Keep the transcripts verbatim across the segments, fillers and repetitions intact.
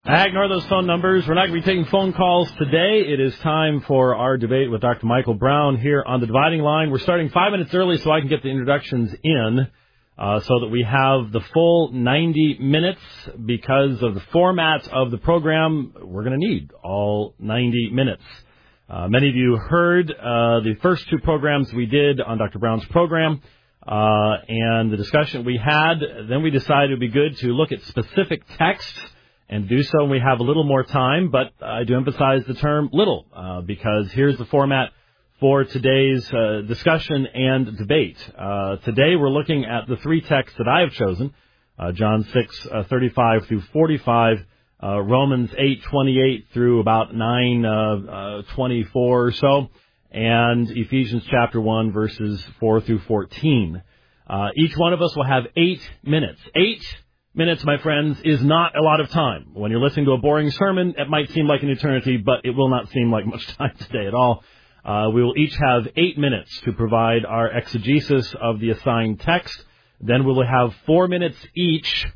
I ignore those phone numbers. We're not going to be taking phone calls today. It is time for our debate with Doctor Michael Brown here on the Dividing Line. We're starting five minutes early so I can get the introductions in uh, so that we have the full ninety minutes. Because of the format of the program, we're going to need all ninety minutes. Uh, many of you heard uh, the first two programs we did on Doctor Brown's program uh, and the discussion we had. Then we decided it would be good to look at specific texts and do so when we have a little more time, but I do emphasize the term little, uh, because here's the format for today's uh, discussion and debate. Uh, today we're looking at the three texts that I have chosen, uh, John six, uh, thirty-five through forty-five, uh, Romans eight, twenty-eight through about nine, uh, uh, twenty-four or so, and Ephesians chapter one, verses four through fourteen. Uh, each one of us will have eight minutes. Eight minutes, my friends, is not a lot of time. When you're listening to a boring sermon, it might seem like an eternity, but it will not seem like much time today at all. Uh, we will each have eight minutes to provide our exegesis of the assigned text. Then we will have four minutes each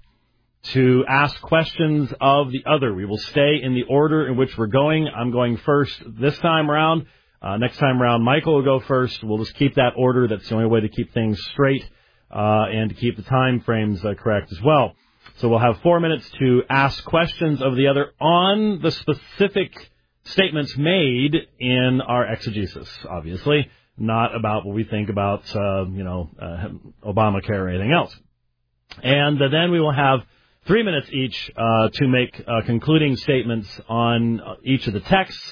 to ask questions of the other. We will stay in the order in which we're going. I'm going first this time around. Uh, next time around, Michael will go first. We'll just keep that order. That's the only way to keep things straight uh, and to keep the time frames uh, correct as well. So we'll have four minutes to ask questions of the other on the specific statements made in our exegesis, obviously, not about what we think about, uh, you know, uh, Obamacare or anything else. And uh, then we will have three minutes each uh, to make uh, concluding statements on uh, each of the texts.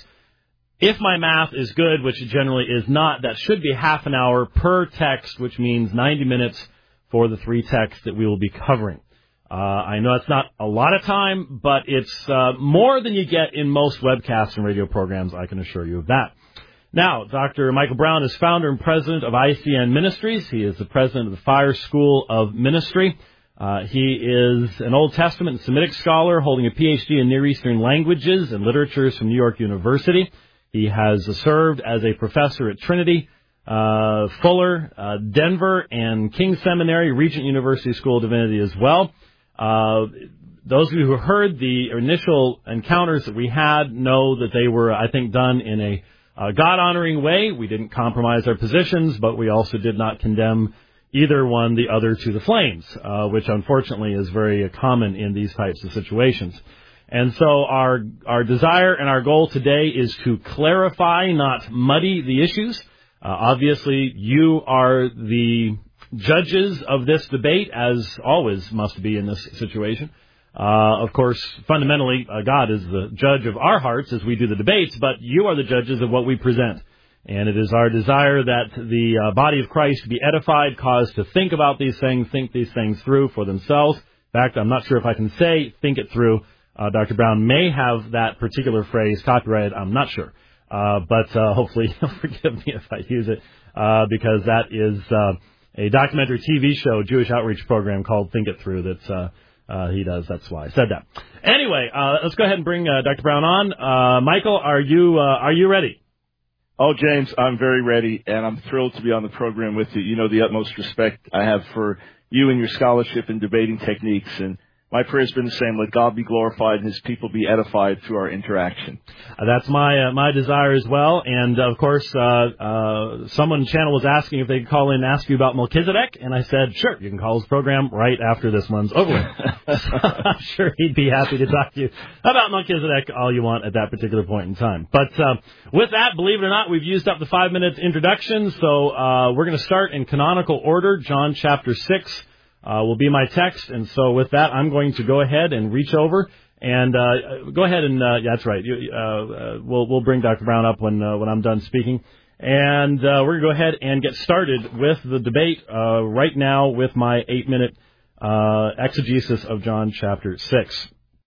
If my math is good, which it generally is not, that should be half an hour per text, which means ninety minutes for the three texts that we will be covering. Uh, I know it's not a lot of time, but it's uh, more than you get in most webcasts and radio programs, I can assure you of that. Now, Doctor Michael Brown is founder and president of I C N Ministries. He is the president of the Fire School of Ministry. Uh, he is an Old Testament and Semitic scholar holding a P H D in Near Eastern languages and literatures from New York University. He has served as a professor at Trinity, uh, Fuller, uh, Denver, and King Seminary, Regent University School of Divinity as well. Uh, those of you who heard the initial encounters that we had know that they were, I think, done in a uh, God-honoring way. We didn't compromise our positions, but we also did not condemn either one the other to the flames, uh, which unfortunately is very uh, common in these types of situations. And so our our desire and our goal today is to clarify, not muddy the issues. Uh, obviously, you are the judges of this debate, as always must be in this situation. Uh, of course, fundamentally, uh, God is the judge of our hearts as we do the debates, but you are the judges of what we present. And it is our desire that the uh, body of Christ be edified, caused to think about these things, think these things through for themselves. In fact, I'm not sure if I can say think it through. Uh, Doctor Brown may have that particular phrase copyrighted. I'm not sure. Uh, but uh, hopefully he'll forgive me if I use it, uh, because that is Uh, a documentary T V show, Jewish outreach program called Think It Through that uh, uh, he does. That's why I said that. Anyway, uh, let's go ahead and bring uh, Doctor Brown on. Uh, Michael, are you uh, are you ready? Oh, James, I'm very ready, and I'm thrilled to be on the program with you. You know the utmost respect I have for you and your scholarship and debating techniques, and my prayer has been the same. Let God be glorified and His people be edified through our interaction. Uh, that's my uh, my desire as well. And, uh, of course, uh, uh, someone in the channel was asking if they could call in and ask you about Melchizedek. And I said, sure, you can call his program right after this one's over with. So I'm sure he'd be happy to talk to you about Melchizedek all you want at that particular point in time. But uh, with that, believe it or not, we've used up the five-minute introduction. So uh, we're going to start in canonical order, John chapter six. Uh, will be my text, and so with that, I'm going to go ahead and reach over and uh, go ahead and uh, yeah, that's right. You, uh, uh, we'll we'll bring Doctor Brown up when uh, when I'm done speaking, and uh, we're gonna go ahead and get started with the debate uh, right now with my eight-minute uh, exegesis of John chapter six.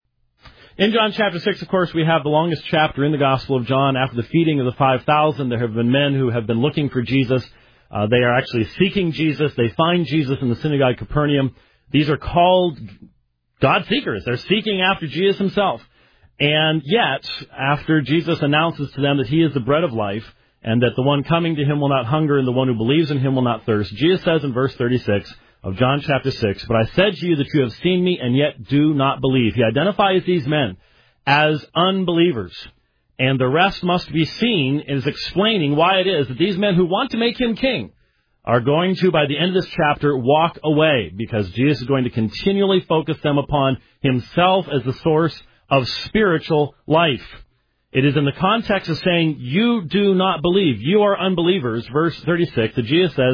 In John chapter six, of course, we have the longest chapter in the Gospel of John. After the feeding of the five thousand, there have been men who have been looking for Jesus. Uh, they are actually seeking Jesus. They find Jesus in the synagogue of Capernaum. These are called God seekers. They're seeking after Jesus himself. And yet, after Jesus announces to them that he is the bread of life and that the one coming to him will not hunger and the one who believes in him will not thirst, Jesus says in verse thirty-six of John chapter six, "But I said to you that you have seen me and yet do not believe." He identifies these men as unbelievers. And the rest must be seen as explaining why it is that these men who want to make him king are going to, by the end of this chapter, walk away, because Jesus is going to continually focus them upon himself as the source of spiritual life. It is in the context of saying, you do not believe, you are unbelievers, verse thirty-six, that Jesus says,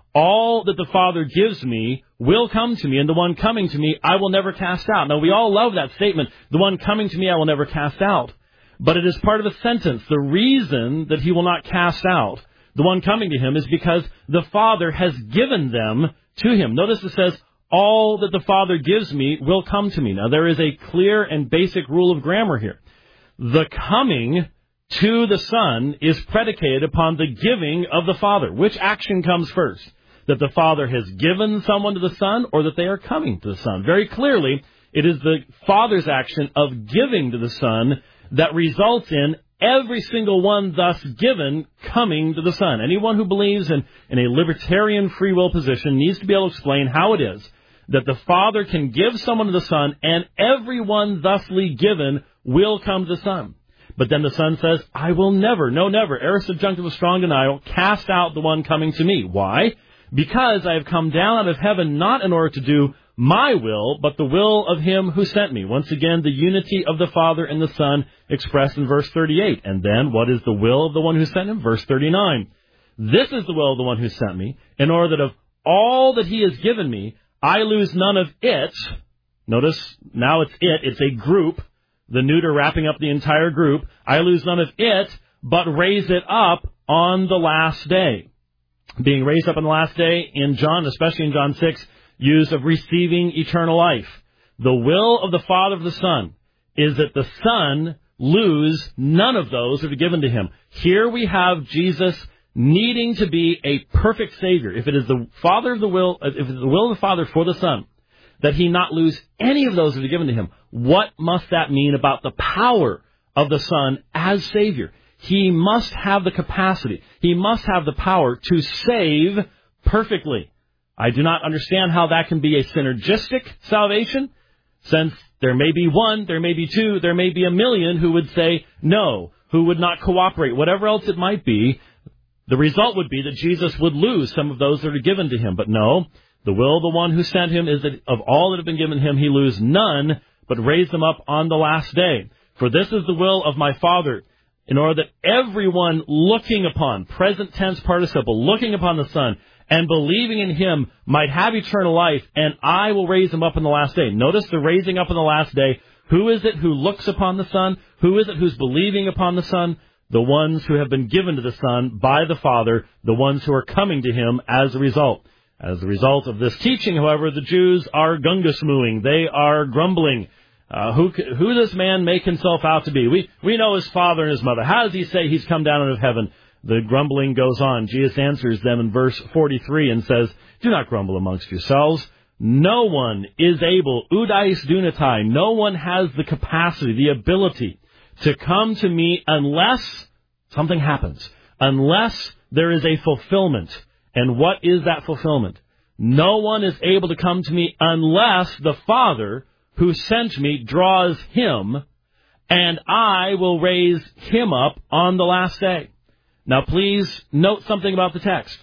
all that the Father gives me will come to me, and the one coming to me I will never cast out. Now, we all love that statement, the one coming to me I will never cast out. But it is part of a sentence. The reason that he will not cast out the one coming to him is because the Father has given them to him. Notice it says, all that the Father gives me will come to me. Now, there is a clear and basic rule of grammar here. The coming to the Son is predicated upon the giving of the Father. Which action comes first? That the Father has given someone to the Son, or that they are coming to the Son? Very clearly, it is the Father's action of giving to the Son that results in every single one thus given coming to the Son. Anyone who believes in, in a libertarian free will position needs to be able to explain how it is that the Father can give someone to the Son, and everyone thusly given will come to the Son. But then the Son says, I will never, no never, aorist subjunctive of strong denial, cast out the one coming to me. Why? Because I have come down out of heaven not in order to do my will, but the will of him who sent me. Once again, the unity of the Father and the Son expressed in verse thirty-eight. And then, what is the will of the one who sent him? Verse thirty-nine. This is the will of the one who sent me, in order that of all that he has given me, I lose none of it. Notice, now it's it, it's a group, the neuter wrapping up the entire group. I lose none of it, but raise it up on the last day. Being raised up on the last day in John, especially in John six, use of receiving eternal life. The will of the Father of the Son is that the Son lose none of those that are given to him. Here we have Jesus needing to be a perfect Savior. If it is the Father of the will, if it is the will of the Father for the Son, that he not lose any of those that are given to him, what must that mean about the power of the Son as Savior? He must have the capacity, he must have the power to save perfectly. I do not understand how that can be a synergistic salvation, since there may be one, there may be two, there may be a million who would say no, who would not cooperate, whatever else it might be. The result would be that Jesus would lose some of those that are given to him. But no, the will of the one who sent him is that of all that have been given him, he lose none, but raise them up on the last day. For this is the will of my Father, in order that everyone looking upon, present tense participle, looking upon the Son, and believing in him might have eternal life, and I will raise them up on the last day. Notice the raising up on the last day. Who is it who looks upon the Son? Who is it who's believing upon the Son? The ones who have been given to the Son by the Father, the ones who are coming to him as a result. As a result of this teaching, however, the Jews are gungasmooing. They are grumbling. Uh, who who this man make himself out to be? We we know his father and his mother. How does he say he's come down out of heaven? The grumbling goes on. Jesus answers them in verse forty-three and says, do not grumble amongst yourselves. No one is able, udais dunatai, no one has the capacity, the ability to come to me unless something happens, unless there is a fulfillment. And what is that fulfillment? No one is able to come to me unless the Father who sent me draws him, and I will raise him up on the last day. Now, please note something about the text.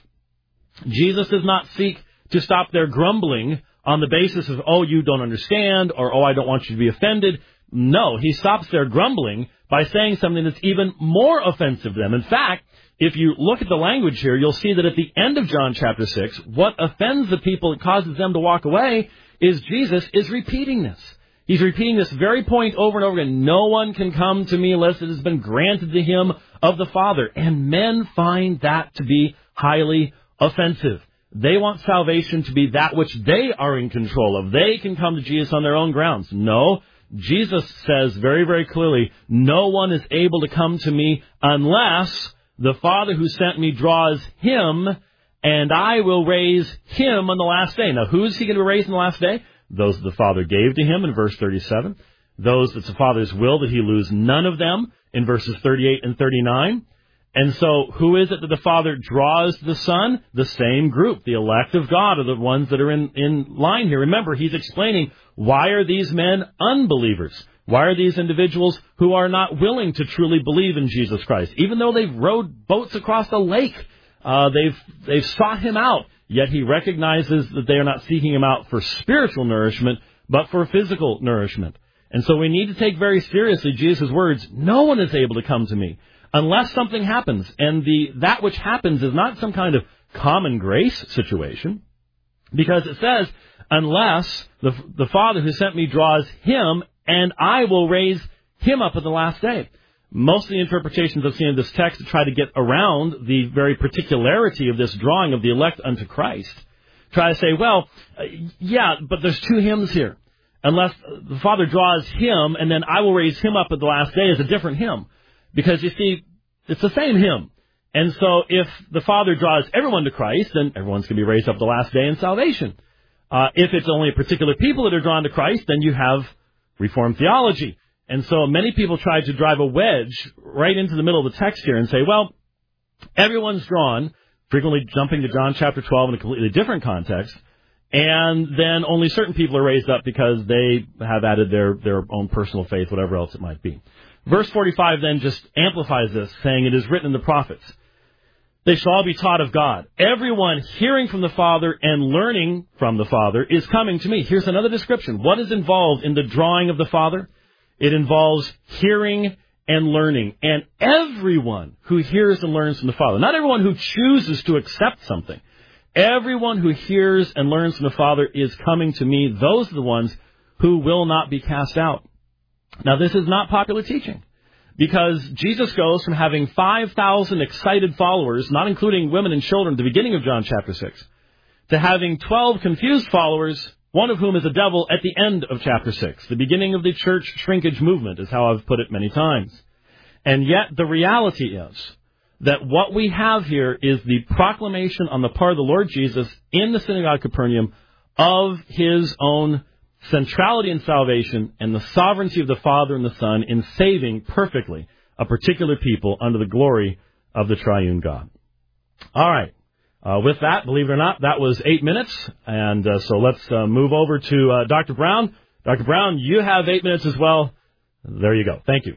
Jesus does not seek to stop their grumbling on the basis of, oh, you don't understand, or, oh, I don't want you to be offended. No, he stops their grumbling by saying something that's even more offensive to them. In fact, if you look at the language here, you'll see that at the end of John chapter six, what offends the people and causes them to walk away is Jesus is repeating this. He's repeating this very point over and over again. No one can come to me unless it has been granted to him of the Father. And men find that to be highly offensive. They want salvation to be that which they are in control of. They can come to Jesus on their own grounds. No, Jesus says very, very clearly, no one is able to come to me unless the Father who sent me draws him, and I will raise him on the last day. Now, who is he going to raise on the last day? Those that the Father gave to him in verse thirty-seven. Those that's the Father's will that he lose none of them in verses thirty-eight and thirty-nine. And so, who is it that the Father draws to the Son? The same group. The elect of God are the ones that are in, in line here. Remember, he's explaining, why are these men unbelievers? Why are these individuals who are not willing to truly believe in Jesus Christ? Even though they've rowed boats across the lake, uh, they've, they've sought him out, yet he recognizes that they are not seeking him out for spiritual nourishment, but for physical nourishment. And so we need to take very seriously Jesus' words, no one is able to come to me unless something happens. And the that which happens is not some kind of common grace situation, because it says, unless the, the Father who sent me draws him, and I will raise him up at the last day. Most of the interpretations I've seen of this text to try to get around the very particularity of this drawing of the elect unto Christ. Try to say, well, uh, yeah, but there's two hymns here. Unless the Father draws him, and then I will raise him up at the last day is a different hymn. Because, you see, it's the same hymn. And so if the Father draws everyone to Christ, then everyone's going to be raised up at the last day in salvation. Uh, if it's only a particular people that are drawn to Christ, then you have Reformed theology. And so many people try to drive a wedge right into the middle of the text here and say, well, everyone's drawn, frequently jumping to John chapter twelve in a completely different context, and then only certain people are raised up because they have added their, their own personal faith, whatever else it might be. Verse forty-five then just amplifies this, saying, it is written in the prophets, they shall all be taught of God. Everyone hearing from the Father and learning from the Father is coming to me. Here's another description. What is involved in the drawing of the Father? It involves hearing and learning. And everyone who hears and learns from the Father, not everyone who chooses to accept something, everyone who hears and learns from the Father is coming to me. Those are the ones who will not be cast out. Now, this is not popular teaching, because Jesus goes from having five thousand excited followers, not including women and children at the beginning of John chapter six, to having twelve confused followers, one of whom is a devil, at the end of chapter six. The beginning of the church shrinkage movement is how I've put it many times. And yet the reality is that what we have here is the proclamation on the part of the Lord Jesus in the synagogue of Capernaum of his own centrality in salvation and the sovereignty of the Father and the Son in saving perfectly a particular people under the glory of the triune God. All right. Uh, with that, believe it or not, that was eight minutes. And uh, so let's uh, move over to uh, Doctor Brown. Doctor Brown, you have eight minutes as well. There you go. Thank you.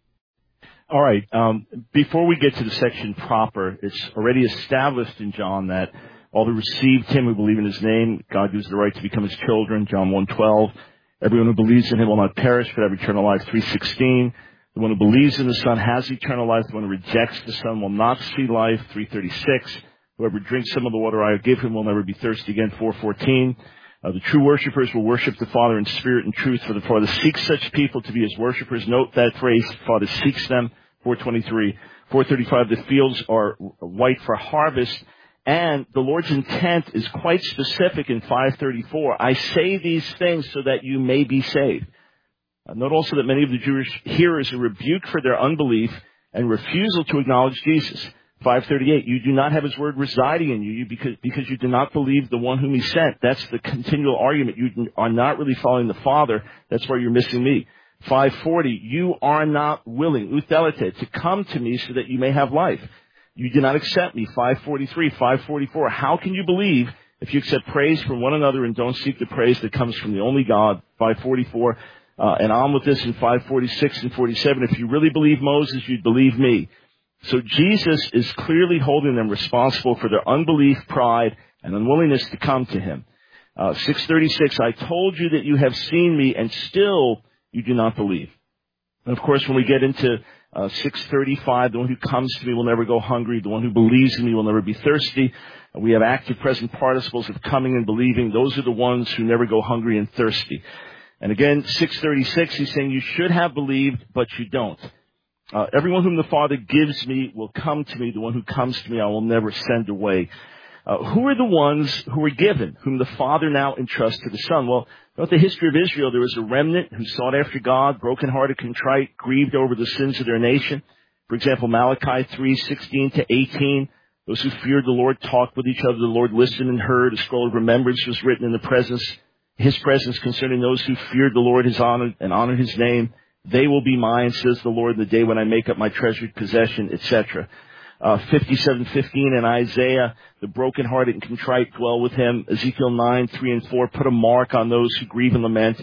All right. Um, before we get to the section proper, it's already established in John that all who received him, who believe in his name, God gives the right to become his children, John one twelve. Everyone who believes in him will not perish, but have eternal life, three sixteen. The one who believes in the Son has eternal life. The one who rejects the Son will not see life, three thirty-six. Whoever drinks some of the water I give him will never be thirsty again, four fourteen. Uh, the true worshipers will worship the Father in spirit and truth, for the Father seeks such people to be his worshipers. Note that phrase, Father seeks them, four twenty-three. four thirty-five, the fields are white for harvest. And the Lord's intent is quite specific in five thirty-four. I say these things so that you may be saved. Uh, note also that many of the Jewish hearers are rebuked for their unbelief and refusal to acknowledge Jesus. five thirty-eight, you do not have his word residing in you, you because, because you do not believe the one whom he sent. That's the continual argument. You are not really following the Father. That's why you're missing me. five forty, you are not willing, uthelete, to come to me so that you may have life. You do not accept me. five forty-three, five forty-four, how can you believe if you accept praise from one another and don't seek the praise that comes from the only God? five forty-four, uh, and on with this in five forty-six and forty-seven. If you really believe Moses, you'd believe me. So Jesus is clearly holding them responsible for their unbelief, pride, and unwillingness to come to him. Uh, six thirty-six, I told you that you have seen me, and still you do not believe. And of course, when we get into uh, six thirty-five, the one who comes to me will never go hungry. The one who believes in me will never be thirsty. Uh, we have active present participles of coming and believing. Those are the ones who never go hungry and thirsty. And again, six thirty-six, he's saying you should have believed, but you don't. Uh, everyone whom the Father gives me will come to me. The one who comes to me I will never send away. Uh, who are the ones who were given, whom the Father now entrusts to the Son? Well, throughout the history of Israel, there was a remnant who sought after God, brokenhearted, contrite, grieved over the sins of their nation. For example, Malachi three sixteen to eighteen. Those who feared the Lord talked with each other. The Lord listened and heard. A scroll of remembrance was written in the presence, his presence concerning those who feared the Lord his honor, and honored his name. They will be mine, says the Lord, in the day when I make up my treasured possession, et cetera. Uh, fifty-seven fifteen in Isaiah, the brokenhearted and contrite dwell with him. Ezekiel nine, three and four, put a mark on those who grieve and lament.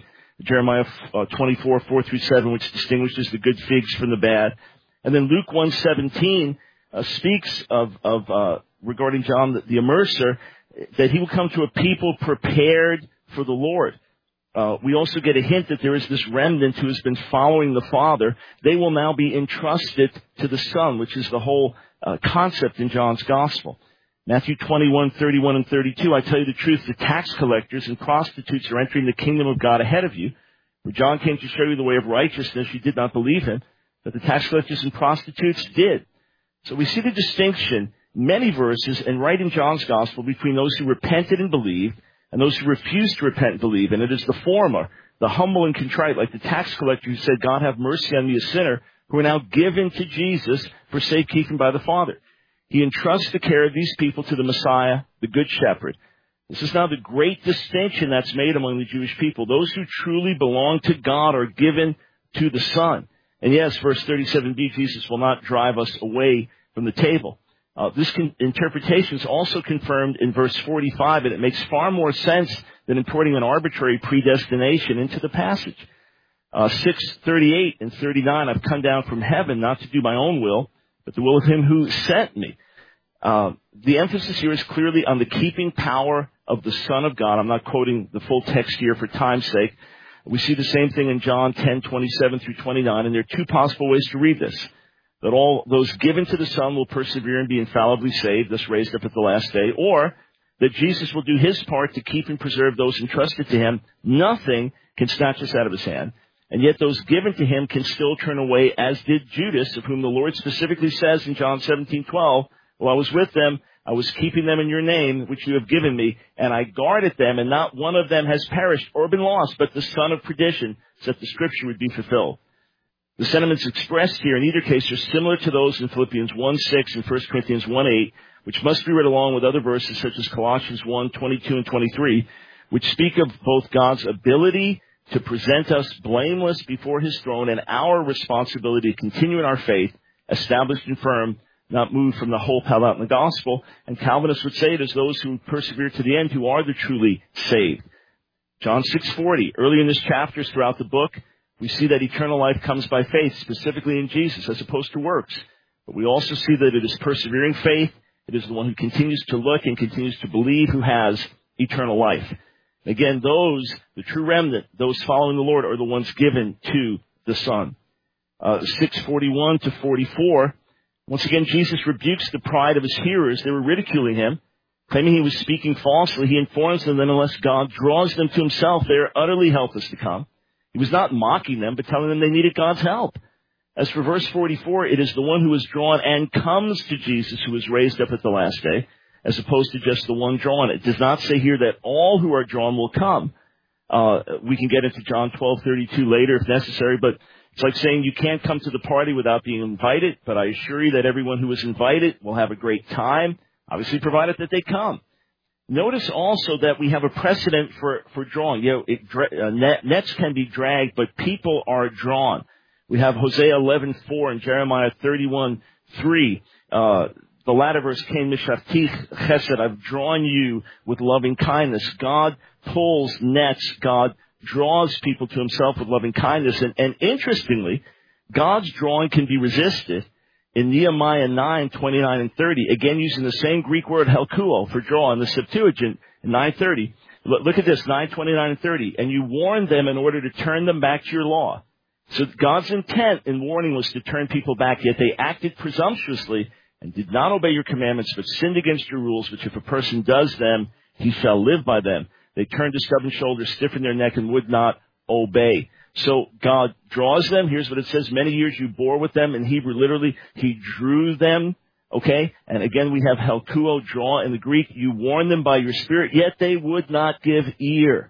Jeremiah uh, twenty-four, four through seven, which distinguishes the good figs from the bad. And then Luke one seventeen uh, speaks of, of uh, regarding John the, the Immerser, that he will come to a people prepared for the Lord. Uh, we also get a hint that there is this remnant who has been following the Father. They will now be entrusted to the Son, which is the whole uh, concept in John's Gospel. Matthew twenty-one, thirty-one, and thirty-two, I tell you the truth, the tax collectors and prostitutes are entering the kingdom of God ahead of you. For John came to show you the way of righteousness, you did not believe him, but the tax collectors and prostitutes did. So we see the distinction, many verses, and right in John's Gospel, between those who repented and believed and those who refused to repent and believe. And it is the former, the humble and contrite, like the tax collector who said, God have mercy on me, a sinner, who are now given to Jesus for safekeeping by the Father. He entrusts the care of these people to the Messiah, the Good Shepherd. This is now the great distinction that's made among the Jewish people. Those who truly belong to God are given to the Son. And yes, verse thirty-seven b, Jesus will not drive us away from the table. Uh, this con- interpretation is also confirmed in verse forty-five, and it makes far more sense than importing an arbitrary predestination into the passage. Uh, six thirty-eight and thirty-nine, I've come down from heaven not to do my own will, but the will of him who sent me. Uh, the emphasis here is clearly on the keeping power of the Son of God. I'm not quoting the full text here for time's sake. We see the same thing in John ten, twenty-seven through twenty-nine, and there are two possible ways to read this. That all those given to the Son will persevere and be infallibly saved, thus raised up at the last day, or that Jesus will do his part to keep and preserve those entrusted to him. Nothing can snatch us out of his hand. And yet those given to him can still turn away, as did Judas, of whom the Lord specifically says in John seventeen twelve, while I was with them, I was keeping them in your name, which you have given me, and I guarded them, and not one of them has perished or been lost, but the son of perdition, so that the scripture would be fulfilled. The sentiments expressed here in either case are similar to those in Philippians one six and First Corinthians one eight, which must be read along with other verses such as Colossians one twenty-two and twenty-three, which speak of both God's ability to present us blameless before his throne and our responsibility to continue in our faith, established and firm, not moved from the hope held out in the gospel. And Calvinists would say it is those who persevere to the end who are the truly saved. John six forty, early in this chapter, throughout the book, we see that eternal life comes by faith, specifically in Jesus, as opposed to works. But we also see that it is persevering faith. It is the one who continues to look and continues to believe who has eternal life. Again, those, the true remnant, those following the Lord, are the ones given to the Son. Uh, six forty-one to forty-four, once again, Jesus rebukes the pride of his hearers. They were ridiculing him, claiming he was speaking falsely. He informs them that unless God draws them to himself, they are utterly helpless to come. He was not mocking them, but telling them they needed God's help. As for verse forty-four, it is the one who is drawn and comes to Jesus who is raised up at the last day, as opposed to just the one drawn. It does not say here that all who are drawn will come. Uh, we can get into John twelve thirty-two later if necessary, but it's like saying you can't come to the party without being invited, but I assure you that everyone who is invited will have a great time, obviously provided that they come. Notice also that we have a precedent for, for drawing. You know, it, uh, net, nets can be dragged, but people are drawn. We have Hosea eleven four and Jeremiah thirty-one three. Uh, the latter verse, Kain mishaftich chesed, I've drawn you with loving kindness. God pulls nets. God draws people to himself with loving kindness. And, and interestingly, God's drawing can be resisted in Nehemiah nine twenty-nine and thirty, again using the same Greek word helkuo for draw in the Septuagint in nine thirty. Look at this, nine twenty-nine and thirty. And you warned them in order to turn them back to your law. So God's intent in warning was to turn people back, yet they acted presumptuously and did not obey your commandments, but sinned against your rules, which if a person does them, he shall live by them. They turned a stubborn shoulder, stiffened their neck, and would not obey. So God draws them. Here's what it says. Many years you bore with them. In Hebrew, literally, he drew them. Okay? And again, we have helkuo, draw in the Greek. You warned them by your spirit, yet they would not give ear.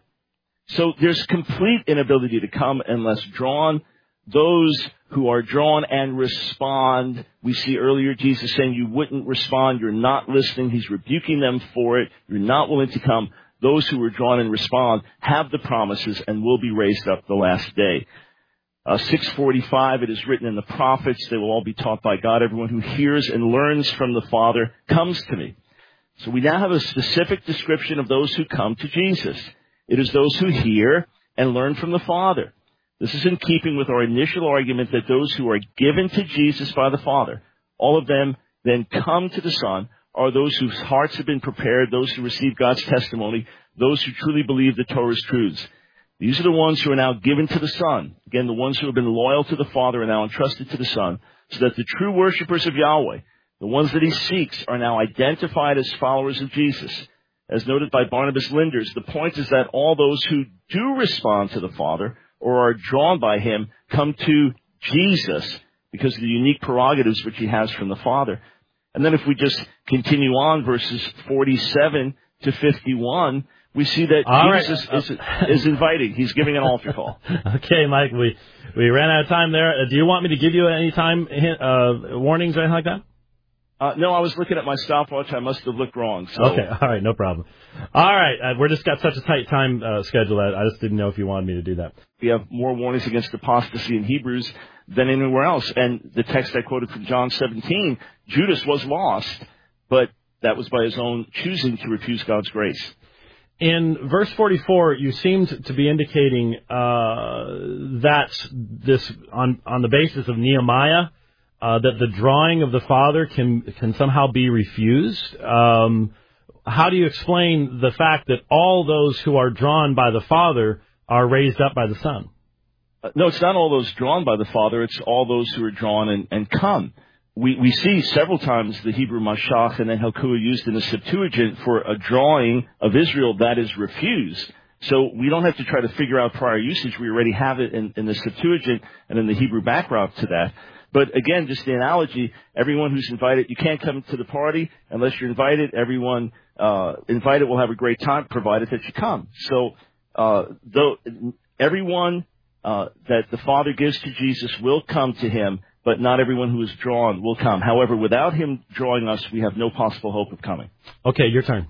So there's complete inability to come unless drawn. Those who are drawn and respond, we see earlier Jesus saying you wouldn't respond, you're not listening. He's rebuking them for it. You're not willing to come. Those who are drawn and respond have the promises and will be raised up the last day. Uh, six forty-five, it is written in the prophets, they will all be taught by God. Everyone who hears and learns from the Father comes to me. So we now have a specific description of those who come to Jesus. It is those who hear and learn from the Father. This is in keeping with our initial argument that those who are given to Jesus by the Father, all of them then come to the Son, are those whose hearts have been prepared, those who receive God's testimony, those who truly believe the Torah's truths. These are the ones who are now given to the Son. Again, the ones who have been loyal to the Father are now entrusted to the Son, so that the true worshipers of Yahweh, the ones that he seeks, are now identified as followers of Jesus. As noted by Barnabas Linders, the point is that all those who do respond to the Father or are drawn by him come to Jesus because of the unique prerogatives which he has from the Father. And then if we just continue on, verses forty-seven to fifty-one, we see that All Jesus right. is, is inviting. He's giving an altar call. Okay, Mike, we, we ran out of time there. Uh, do you want me to give you any time uh, warnings or anything like that? Uh, no, I was looking at my stopwatch. I must have looked wrong. So. Okay, all right, no problem. All right, uh, we're just got such a tight time uh, schedule that I just didn't know if you wanted me to do that. We have more warnings against apostasy in Hebrews than anywhere else. And the text I quoted from John seventeen, Judas was lost, but that was by his own choosing to refuse God's grace. In verse forty-four, you seemed to be indicating uh, that this, on, on the basis of Nehemiah, Uh, that the drawing of the Father can can somehow be refused. Um, how do you explain the fact that all those who are drawn by the Father are raised up by the Son? Uh, no, it's not all those drawn by the Father. It's all those who are drawn and, and come. We we see several times the Hebrew mashach and then Helkuah used in the Septuagint for a drawing of Israel that is refused. So we don't have to try to figure out prior usage. We already have it in, in the Septuagint and in the Hebrew background to that. But again, just the analogy, everyone who's invited, you can't come to the party unless you're invited. Everyone uh, invited will have a great time, provided that you come. So uh, though everyone uh, that the Father gives to Jesus will come to him, but not everyone who is drawn will come. However, without him drawing us, we have no possible hope of coming. Okay, your turn.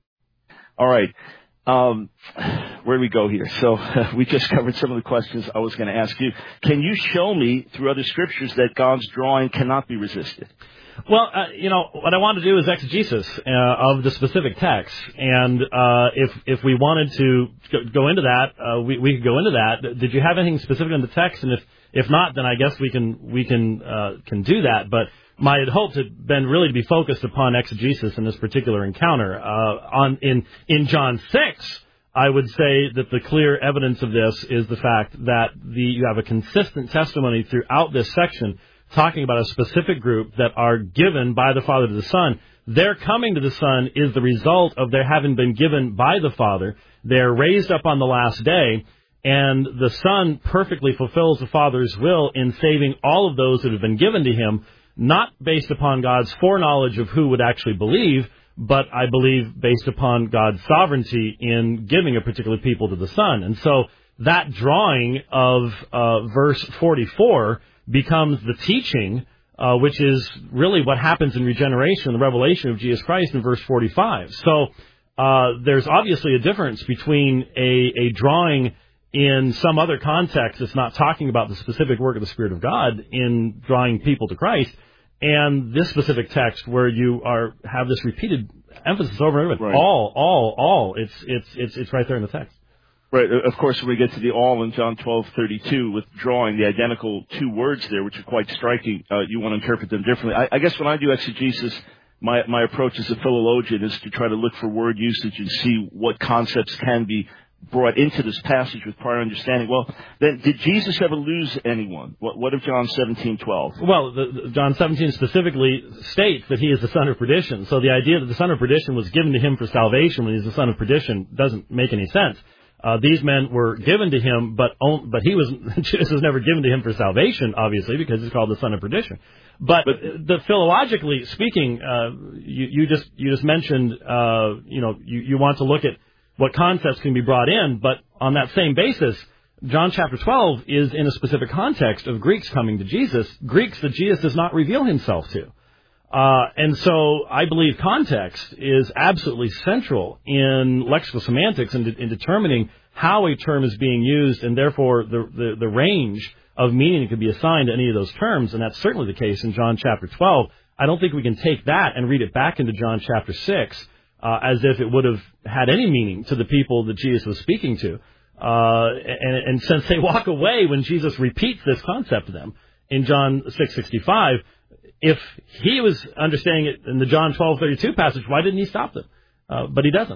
All right. Um, where do we go here? So uh, we just covered some of the questions I was going to ask you. Can you show me through other scriptures that God's drawing cannot be resisted? Well, uh, you know, what I want to do is exegesis uh, of the specific text. And uh, if if we wanted to go into that, uh, we, we could go into that. Did you have anything specific in the text? And if, if not, then I guess we can we can uh, can do that. But my hope had been really to be focused upon exegesis in this particular encounter. Uh, on in in John six, I would say that the clear evidence of this is the fact that the you have a consistent testimony throughout this section talking about a specific group that are given by the Father to the Son. Their coming to the Son is the result of their having been given by the Father. They're raised up on the last day, and the Son perfectly fulfills the Father's will in saving all of those that have been given to him, not based upon God's foreknowledge of who would actually believe, but I believe based upon God's sovereignty in giving a particular people to the Son. And so that drawing of uh, verse forty-four becomes the teaching, uh, which is really what happens in regeneration, the revelation of Jesus Christ in verse forty-five. So uh, there's obviously a difference between a, a drawing in some other context that's not talking about the specific work of the Spirit of God in drawing people to Christ, and this specific text where you are have this repeated emphasis over and over. Right. All, all, all. It's it's it's it's right there in the text. Right. Of course, when we get to the all in John twelve thirty-two, with drawing the identical two words there, which are quite striking, uh, you want to interpret them differently. I, I guess when I do exegesis, my my approach as a philologian is to try to look for word usage and see what concepts can be brought into this passage with prior understanding. Well, then, did Jesus ever lose anyone? What, what of John seventeen twelve? Well, the, the John seventeen specifically states that he is the son of perdition. So the idea that the son of perdition was given to him for salvation when he's the son of perdition doesn't make any sense. Uh, these men were given to him, but on, but he was Jesus was never given to him for salvation, obviously, because he's called the son of perdition. But, but the philologically speaking, uh, you, you just you just mentioned, uh, you know, you, you want to look at what concepts can be brought in, but on that same basis, John chapter twelve is in a specific context of Greeks coming to Jesus, Greeks that Jesus does not reveal himself to. Uh, and so I believe context is absolutely central in lexical semantics and in, in determining how a term is being used, and therefore the, the, the range of meaning that could be assigned to any of those terms, and that's certainly the case in John chapter twelve. I don't think we can take that and read it back into John chapter six uh, as if it would have had any meaning to the people that Jesus was speaking to. Uh, and, and since they walk away when Jesus repeats this concept to them in John six sixty-five, if he was understanding it in the John twelve thirty-two passage, why didn't he stop them? Uh, but he doesn't.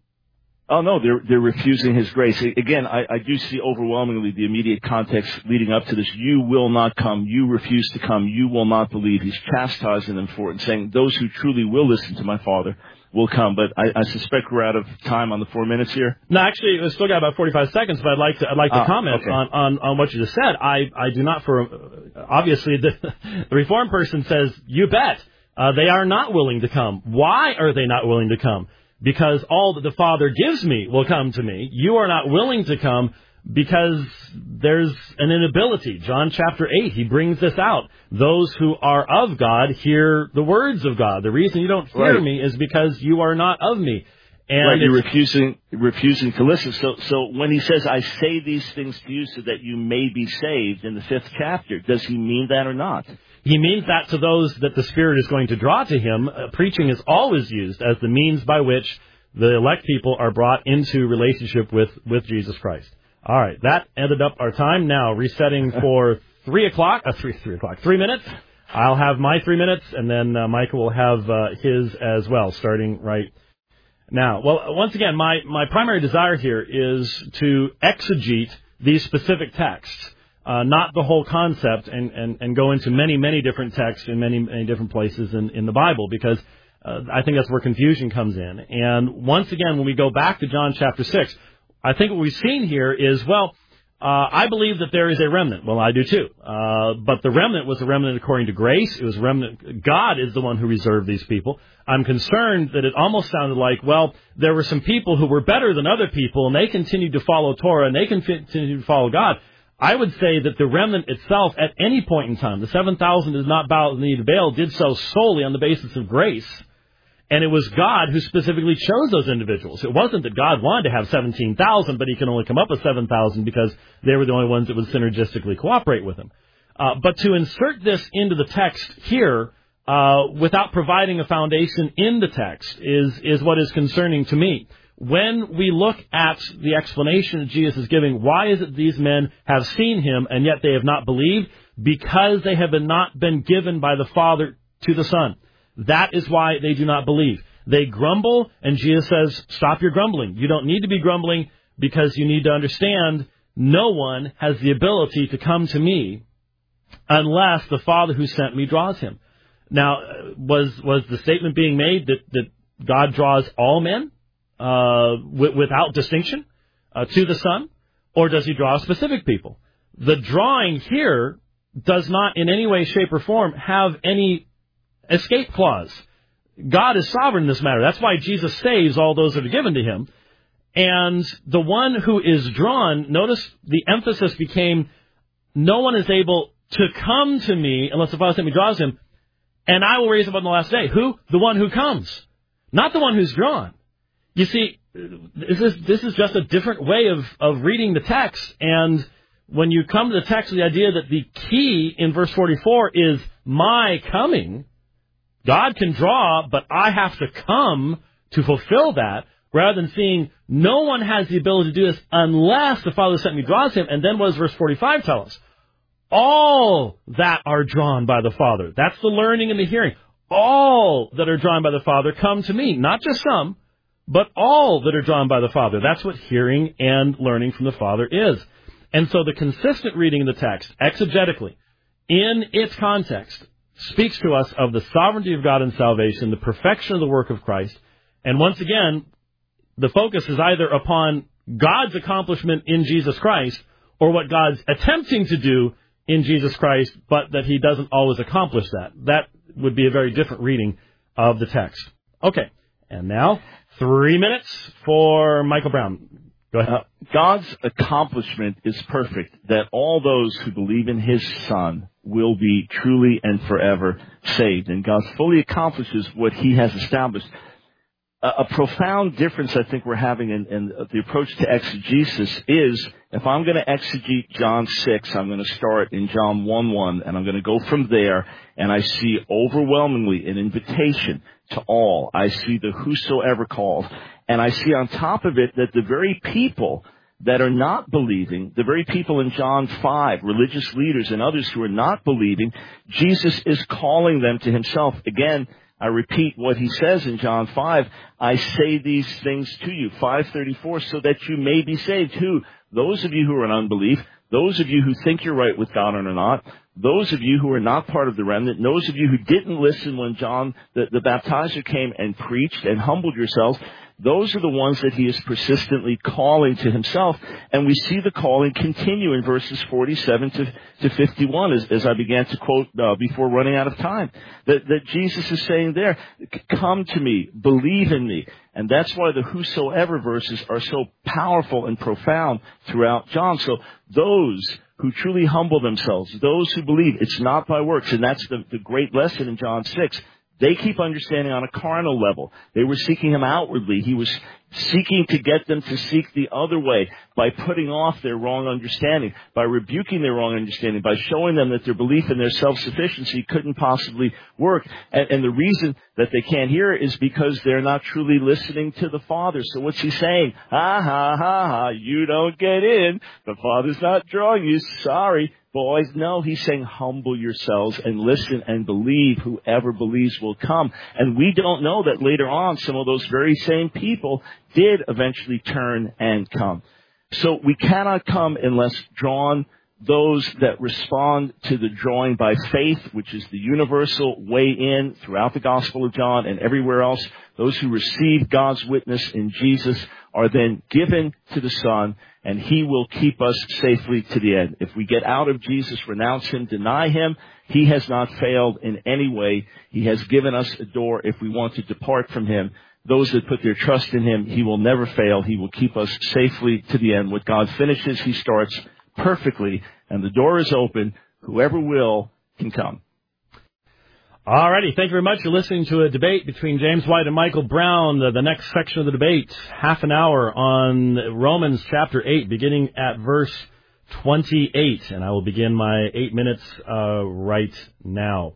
Oh, no, they're they're refusing his grace. Again, I, I do see overwhelmingly the immediate context leading up to this. You will not come. You refuse to come. You will not believe. He's chastising them for it and saying those who truly will listen to my Father will come. But I, I suspect we're out of time on the four minutes here. No, actually, we've still got about forty-five seconds, but I'd like to I'd like to ah, comment okay. on, on, on what you just said. I, I do not for obviously the, the Reformed person says, you bet. Uh, they are not willing to come. Why are they not willing to come? Because all that the Father gives me will come to me. You are not willing to come because there's an inability. John chapter eight, he brings this out. Those who are of God hear the words of God. The reason you don't hear right. me is because you are not of me. And right, you're refusing refusing to listen. So, so when he says, I say these things to you so that you may be saved in the fifth chapter, does he mean that or not? He means that to those that the Spirit is going to draw to him. Uh, preaching is always used as the means by which the elect people are brought into relationship with, with Jesus Christ. All right, that ended up our time. Now, resetting for three o'clock, uh, three, three o'clock, three minutes. I'll have my three minutes, and then uh, Michael will have uh, his as well, starting right now. Well, once again, my, my primary desire here is to exegete these specific texts. Uh, not the whole concept, and, and, and go into many, many different texts in many, many different places in, in the Bible, because uh, I think that's where confusion comes in. And once again, when we go back to John chapter six, I think what we've seen here is, well, uh, I believe that there is a remnant. Well, I do too. Uh, but the remnant was a remnant according to grace. It was a remnant. God is the one who reserved these people. I'm concerned that it almost sounded like, well, there were some people who were better than other people, and they continued to follow Torah, and they continued to follow God. I would say that the remnant itself, at any point in time, the seven thousand does not bow the knee to Baal, did so solely on the basis of grace. And it was God who specifically chose those individuals. It wasn't that God wanted to have seventeen thousand, but he can only come up with seven thousand because they were the only ones that would synergistically cooperate with him. Uh, but to insert this into the text here, uh, without providing a foundation in the text is, is what is concerning to me. When we look at the explanation that Jesus is giving, why is it these men have seen him and yet they have not believed? Because they have been not been given by the Father to the Son. That is why they do not believe. They grumble, and Jesus says, stop your grumbling. You don't need to be grumbling because you need to understand no one has the ability to come to me unless the Father who sent me draws him. Now, was was the statement being made that, that God draws all men? Uh, w- without distinction uh, to the Son, or does he draw specific people? The drawing here does not in any way, shape, or form have any escape clause. God is sovereign in this matter. That's why Jesus saves all those that are given to him. And the one who is drawn, notice the emphasis became, no one is able to come to me unless the Father sent me draws him, and I will raise him on the last day. Who? The one who comes, not the one who's drawn. You see, this is, this is just a different way of, of reading the text. And when you come to the text with the idea that the key in verse forty-four is my coming, God can draw, but I have to come to fulfill that, rather than seeing no one has the ability to do this unless the Father sent me draws him. And then what does verse forty-five tell us? All that are drawn by the Father. That's the learning and the hearing. All that are drawn by the Father come to me, not just some, but all that are drawn by the Father. That's what hearing and learning from the Father is. And so the consistent reading of the text, exegetically, in its context, speaks to us of the sovereignty of God in salvation, the perfection of the work of Christ. And once again, the focus is either upon God's accomplishment in Jesus Christ or what God's attempting to do in Jesus Christ, but that he doesn't always accomplish that. That would be a very different reading of the text. Okay, and now three minutes for Michael Brown. Go ahead. Uh, God's accomplishment is perfect, that all those who believe in his Son will be truly and forever saved. And God fully accomplishes what he has established. A, a profound difference I think we're having in, in the approach to exegesis is, if I'm going to exegete John six, I'm going to start in John one one, and I'm going to go from there, and I see overwhelmingly an invitation to all. I see the whosoever calls. And I see on top of it that the very people that are not believing, the very people in John five, religious leaders and others who are not believing, Jesus is calling them to himself. Again, I repeat what he says in John five, I say these things to you, five thirty-four, so that you may be saved. Who? Those of you who are in unbelief, those of you who think you're right with God or not, those of you who are not part of the remnant, those of you who didn't listen when John the, the baptizer came and preached and humbled yourselves, those are the ones that he is persistently calling to himself. And we see the calling continue in verses forty-seven to, to fifty-one, as, as I began to quote uh, before running out of time. That, that Jesus is saying there, come to me, believe in me. And that's why the whosoever verses are so powerful and profound throughout John. So those who truly humble themselves, those who believe, it's not by works. And that's the, the great lesson in John six. They keep understanding on a carnal level. They were seeking him outwardly. He was seeking to get them to seek the other way by putting off their wrong understanding, by rebuking their wrong understanding, by showing them that their belief in their self-sufficiency couldn't possibly work. And, and the reason that they can't hear it is because they're not truly listening to the Father. So what's he saying? Ha, ha, ha, ha, you don't get in. The Father's not drawing you. Sorry. Boys, no, he's saying humble yourselves and listen and believe. Whoever believes will come. And we don't know that later on some of those very same people did eventually turn and come. So we cannot come unless drawn. Those that respond to the drawing by faith, which is the universal way in throughout the Gospel of John and everywhere else, those who receive God's witness in Jesus are then given to the Son, and he will keep us safely to the end. If we get out of Jesus, renounce him, deny him, he has not failed in any way. He has given us a door if we want to depart from him. Those that put their trust in him, he will never fail. He will keep us safely to the end. What God finishes, he starts perfectly, and the door is open. Whoever will can come. All righty. Thank you very much. You're listening to a debate between James White and Michael Brown. The, the next section of the debate, half an hour on Romans chapter eight, beginning at verse twenty-eight. And I will begin my eight minutes uh, right now.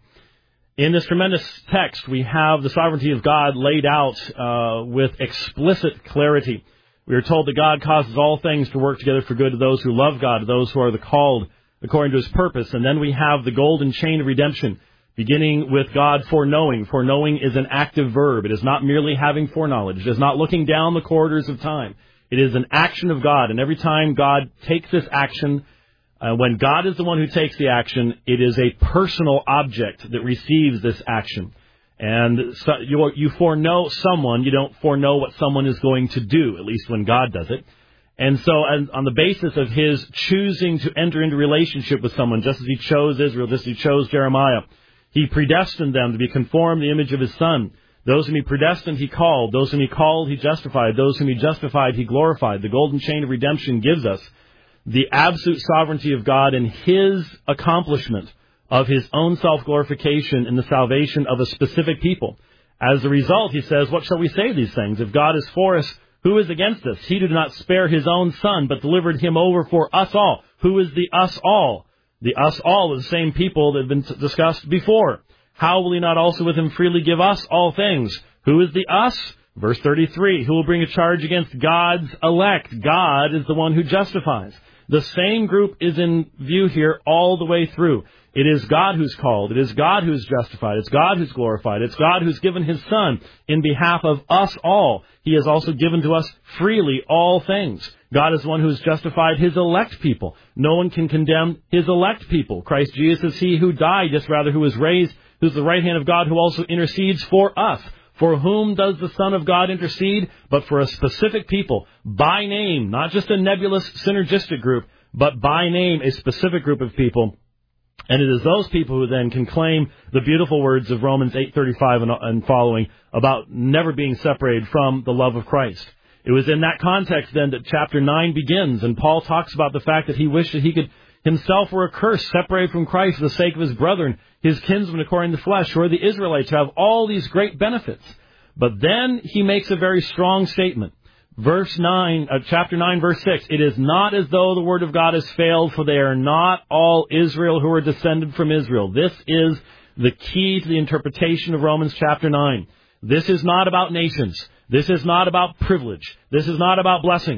In this tremendous text, we have the sovereignty of God laid out uh, with explicit clarity. We are told that God causes all things to work together for good to those who love God, to those who are the called according to his purpose. And then we have the golden chain of redemption, beginning with God foreknowing. Foreknowing is an active verb. It is not merely having foreknowledge. It is not looking down the corridors of time. It is an action of God. And every time God takes this action, uh, when God is the one who takes the action, it is a personal object that receives this action. And so you, you foreknow someone, you don't foreknow what someone is going to do, at least when God does it. And so and on the basis of his choosing to enter into relationship with someone, just as he chose Israel, just as he chose Jeremiah, he predestined them to be conformed to the image of his Son. Those whom he predestined, he called. Those whom he called, he justified. Those whom he justified, he glorified. The golden chain of redemption gives us the absolute sovereignty of God and his accomplishment of his own self-glorification in the salvation of a specific people. As a result, he says, what shall we say of these things? If God is for us, who is against us? He did not spare his own Son, but delivered him over for us all. Who is the us all? The us all is the same people that have been discussed before. How will he not also with him freely give us all things? Who is the us? Verse thirty-three, who will bring a charge against God's elect? God is the one who justifies. The same group is in view here all the way through. It is God who's called. It is God who's justified. It's God who's glorified. It's God who's given his Son in behalf of us all. He has also given to us freely all things. God is the one who has justified his elect people. No one can condemn his elect people. Christ Jesus is he who died, yes, rather, who was raised, who's the right hand of God, who also intercedes for us. For whom does the Son of God intercede? But for a specific people, by name, not just a nebulous synergistic group, but by name, a specific group of people. And it is those people who then can claim the beautiful words of Romans eight thirty-five and, and following about never being separated from the love of Christ. It was in that context then that chapter nine begins, and Paul talks about the fact that he wished that he could himself were accursed, separated from Christ for the sake of his brethren, his kinsmen according to the flesh, who are the Israelites, who have all these great benefits. But then he makes a very strong statement. Verse nine, uh, chapter nine, verse six, it is not as though the word of God has failed, for they are not all Israel who are descended from Israel. This is the key to the interpretation of Romans chapter nine. This is not about nations. This is not about privilege. This is not about blessings.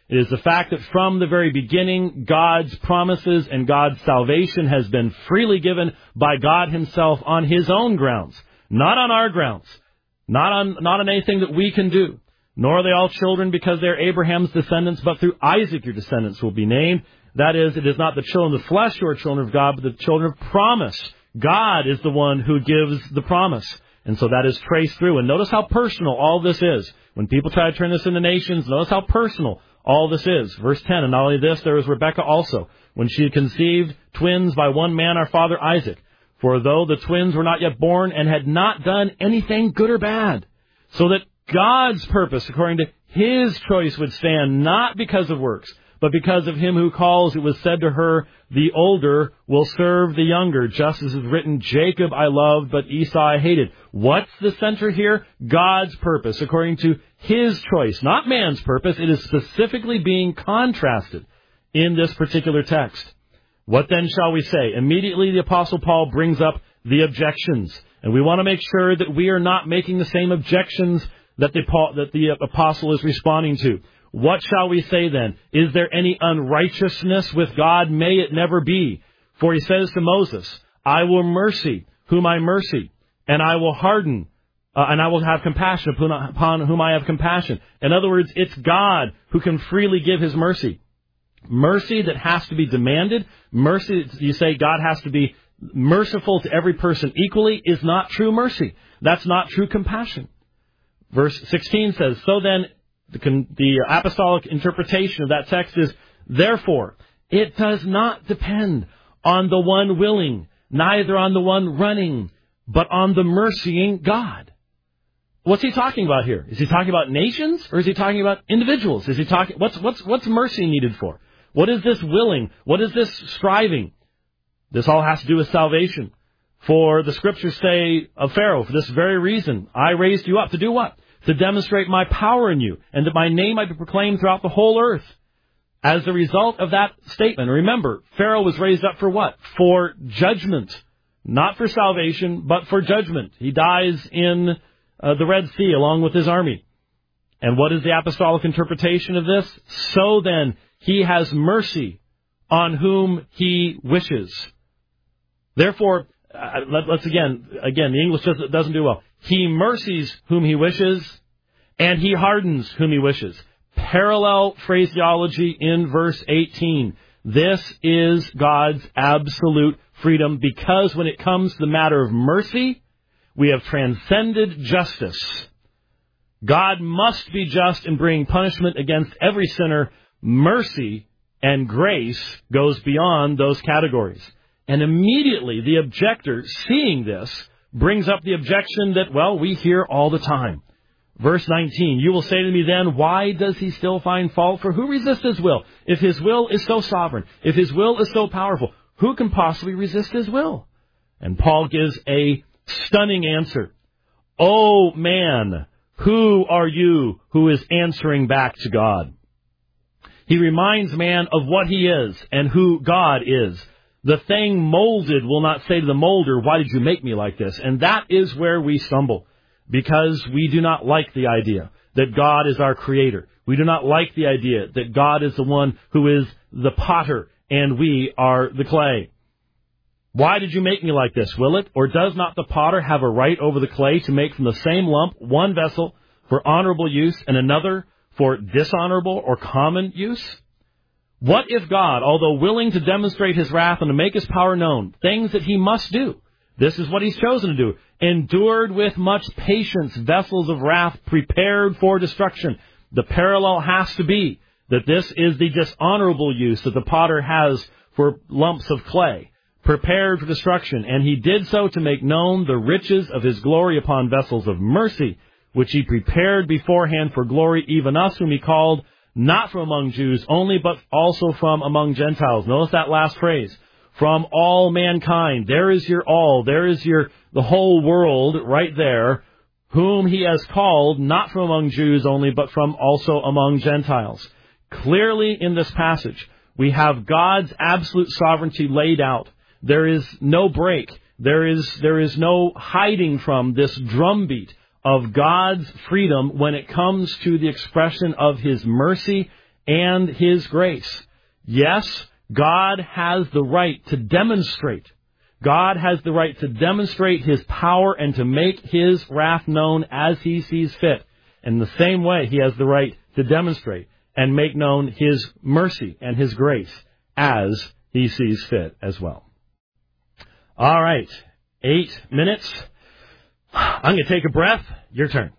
It is the fact that from the very beginning, God's promises and God's salvation has been freely given by God himself on his own grounds, not on our grounds, not on, not on anything that we can do. Nor are they all children because they are Abraham's descendants, but through Isaac your descendants will be named. That is, it is not the children of the flesh who are children of God, but the children of promise. God is the one who gives the promise. And so that is traced through. And notice how personal all this is. When people try to turn this into nations, notice how personal all this is. Verse ten, and not only this, there was Rebekah also, when she had conceived twins by one man, our father Isaac. For though the twins were not yet born and had not done anything good or bad, so that God's purpose, according to his choice, would stand, not because of works, but because of him who calls, it was said to her, the older will serve the younger, just as is written, Jacob I loved, but Esau I hated. What's the center here? God's purpose, according to his choice, not man's purpose. It is specifically being contrasted in this particular text. What then shall we say? Immediately the Apostle Paul brings up the objections, and we want to make sure that we are not making the same objections that the, that the apostle is responding to. What shall we say then? Is there any unrighteousness with God? May it never be. For he says to Moses, I will mercy whom I mercy, and I will harden, uh, and I will have compassion upon whom I have compassion. In other words, it's God who can freely give his mercy. Mercy that has to be demanded, mercy, you say God has to be merciful to every person equally, is not true mercy. That's not true compassion. Verse sixteen says, so then, the, the apostolic interpretation of that text is, therefore, it does not depend on the one willing, neither on the one running, but on the mercying God. What's he talking about here? Is he talking about nations, or is he talking about individuals? Is he talking, what's, what's, what's mercy needed for? What is this willing? What is this striving? This all has to do with salvation. For the scriptures say of Pharaoh, for this very reason, I raised you up to do what? To demonstrate my power in you, and that my name might be proclaimed throughout the whole earth. As a result of that statement, remember, Pharaoh was raised up for what? For judgment. Not for salvation, but for judgment. He dies in uh, the Red Sea along with his army. And what is the apostolic interpretation of this? So then, he has mercy on whom he wishes. Therefore, uh, let, let's again, again, the English doesn't, doesn't do well. He mercies whom he wishes, and he hardens whom he wishes. Parallel phraseology in verse eighteen. This is God's absolute freedom, because when it comes to the matter of mercy, we have transcended justice. God must be just in bringing punishment against every sinner. Mercy and grace goes beyond those categories. And immediately the objector, seeing this, brings up the objection that, well, we hear all the time. Verse nineteen, you will say to me then, why does he still find fault? For who resists his will? If his will is so sovereign, if his will is so powerful, who can possibly resist his will? And Paul gives a stunning answer. Oh man, who are you who is answering back to God? He reminds man of what he is and who God is. The thing molded will not say to the molder, why did you make me like this? And that is where we stumble, because we do not like the idea that God is our creator. We do not like the idea that God is the one who is the potter and we are the clay. Why did you make me like this? Will it? Or does not the potter have a right over the clay to make from the same lump one vessel for honorable use and another for dishonorable or common use? What if God, although willing to demonstrate his wrath and to make his power known, things that he must do, this is what he's chosen to do, endured with much patience vessels of wrath prepared for destruction? The parallel has to be that this is the dishonorable use that the potter has for lumps of clay, prepared for destruction. And he did so to make known the riches of his glory upon vessels of mercy, which he prepared beforehand for glory, even us whom he called, not from among Jews only, but also from among Gentiles. Notice that last phrase. From all mankind. There is your all. There is your, the whole world right there, whom he has called, not from among Jews only, but from also among Gentiles. Clearly in this passage, we have God's absolute sovereignty laid out. There is no break. There is, there is no hiding from this drumbeat of God's freedom when it comes to the expression of his mercy and His grace. Yes, God has the right to demonstrate. God has the right to demonstrate His power and to make His wrath known as He sees fit. In the same way, He has the right to demonstrate and make known His mercy and His grace as He sees fit as well. All right, eight minutes. I'm going to take a breath. Your turn.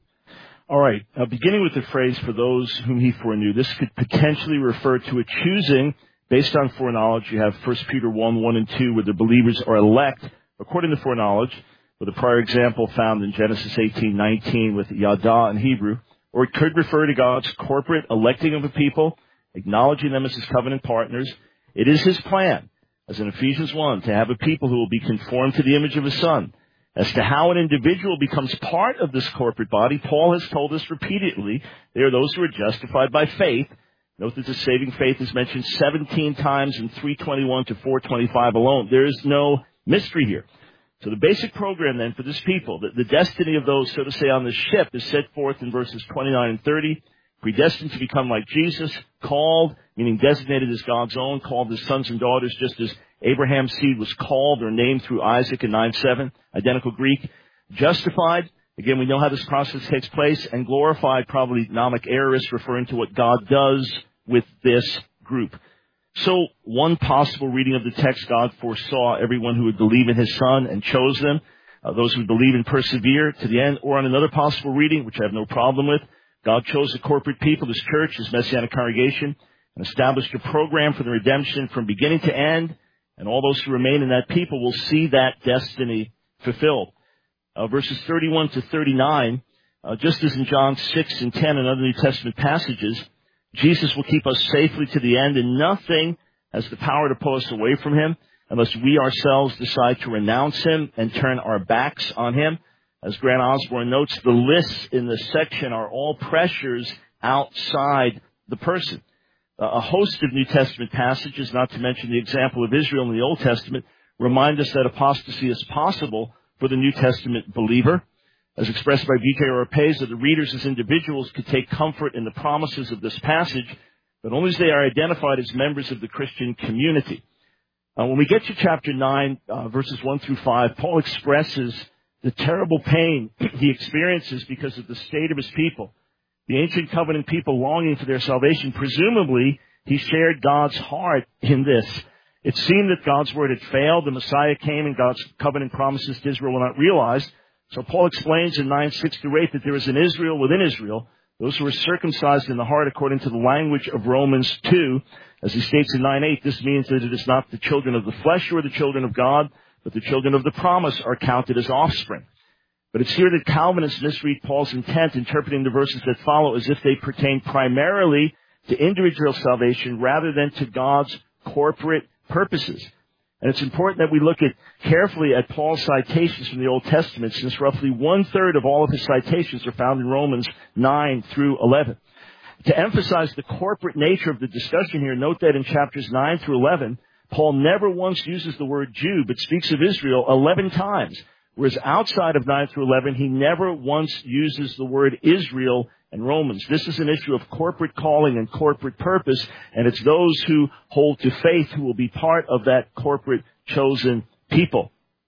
All right, uh, beginning with the phrase, for those whom He foreknew, this could potentially refer to a choosing based on foreknowledge. You have First Peter one, one and two, where the believers are elect according to foreknowledge, with a prior example found in Genesis eighteen, nineteen with Yada in Hebrew. Or it could refer to God's corporate electing of a people, acknowledging them as His covenant partners. It is His plan, as in Ephesians one, to have a people who will be conformed to the image of His Son. As to how an individual becomes part of this corporate body, Paul has told us repeatedly, they are those who are justified by faith. Note that the saving faith is mentioned seventeen times in three twenty-one to four twenty-five alone. There is no mystery here. So the basic program then for this people, the, the destiny of those, so to say, on the ship is set forth in verses twenty-nine and thirty. Predestined to become like Jesus, called, meaning designated as God's own, called as sons and daughters, just as Abraham's seed was called or named through Isaac in nine seven, identical Greek. Justified, again, we know how this process takes place, and glorified, probably nomic aorist, referring to what God does with this group. So, one possible reading of the text, God foresaw everyone who would believe in His Son and chose them, uh, those who would believe and persevere to the end. Or on another possible reading, which I have no problem with, God chose a corporate people, His church, His messianic congregation, and established a program for the redemption from beginning to end, and all those who remain in that people will see that destiny fulfilled. Uh, verses thirty-one to thirty-nine, uh, just as in John six and ten and other New Testament passages, Jesus will keep us safely to the end, and nothing has the power to pull us away from Him unless we ourselves decide to renounce Him and turn our backs on Him. As Grant Osborne notes, the lists in this section are all pressures outside the person. Uh, a host of New Testament passages, not to mention the example of Israel in the Old Testament, remind us that apostasy is possible for the New Testament believer. As expressed by V J Oropeza, the readers as individuals could take comfort in the promises of this passage, but only as they are identified as members of the Christian community. Uh, when we get to chapter nine, uh, verses one through five, Paul expresses the terrible pain he experiences because of the state of his people. The ancient covenant people longing for their salvation, presumably he shared God's heart in this. It seemed that God's word had failed, the Messiah came, and God's covenant promises to Israel were not realized. So Paul explains in nine, six through eight that there is an Israel within Israel, those who are circumcised in the heart according to the language of Romans two. As he states in nine eight, this means that it is not the children of the flesh who are the children of God, but the children of the promise are counted as offspring. But it's here that Calvinists misread Paul's intent, interpreting the verses that follow as if they pertain primarily to individual salvation rather than to God's corporate purposes. And it's important that we look at carefully at Paul's citations from the Old Testament, since roughly one-third of all of his citations are found in Romans nine through eleven. To emphasize the corporate nature of the discussion here, note that in chapters nine through eleven, Paul never once uses the word Jew, but speaks of Israel eleven times. Whereas outside of nine through eleven, he never once uses the word Israel in Romans. This is an issue of corporate calling and corporate purpose, and it's those who hold to faith who will be part of that corporate chosen people.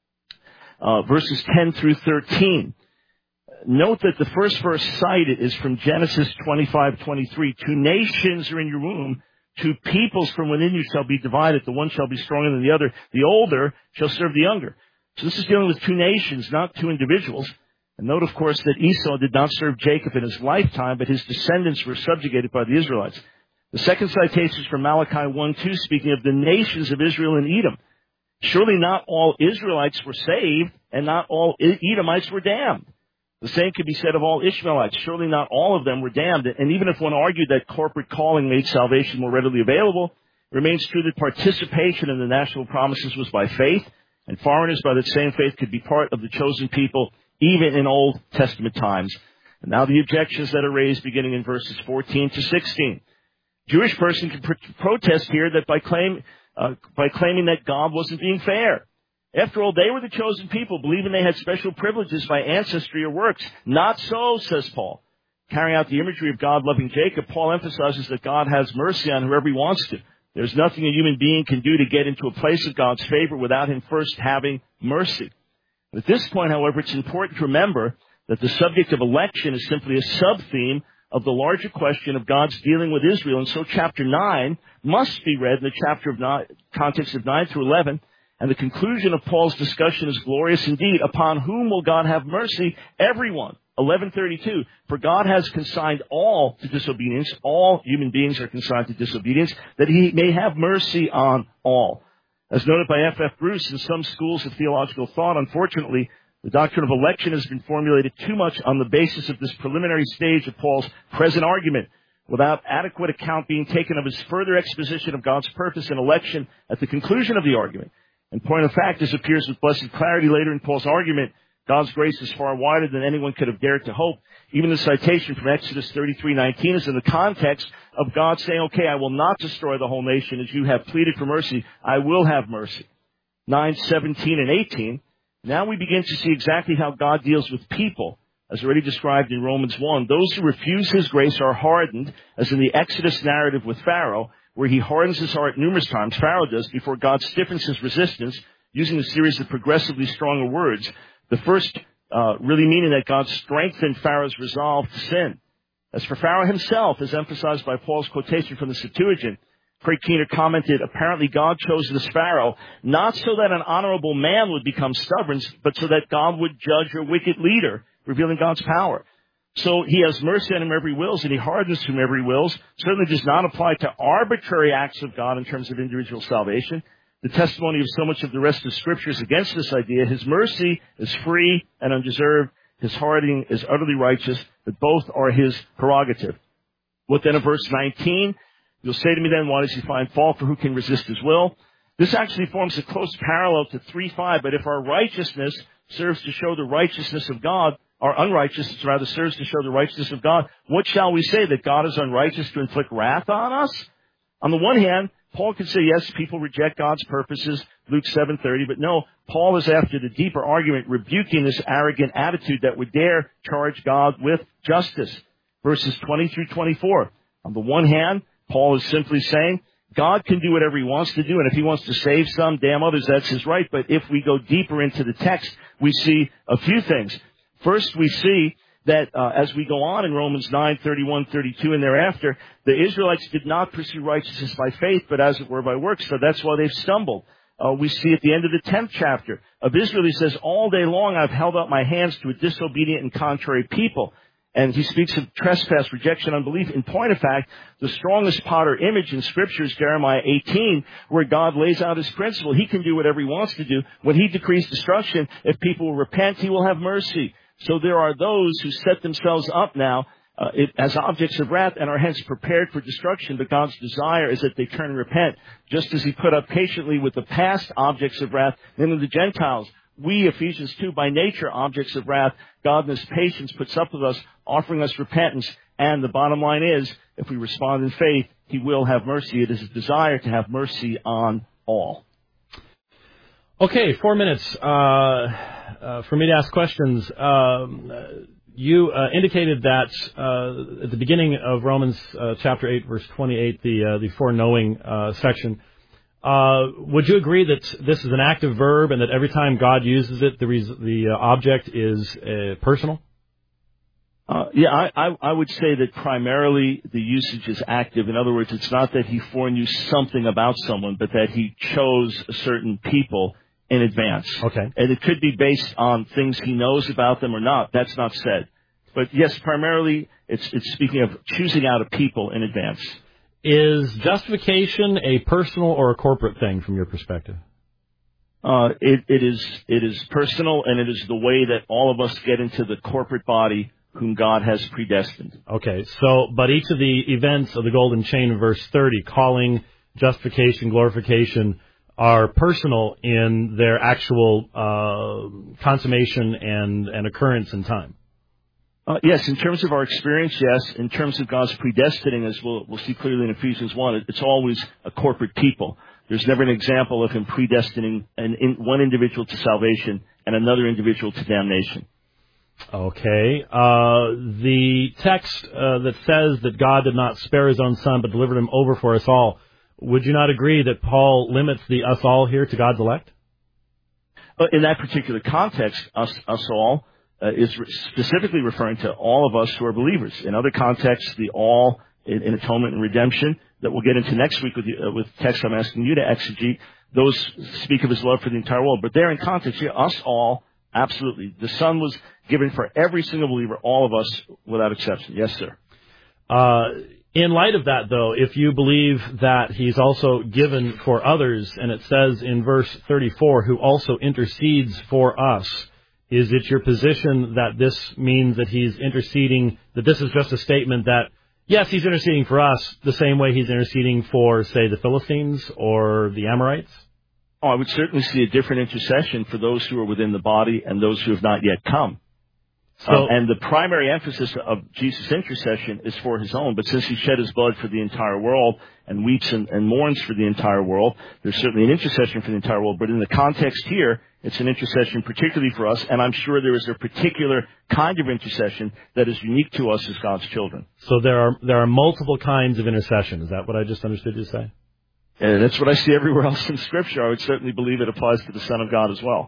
Uh, verses ten through thirteen. Note that the first verse cited is from Genesis twenty-five twenty-three. Two nations are in your womb. Two peoples from within you shall be divided. The one shall be stronger than the other. The older shall serve the younger. So this is dealing with two nations, not two individuals. And note, of course, that Esau did not serve Jacob in his lifetime, but his descendants were subjugated by the Israelites. The second citation is from Malachi one two, speaking of the nations of Israel and Edom. Surely not all Israelites were saved, and not all Edomites were damned. The same could be said of all Ishmaelites. Surely not all of them were damned. And even if one argued that corporate calling made salvation more readily available, it remains true that participation in the national promises was by faith, and foreigners by that same faith could be part of the chosen people, even in Old Testament times. And now the objections that are raised beginning in verses fourteen to sixteen. Jewish person can pr- protest here that by claim, uh, by claiming that God wasn't being fair. After all, they were the chosen people, believing they had special privileges by ancestry or works. Not so, says Paul. carrying out the imagery of God loving Jacob, Paul emphasizes that God has mercy on whoever he wants to. There's nothing a human being can do to get into a place of God's favor without him first having mercy. At this point, however, it's important to remember that the subject of election is simply a sub-theme of the larger question of God's dealing with Israel. And so chapter nine must be read in the chapter of nine, context of nine through eleven. And the conclusion of Paul's discussion is glorious indeed. Upon whom will God have mercy? Everyone. eleven thirty-two. For God has consigned all to disobedience. All human beings are consigned to disobedience, that he may have mercy on all. As noted by F F Bruce, in some schools of theological thought, unfortunately, the doctrine of election has been formulated too much on the basis of this preliminary stage of Paul's present argument, without adequate account being taken of his further exposition of God's purpose in election at the conclusion of the argument. In point of fact, as appears with blessed clarity later in Paul's argument, God's grace is far wider than anyone could have dared to hope. Even the citation from Exodus thirty-three nineteen is in the context of God saying, okay, I will not destroy the whole nation as you have pleaded for mercy. I will have mercy. nine seventeen and eighteen. Now we begin to see exactly how God deals with people, as already described in Romans one. Those who refuse his grace are hardened, as in the Exodus narrative with Pharaoh, where he hardens his heart numerous times, Pharaoh does, before God stiffens his resistance, using a series of progressively stronger words. The first uh, really meaning that God strengthened Pharaoh's resolve to sin. As for Pharaoh himself, as emphasized by Paul's quotation from the Septuagint, Craig Keener commented, apparently God chose this Pharaoh not so that an honorable man would become stubborn, but so that God would judge a wicked leader, revealing God's power. So he has mercy on whomever he wills, and he hardens whomever he wills. Certainly does not apply to arbitrary acts of God in terms of individual salvation. The testimony of so much of the rest of Scripture is against this idea. His mercy is free and undeserved. His hardening is utterly righteous. But both are his prerogative. What then of verse nineteen? You'll say to me then, why does he find fault, for who can resist his will? This actually forms a close parallel to three five. But if our righteousness serves to show the righteousness of God, our unrighteousness rather serves to show the righteousness of God, what shall we say? That God is unrighteous to inflict wrath on us? On the one hand, Paul could say, yes, people reject God's purposes, Luke seven thirty, but no, Paul is after the deeper argument, rebuking this arrogant attitude that would dare charge God with justice. Verses twenty through twenty-four. On the one hand, Paul is simply saying, God can do whatever he wants to do, and if he wants to save some, damn others, that's his right. But if we go deeper into the text, we see a few things. First, we see that uh, as we go on in Romans nine, thirty-one, thirty-two, and thereafter, the Israelites did not pursue righteousness by faith, but as it were by works. So that's why they've stumbled. Uh, we see at the end of the tenth chapter of Israel, he says, all day long I've held out my hands to a disobedient and contrary people. And he speaks of trespass, rejection, unbelief. In point of fact, the strongest potter image in Scripture is Jeremiah eighteen, where God lays out his principle. He can do whatever he wants to do. When he decrees destruction, if people will repent, he will have mercy. So there are those who set themselves up now uh, it, as objects of wrath and are hence prepared for destruction. But God's desire is that they turn and repent, just as he put up patiently with the past objects of wrath, namely the Gentiles. We, Ephesians two, by nature, objects of wrath. God in his patience puts up with us, offering us repentance. And the bottom line is, if we respond in faith, he will have mercy. It is his desire to have mercy on all. Okay, four minutes uh, uh, for me to ask questions. Um, you uh, indicated that uh, at the beginning of Romans uh, chapter eight, verse twenty-eight, the uh, the foreknowing uh, section. Uh, would you agree that this is an active verb and that every time God uses it, the res- the uh, object is uh, personal? Uh, yeah, I, I, I would say that primarily the usage is active. In other words, it's not that he foreknew something about someone, but that he chose certain people in advance. Okay. And it could be based on things he knows about them or not. That's not said. But yes, primarily it's, it's speaking of choosing out a people in advance. Is justification a personal or a corporate thing from your perspective? Uh, it, it is, it is personal, and it is the way that all of us get into the corporate body whom God has predestined. Okay, so, but each of the events of the golden chain of verse thirty, calling, justification, glorification, are personal in their actual uh, consummation and, and occurrence in time. Uh, yes, in terms of our experience, yes. In terms of God's predestining, as we'll, we'll see clearly in Ephesians one, it, it's always a corporate people. There's never an example of him predestining an in, one individual to salvation and another individual to damnation. Okay. Uh, the text uh, that says that God did not spare his own son but delivered him over for us all, would you not agree that Paul limits the us all here to God's elect? In that particular context, us, us all uh, is re- specifically referring to all of us who are believers. In other contexts, the all in, in atonement and redemption that we'll get into next week with, you, uh, with texts I'm asking you to exegete, those speak of his love for the entire world. But there in context, yeah, us all, absolutely. The Son was given for every single believer, all of us, without exception. Yes, sir. Uh, in light of that, though, if you believe that he's also given for others, and it says in verse thirty-four, who also intercedes for us, is it your position that this means that he's interceding, that this is just a statement that, yes, he's interceding for us the same way he's interceding for, say, the Philistines or the Amorites? Oh, I would certainly see a different intercession for those who are within the body and those who have not yet come. So, um, and the primary emphasis of Jesus' intercession is for his own, but since he shed his blood for the entire world and weeps and, and mourns for the entire world, there's certainly an intercession for the entire world, but in the context here, it's an intercession particularly for us, and I'm sure there is a particular kind of intercession that is unique to us as God's children. So there are there are multiple kinds of intercession. Is that what I just understood you to say? And that's what I see everywhere else in Scripture. I would certainly believe it applies to the Son of God as well.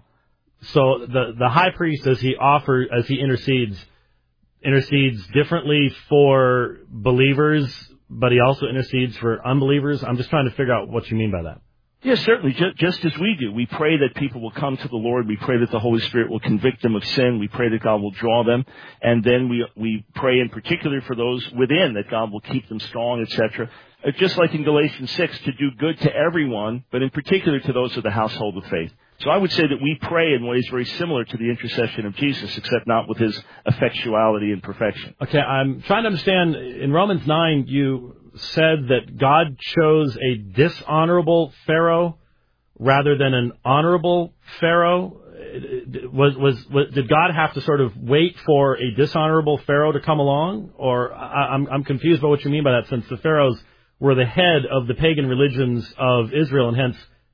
So the the high priest, as he offers, as he intercedes, intercedes differently for believers, but he also intercedes for unbelievers. I'm just trying to figure out what you mean by that. Yes, certainly, just, just as we do. We pray that people will come to the Lord. We pray that the Holy Spirit will convict them of sin. We pray that God will draw them. And then we we pray in particular for those within, that God will keep them strong, et cetera. Just like in Galatians six, to do good to everyone, but in particular to those of the household of faith. So I would say that we pray in ways very similar to the intercession of Jesus, except not with his effectuality and perfection. Okay, I'm trying to understand. In Romans nine, you said that God chose a dishonorable Pharaoh rather than an honorable Pharaoh. Was, was, was did God have to sort of wait for a dishonorable Pharaoh to come along? Or I, I'm, I'm confused by what you mean by that, since the Pharaohs were the head of the pagan religions of Israel and hence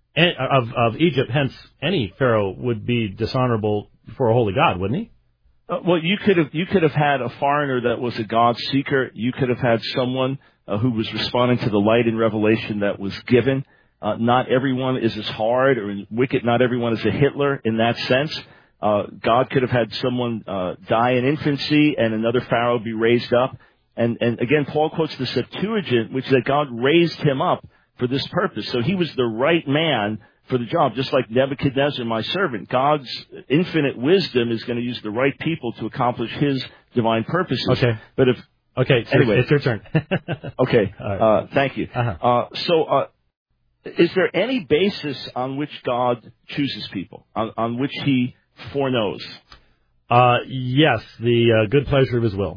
Of, of Egypt, hence any pharaoh would be dishonorable for a holy God, wouldn't he? Uh, well, you could have you could have had a foreigner that was a God seeker. You could have had someone uh, who was responding to the light and revelation that was given. Uh, not everyone is as hard or wicked. Not everyone is a Hitler in that sense. Uh, God could have had someone uh, die in infancy and another pharaoh be raised up. And and again, Paul quotes the Septuagint, which that God raised him up for this purpose. So he was the right man for the job, just like Nebuchadnezzar, my servant. God's infinite wisdom is going to use the right people to accomplish his divine purposes. Okay. But if okay, it's, anyway, it's your turn. Okay. Right. Uh, thank you. Uh-huh. Uh, so, uh, is there any basis on which God chooses people, on, on which he foreknows? Uh, yes, the uh, good pleasure of his will.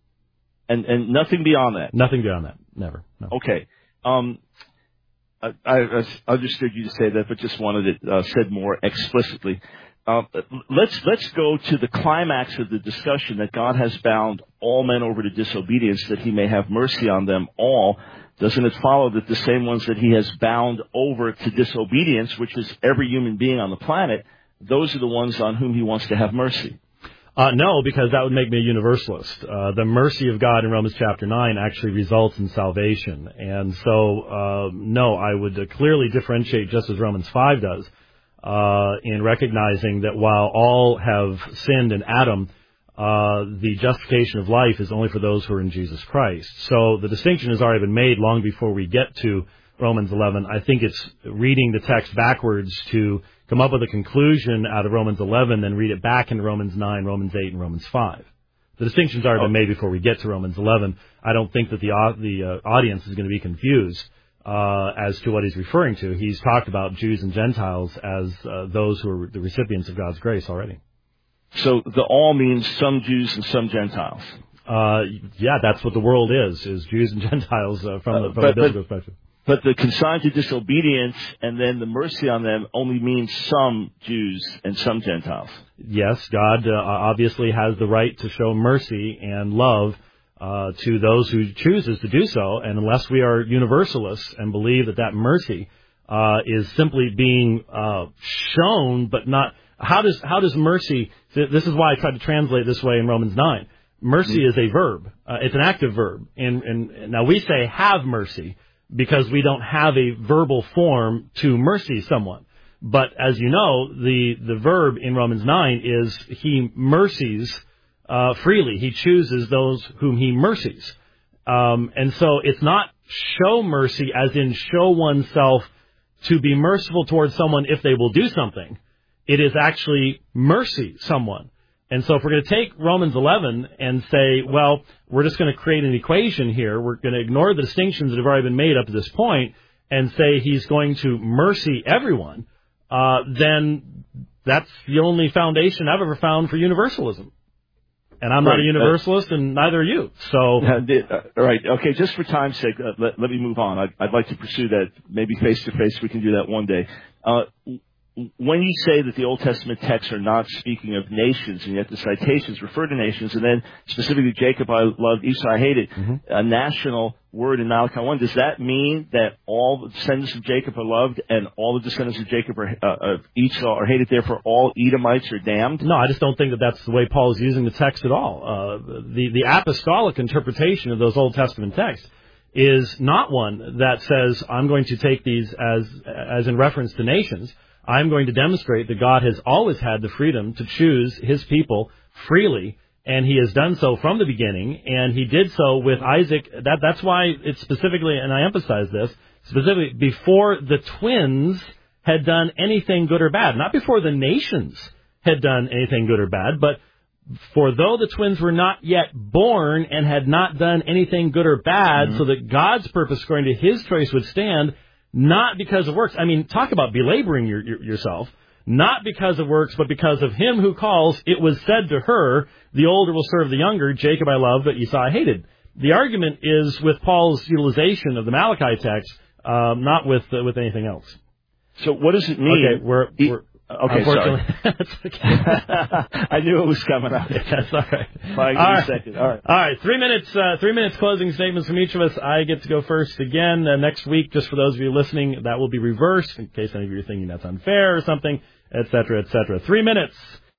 And and nothing beyond that? Nothing beyond that. Never. No. Okay. Um, I, I understood you to say that, but just wanted it uh, said more explicitly. Uh, let's let's go to the climax of the discussion that God has bound all men over to disobedience, that he may have mercy on them all. Doesn't it follow that the same ones that he has bound over to disobedience, which is every human being on the planet, those are the ones on whom he wants to have mercy? Uh, no, because that would make me a universalist. Uh, the mercy of God in Romans chapter nine actually results in salvation. And so, uh, no, I would uh, clearly differentiate, just as Romans five does, uh, in recognizing that while all have sinned in Adam, uh, the justification of life is only for those who are in Jesus Christ. So the distinction has already been made long before we get to Romans eleven. I think it's reading the text backwards to come up with a conclusion out of Romans eleven, then read it back into Romans nine, Romans eight, and Romans five. The distinction's already been made before we get to Romans eleven. I don't think that the uh, the uh, audience is going to be confused uh, as to what he's referring to. He's talked about Jews and Gentiles as uh, those who are the recipients of God's grace already. So the all means some Jews and some Gentiles. Uh, yeah, that's what the world is, is Jews and Gentiles uh, from, the, from uh, the biblical perspective. But the consigned to disobedience and then the mercy on them only means some Jews and some Gentiles. Yes, God uh, obviously has the right to show mercy and love uh, to those who chooses to do so. And unless we are universalists and believe that that mercy uh, is simply being uh, shown, but not, how does how does mercy? This is why I tried to translate this way in Romans nine. Mercy mm-hmm. is a verb. Uh, it's an active verb. And, and now we say have mercy because we don't have a verbal form to mercy someone. But as you know, the the verb in Romans nine is he mercies uh, freely. He chooses those whom he mercies. Um, and so it's not show mercy as in show oneself to be merciful towards someone if they will do something. It is actually mercy someone. And so if we're going to take Romans eleven and say, well, we're just going to create an equation here, we're going to ignore the distinctions that have already been made up to this point and say he's going to mercy everyone, uh, then that's the only foundation I've ever found for universalism. And I'm right. not a universalist, uh, and neither are you. So, uh, all right, okay. Just for time's sake, uh, let, let me move on. I'd, I'd like to pursue that maybe face to face. We can do that one day. Uh, when you say that the Old Testament texts are not speaking of nations, and yet the citations refer to nations, and then specifically Jacob I loved, Esau I hated, mm-hmm. a national word in Malachi one, does that mean that all the descendants of Jacob are loved and all the descendants of Jacob are, uh, of Esau are hated, therefore all Edomites are damned? No, I just don't think that that's the way Paul is using the text at all. Uh, the, the apostolic interpretation of those Old Testament texts is not one that says, I'm going to take these as as in reference to nations. I'm going to demonstrate that God has always had the freedom to choose his people freely, and he has done so from the beginning, and he did so with Isaac. That That's why it's specifically, and I emphasize this, specifically before the twins had done anything good or bad. Not before the nations had done anything good or bad, but for though the twins were not yet born and had not done anything good or bad, mm-hmm. so that God's purpose according to his choice would stand, not because of works. I mean, talk about belaboring your, your, yourself. Not because of works, but because of him who calls. It was said to her, the older will serve the younger. Jacob I loved, but Esau I hated. The argument is with Paul's utilization of the Malachi text, um, not with uh, with anything else. So what does it mean? Okay, we're... we're Okay, sorry. okay. I knew it was coming up. That's all right. Five all right. seconds. All right. All right. Three minutes. Uh, three minutes closing statements from each of us. I get to go first again uh, next week. Just for those of you listening, that will be reversed in case any of you are thinking that's unfair or something, et cetera, et cetera. Three minutes.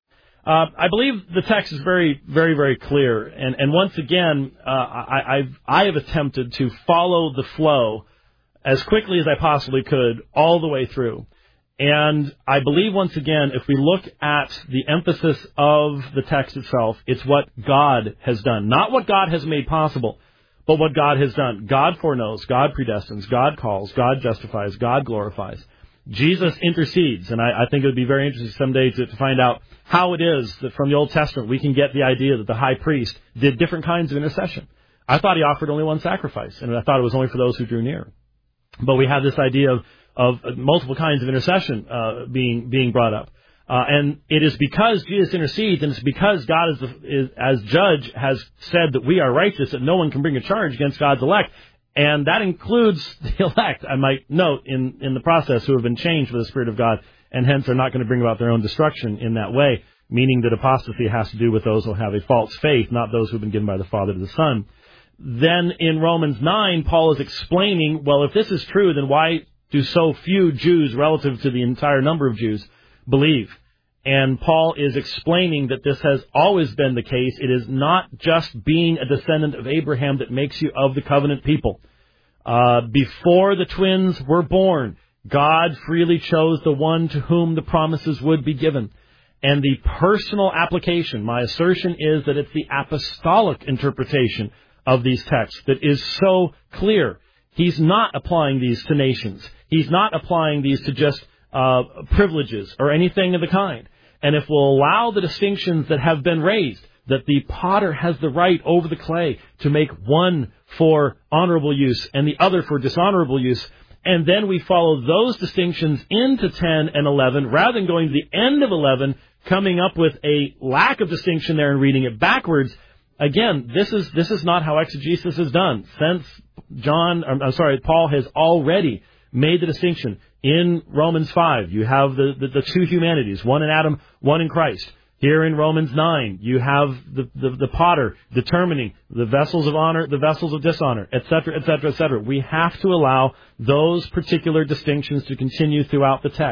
Uh, I believe the text is very, very, very clear. And and once again, uh, I I've, I have attempted to follow the flow as quickly as I possibly could all the way through. And I believe, once again, if we look at the emphasis of the text itself, it's what God has done. Not what God has made possible, but what God has done. God foreknows, God predestines, God calls, God justifies, God glorifies. Jesus intercedes, and I, I think it would be very interesting someday to, to find out how it is that from the Old Testament we can get the idea that the high priest did different kinds of intercession. I thought he offered only one sacrifice, and I thought it was only for those who drew near. But we have this idea of of multiple kinds of intercession uh, being being brought up. Uh, and it is because Jesus intercedes, and it's because God, is, the, is as judge, has said that we are righteous, that no one can bring a charge against God's elect. And that includes the elect, I might note, in, in the process, who have been changed by the Spirit of God, and hence are not going to bring about their own destruction in that way, meaning that apostasy has to do with those who have a false faith, not those who have been given by the Father to the Son. Then in Romans nine, Paul is explaining, well, if this is true, then why do so few Jews, relative to the entire number of Jews, believe? And Paul is explaining that this has always been the case. It is not just being a descendant of Abraham that makes you of the covenant people. Uh, before the twins were born, God freely chose the one to whom the promises would be given. And the personal application, my assertion is that it's the apostolic interpretation of these texts that is so clear. He's not applying these to nations. He's not applying these to just uh, privileges or anything of the kind. And if we'll allow the distinctions that have been raised, that the potter has the right over the clay to make one for honorable use and the other for dishonorable use, and then we follow those distinctions into ten and eleven, rather than going to the end of eleven, coming up with a lack of distinction there and reading it backwards. Again, this is this is not how exegesis is done. Since John, I'm sorry, Paul has already made the distinction in Romans five. You have the, the, the two humanities, one in Adam, one in Christ. Here in Romans nine, you have the, the, the potter determining the vessels of honor, the vessels of dishonor, et cetera, et cetera, et cetera. We have to allow those particular distinctions to continue throughout the text.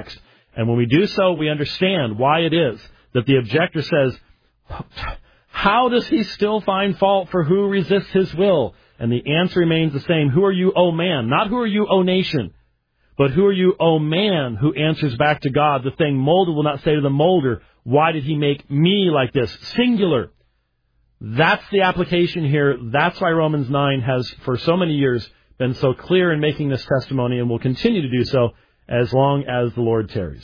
And when we do so, we understand why it is that the objector says, how does he still find fault for who resists his will? And the answer remains the same. Who are you, O man? Not who are you, O nation? But who are you, O man, who answers back to God? The thing molded will not say to the molder, why did he make me like this? Singular. That's the application here. That's why Romans nine has, for so many years, been so clear in making this testimony and will continue to do so as long as the Lord tarries.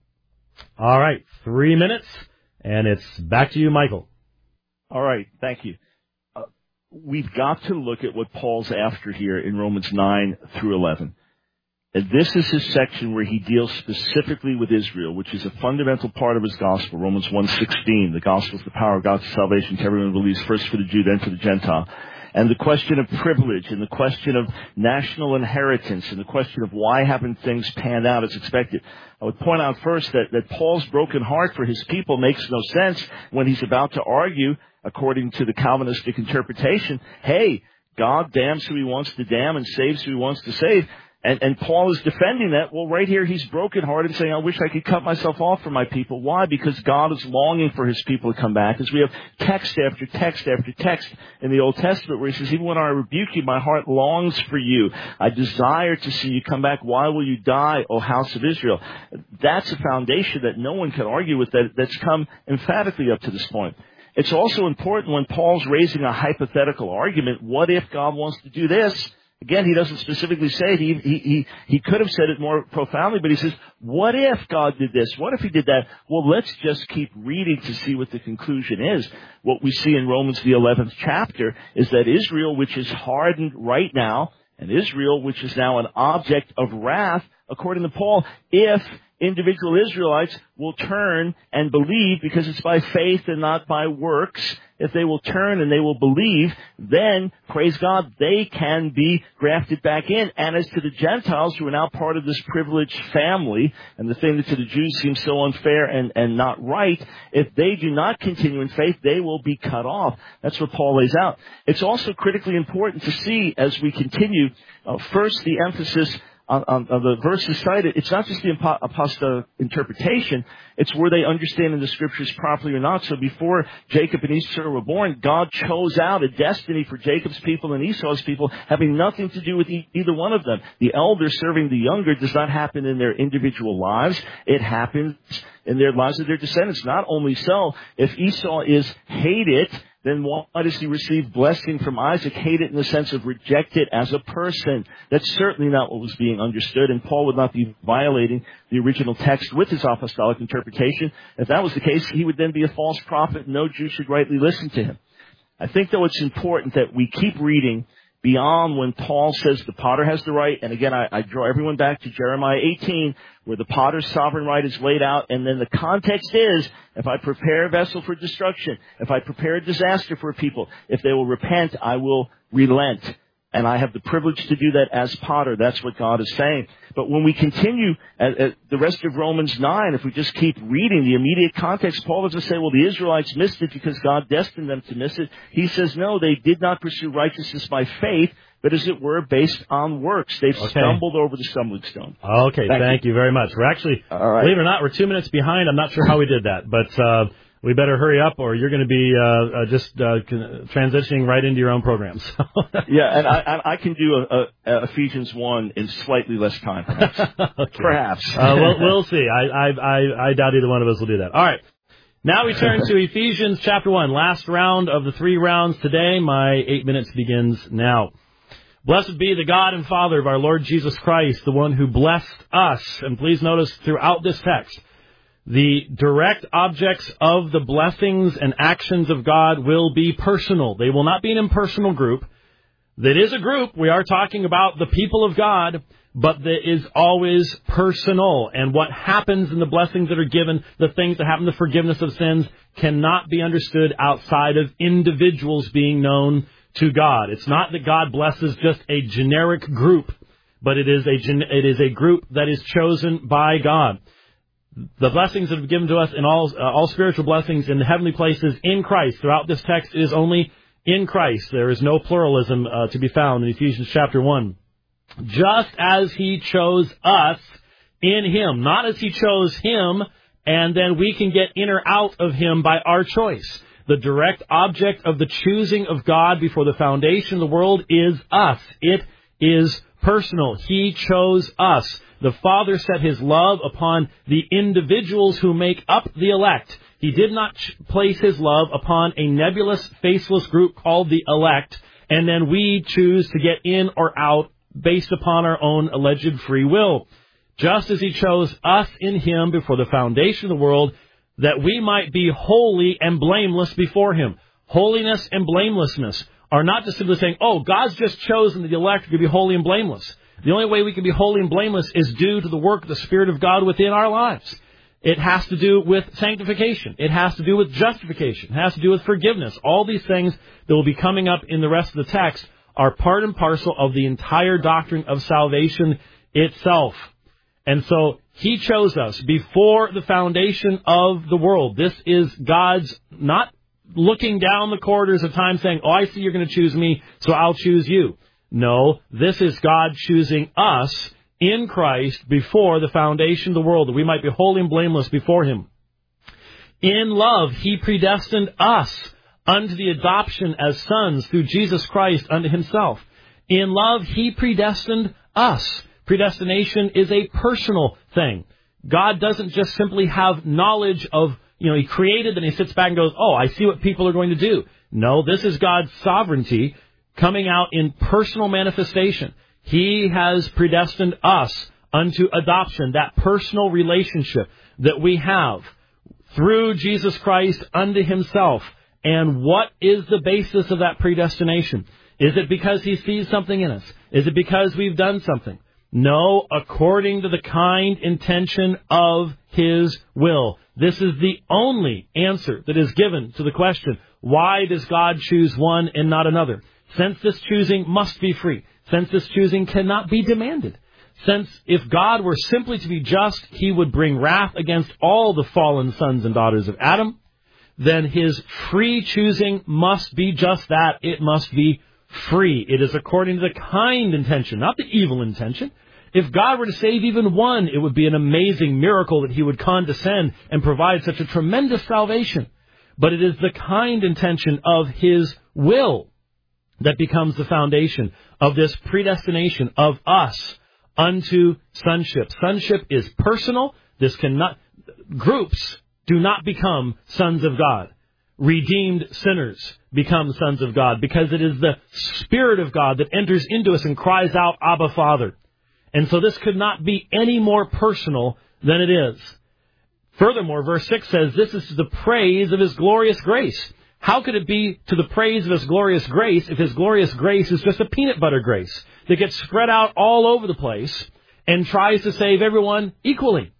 All right, three minutes, and it's back to you, Michael. All right, thank you. Uh, we've got to look at what Paul's after here in Romans nine through eleven. And this is his section where he deals specifically with Israel, which is a fundamental part of his gospel. Romans one sixteen, the gospel is the power of God to salvation to everyone who believes, first for the Jew, then for the Gentile. And the question of privilege, and the question of national inheritance, and the question of why haven't things panned out as expected. I would point out first that, that Paul's broken heart for his people makes no sense when he's about to argue, according to the Calvinistic interpretation, hey, God damns who he wants to damn and saves who he wants to save. And, and Paul is defending that. Well, right here, he's brokenhearted, saying, I wish I could cut myself off from my people. Why? Because God is longing for his people to come back. As we have text after text after text in the Old Testament where he says, even when I rebuke you, my heart longs for you. I desire to see you come back. Why will you die, O house of Israel? That's a foundation that no one can argue with, that, that's come emphatically up to this point. It's also important when Paul's raising a hypothetical argument, what if God wants to do this? Again, he doesn't specifically say it. He, he, he, he could have said it more profoundly, but he says, what if God did this? What if he did that? Well, let's just keep reading to see what the conclusion is. What we see in Romans, the eleventh chapter, is that Israel, which is hardened right now, and Israel, which is now an object of wrath, according to Paul, if individual Israelites will turn and believe, because it's by faith and not by works, if they will turn and they will believe, then, praise God, they can be grafted back in. And as to the Gentiles, who are now part of this privileged family, and the thing that to the Jews seems so unfair and, and not right, if they do not continue in faith, they will be cut off. That's what Paul lays out. It's also critically important to see, as we continue, uh, first the emphasis On, on, on the verses cited, it's not just the apostolic interpretation, it's where they understand in the scriptures properly or not. So before Jacob and Esau were born, God chose out a destiny for Jacob's people and Esau's people having nothing to do with e- either one of them. The elder serving the younger does not happen in their individual lives. It happens in their lives of their descendants. Not only so, if Esau is hated, then why does he receive blessing from Isaac? Hate it in the sense of reject it as a person. That's certainly not what was being understood, and Paul would not be violating the original text with his apostolic interpretation. If that was the case, he would then be a false prophet, and no Jew should rightly listen to him. I think, though, it's important that we keep reading beyond when Paul says the potter has the right, and again, I, I draw everyone back to Jeremiah eighteen, where the potter's sovereign right is laid out, and then the context is, if I prepare a vessel for destruction, if I prepare a disaster for a people, if they will repent, I will relent. And I have the privilege to do that as potter. That's what God is saying. But when we continue at, at the rest of Romans nine, if we just keep reading the immediate context, Paul doesn't say, well, the Israelites missed it because God destined them to miss it. He says, no, they did not pursue righteousness by faith, but as it were, based on works. They've okay. stumbled over the stumbling stone. Okay, thank, thank you. you very much. We're actually, right. believe it or not, we're two minutes behind. I'm not sure how we did that, but uh we better hurry up, or you're going to be uh, uh, just uh, transitioning right into your own program. So. Yeah, and I, I can do a, a Ephesians one in slightly less time, perhaps. okay. Perhaps. uh, we'll, we'll see. I, I, I, I doubt either one of us will do that. All right. Now we turn to Ephesians chapter one, last round of the three rounds today. My eight minutes begins now. Blessed be the God and Father of our Lord Jesus Christ, the one who blessed us. And please notice throughout this text, the direct objects of the blessings and actions of God will be personal. They will not be an impersonal group. That is a group. We are talking about the people of God, but that is always personal. And what happens in the blessings that are given, the things that happen, the forgiveness of sins, cannot be understood outside of individuals being known to God. It's not that God blesses just a generic group, but it is a it is a group that is chosen by God. The blessings that have been given to us in all uh, all spiritual blessings in the heavenly places in Christ. Throughout this text is only in Christ. There is no pluralism uh, to be found in Ephesians chapter one. Just as he chose us in Him, not as He chose Him, and then we can get in or out of Him by our choice. The direct object of the choosing of God before the foundation of the world is us. It is personal. He chose us. The Father set His love upon the individuals who make up the elect. He did not place His love upon a nebulous, faceless group called the elect, and then we choose to get in or out based upon our own alleged free will. Just as He chose us in Him before the foundation of the world, that we might be holy and blameless before Him. Holiness and blamelessness are not just simply saying, oh, God's just chosen the elect to be holy and blameless. The only way we can be holy and blameless is due to the work of the Spirit of God within our lives. It has to do with sanctification. It has to do with justification. It has to do with forgiveness. All these things that will be coming up in the rest of the text are part and parcel of the entire doctrine of salvation itself. And so He chose us before the foundation of the world. This is God's not looking down the corridors of time saying, oh, I see you're going to choose me, so I'll choose you. No, this is God choosing us in Christ before the foundation of the world, that we might be holy and blameless before Him. In love, He predestined us unto the adoption as sons through Jesus Christ unto Himself. In love, He predestined us. Predestination is a personal thing. God doesn't just simply have knowledge of, you know, He created and He sits back and goes, oh, I see what people are going to do. No, this is God's sovereignty coming out in personal manifestation. He has predestined us unto adoption, that personal relationship that we have through Jesus Christ unto Himself. And what is the basis of that predestination? Is it because He sees something in us? Is it because we've done something? No, according to the kind intention of His will. This is the only answer that is given to the question, why does God choose one and not another? Since this choosing must be free. Since this choosing cannot be demanded. Since if God were simply to be just, He would bring wrath against all the fallen sons and daughters of Adam, then His free choosing must be just that. It must be free. It is according to the kind intention, not the evil intention. If God were to save even one, it would be an amazing miracle that He would condescend and provide such a tremendous salvation. But it is the kind intention of His will that becomes the foundation of this predestination of us unto sonship. Sonship is personal. This cannot, groups do not become sons of God. Redeemed sinners become sons of God because it is the Spirit of God that enters into us and cries out, Abba, Father. And so this could not be any more personal than it is. Furthermore, verse six says, this is the praise of His glorious grace. How could it be to the praise of His glorious grace if His glorious grace is just a peanut butter grace that gets spread out all over the place and tries to save everyone equally?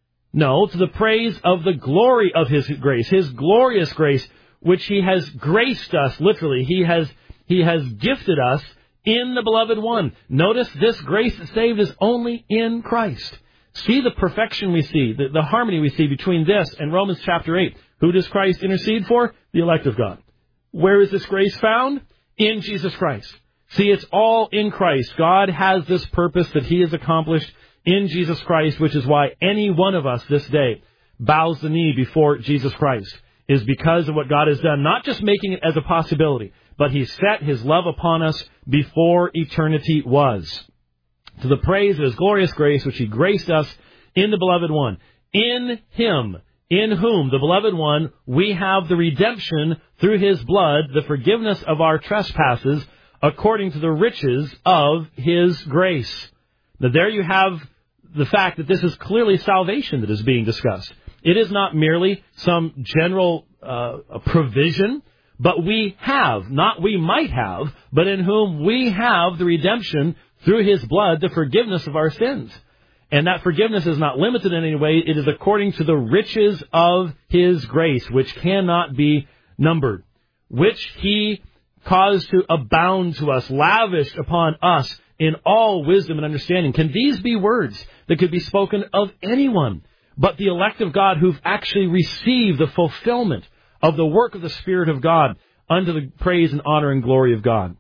No, to the praise of the glory of His grace, His glorious grace, which He has graced us, literally. He has, He has gifted us in the Beloved One. Notice this grace that saved is only in Christ. See the perfection we see, the, the harmony we see between this and Romans chapter eight. Who does Christ intercede for? The elect of God. Where is this grace found? In Jesus Christ. See, it's all in Christ. God has this purpose that He has accomplished in Jesus Christ, which is why any one of us this day bows the knee before Jesus Christ, is because of what God has done, not just making it as a possibility, but He set His love upon us before eternity was. To the praise of His glorious grace, which He graced us in the Beloved One. In Him, in whom, the Beloved One, we have the redemption through His blood, the forgiveness of our trespasses, according to the riches of His grace. Now there you have the fact that this is clearly salvation that is being discussed. It is not merely some general uh, provision, but we have, not we might have, but in whom we have the redemption through His blood, the forgiveness of our sins. And that forgiveness is not limited in any way. It is according to the riches of His grace, which cannot be numbered, which He caused to abound to us, lavished upon us in all wisdom and understanding. Can these be words that could be spoken of anyone but the elect of God who've actually received the fulfillment of the work of the Spirit of God unto the praise and honor and glory of God?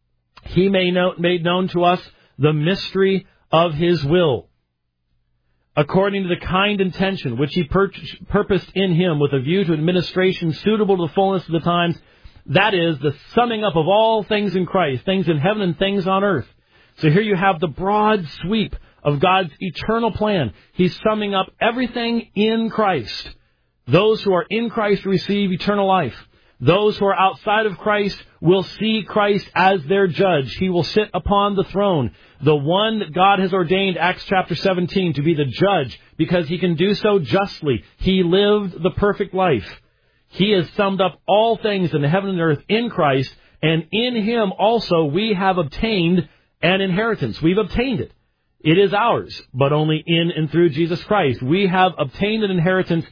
He made known to us the mystery of His will, according to the kind intention which he pur- purposed in him with a view to administration suitable to the fullness of the times. That is, the summing up of all things in Christ, things in heaven and things on earth. So here you have the broad sweep of God's eternal plan. He's summing up everything in Christ. Those who are in Christ receive eternal life. Those who are outside of Christ will see Christ as their judge. He will sit upon the throne. The one that God has ordained, Acts chapter seventeen, to be the judge, because he can do so justly. He lived the perfect life. He has summed up all things in the heaven and earth in Christ, and in him also we have obtained an inheritance. We've obtained it. It is ours, but only in and through Jesus Christ. We have obtained an inheritance.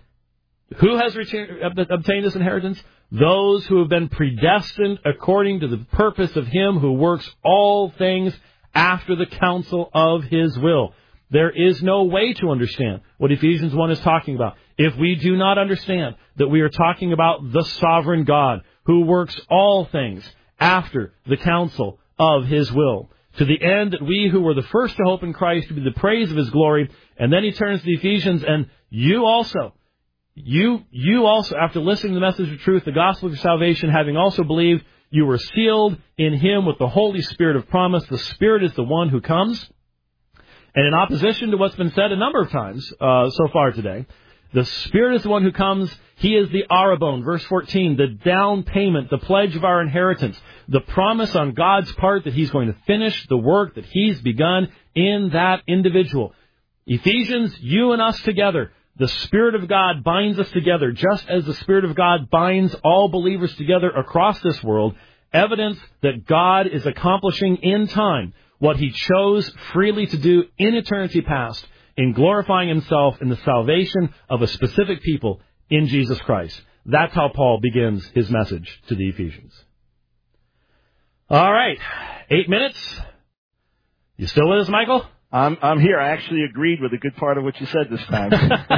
Who has retain, obtained this inheritance? Those who have been predestined according to the purpose of him who works all things after the counsel of his will. There is no way to understand what Ephesians one is talking about if we do not understand that we are talking about the sovereign God who works all things after the counsel of his will, to the end that we who were the first to hope in Christ to be the praise of his glory. And then he turns to Ephesians, and you also, you, you also, after listening to the message of truth, the gospel of your salvation, having also believed, you were sealed in him with the Holy Spirit of promise. The Spirit is the one who comes. And in opposition to what's been said a number of times uh, so far today, the Spirit is the one who comes. He is the arabon, verse fourteen, the down payment, the pledge of our inheritance, the promise on God's part that he's going to finish the work that he's begun in that individual. Ephesians, you and us together, the Spirit of God binds us together, just as the Spirit of God binds all believers together across this world, evidence that God is accomplishing in time what he chose freely to do in eternity past, in glorifying himself in the salvation of a specific people in Jesus Christ. That's how Paul begins his message to the Ephesians. All right. Eight minutes. You still with us, Michael? I'm I'm here. I actually agreed with a good part of what you said this time.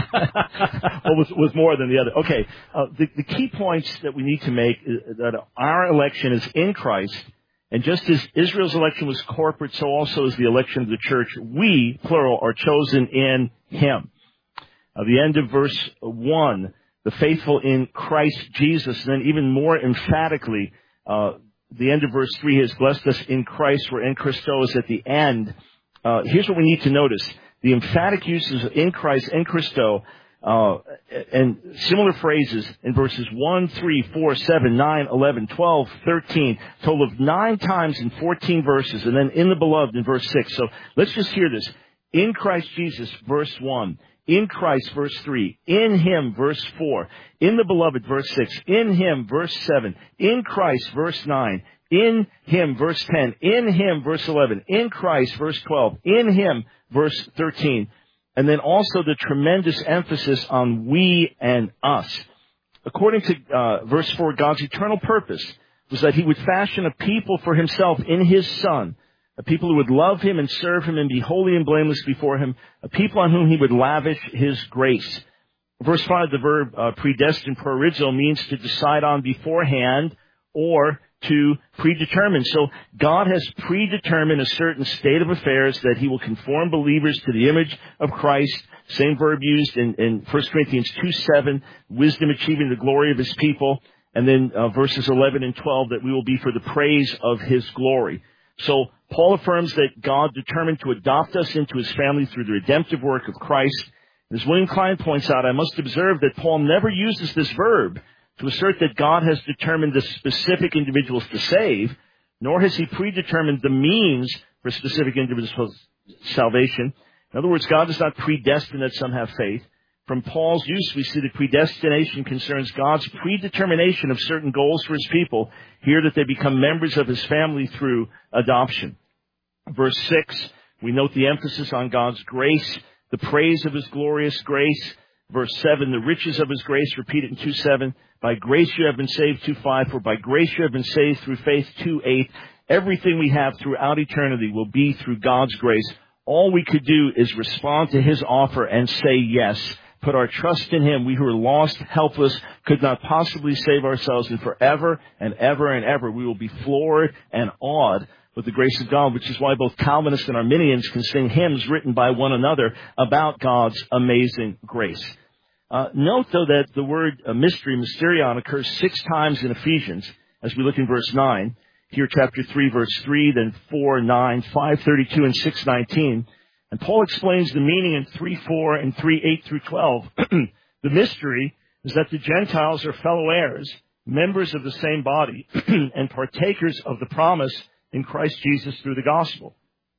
Well, was was more than the other. Okay. Uh, the, the key points that we need to make is that our election is in Christ. And just as Israel's election was corporate, so also is the election of the church. We, plural, are chosen in him. Uh, the end of verse one, the faithful in Christ Jesus. And then even more emphatically, uh, the end of verse three has blessed us in Christ. We're in Christos at the end. Uh, here's what we need to notice. The emphatic uses of in Christ, in Christo, Uh, and similar phrases in verses one, three, four, seven, nine, eleven, twelve, thirteen, total of nine times in fourteen verses, and then in the beloved in verse six. So let's just hear this. In Christ Jesus, verse one. In Christ, verse three. In him, verse four. In the beloved, verse six. In him, verse seven. In Christ, verse nine. In him, verse ten. In him, verse eleven. In Christ, verse twelve. In him, verse thirteen. And then also the tremendous emphasis on we and us. According to uh, verse four, God's eternal purpose was that he would fashion a people for himself in his Son, a people who would love him and serve him and be holy and blameless before him, a people on whom he would lavish his grace. Verse five, the verb uh, predestined proorizo means to decide on beforehand or to predetermine. So God has predetermined a certain state of affairs that he will conform believers to the image of Christ. Same verb used in, in First Corinthians two seven, wisdom achieving the glory of his people. And then uh, verses eleven and twelve, that we will be for the praise of his glory. So Paul affirms that God determined to adopt us into his family through the redemptive work of Christ. As William Klein points out, I must observe that Paul never uses this verb to assert that God has determined the specific individuals to save, nor has he predetermined the means for specific individuals' salvation. In other words, God does not predestine that some have faith. From Paul's use, we see that predestination concerns God's predetermination of certain goals for his people, here that they become members of his family through adoption. Verse six, we note the emphasis on God's grace, the praise of his glorious grace. Verse seven, the riches of his grace, repeated in two seven. By grace you have been saved, two five. For by grace you have been saved through faith, two eight. Everything we have throughout eternity will be through God's grace. All we could do is respond to his offer and say yes. Put our trust in him. We who are lost, helpless, could not possibly save ourselves. And forever and ever and ever we will be floored and awed with the grace of God, which is why both Calvinists and Arminians can sing hymns written by one another about God's amazing grace. Uh, note, though, that the word uh, mystery, mysterion, occurs six times in Ephesians, as we look in verse nine. Here, chapter three, verse three, then four, nine, five, thirty-two, and six, nineteen. And Paul explains the meaning in three, four, and three, eight through twelve. The mystery is that the Gentiles are fellow heirs, members of the same body, and partakers of the promise in Christ Jesus through the gospel.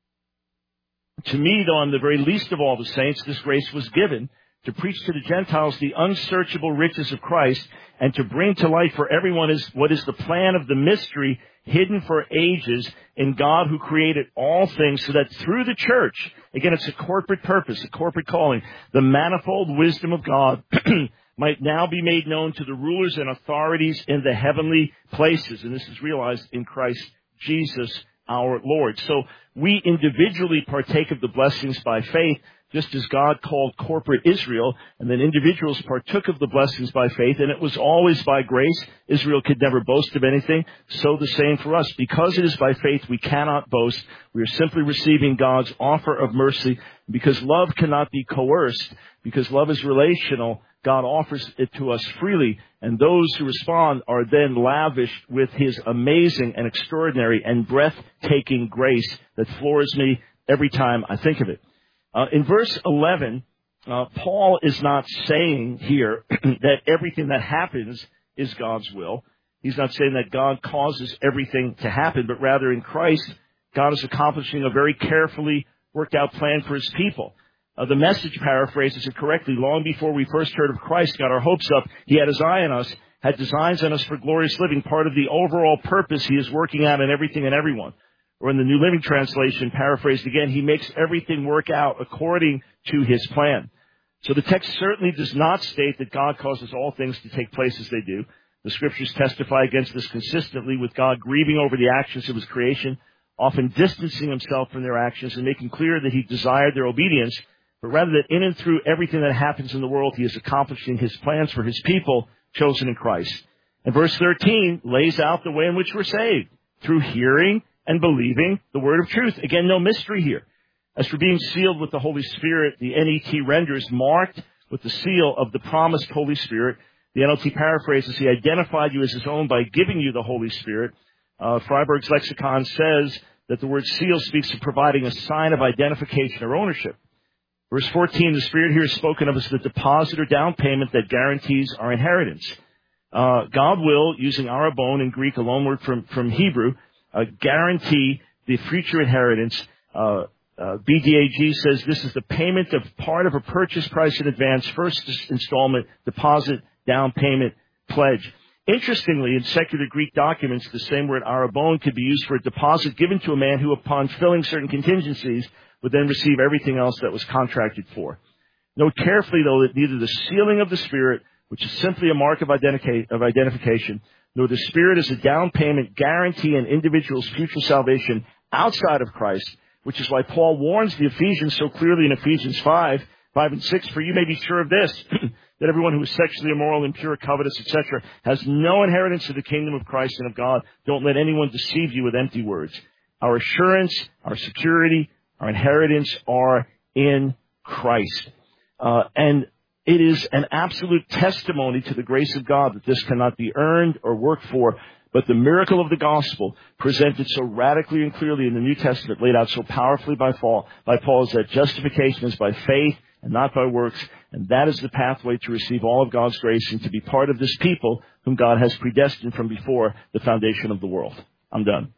To me, though, I'm the very least of all the saints, this grace was given to preach to the Gentiles the unsearchable riches of Christ and to bring to light for everyone is what is the plan of the mystery hidden for ages in God who created all things, so that through the church, again, it's a corporate purpose, a corporate calling, the manifold wisdom of God might now be made known to the rulers and authorities in the heavenly places. And this is realized in Christ Jesus our Lord. So we individually partake of the blessings by faith, just as God called corporate Israel, and then individuals partook of the blessings by faith, and it was always by grace. Israel could never boast of anything. So the same for us. Because it is by faith, we cannot boast. We are simply receiving God's offer of mercy. Because love cannot be coerced, because love is relational, God offers it to us freely, and those who respond are then lavished with His amazing and extraordinary and breathtaking grace that floors me every time I think of it. Uh, in verse eleven, uh, Paul is not saying here that everything that happens is God's will. He's not saying that God causes everything to happen, but rather in Christ, God is accomplishing a very carefully worked out plan for His people. Uh, the Message paraphrases it correctly. Long before we first heard of Christ, got our hopes up, He had His eye on us, had designs on us for glorious living, part of the overall purpose He is working out in everything and everyone. Or in the New Living Translation, paraphrased again, He makes everything work out according to His plan. So the text certainly does not state that God causes all things to take place as they do. The Scriptures testify against this consistently, with God grieving over the actions of His creation, often distancing Himself from their actions and making clear that He desired their obedience, but rather that in and through everything that happens in the world, He is accomplishing His plans for His people chosen in Christ. And verse thirteen lays out the way in which we're saved, through hearing and believing the word of truth. Again, no mystery here. As for being sealed with the Holy Spirit, the N E T renders marked with the seal of the promised Holy Spirit. The N L T paraphrases, He identified you as His own by giving you the Holy Spirit. Uh, Freiberg's lexicon says that the word seal speaks of providing a sign of identification or ownership. Verse fourteen, the Spirit here is spoken of as the deposit or down payment that guarantees our inheritance. Uh, God will, using arabon in Greek, a loan word from, from Hebrew, uh, guarantee the future inheritance. Uh, uh, B D A G says this is the payment of part of a purchase price in advance, first installment, deposit, down payment, pledge. Interestingly, in secular Greek documents, the same word arabon could be used for a deposit given to a man who, upon filling certain contingencies, would then receive everything else that was contracted for. Note carefully, though, that neither the sealing of the Spirit, which is simply a mark of, identica- of identification, nor the Spirit as a down payment guarantee an individual's future salvation outside of Christ, which is why Paul warns the Ephesians so clearly in Ephesians five, five and six, for you may be sure of this, that everyone who is sexually immoral, impure, covetous, et cetera, has no inheritance of the kingdom of Christ and of God. Don't let anyone deceive you with empty words. Our assurance, our security, our inheritance are in Christ. Uh, and it is an absolute testimony to the grace of God that this cannot be earned or worked for, but the miracle of the gospel presented so radically and clearly in the New Testament, laid out so powerfully by Paul, by Paul is that justification is by faith and not by works, and that is the pathway to receive all of God's grace and to be part of this people whom God has predestined from before the foundation of the world. I'm done.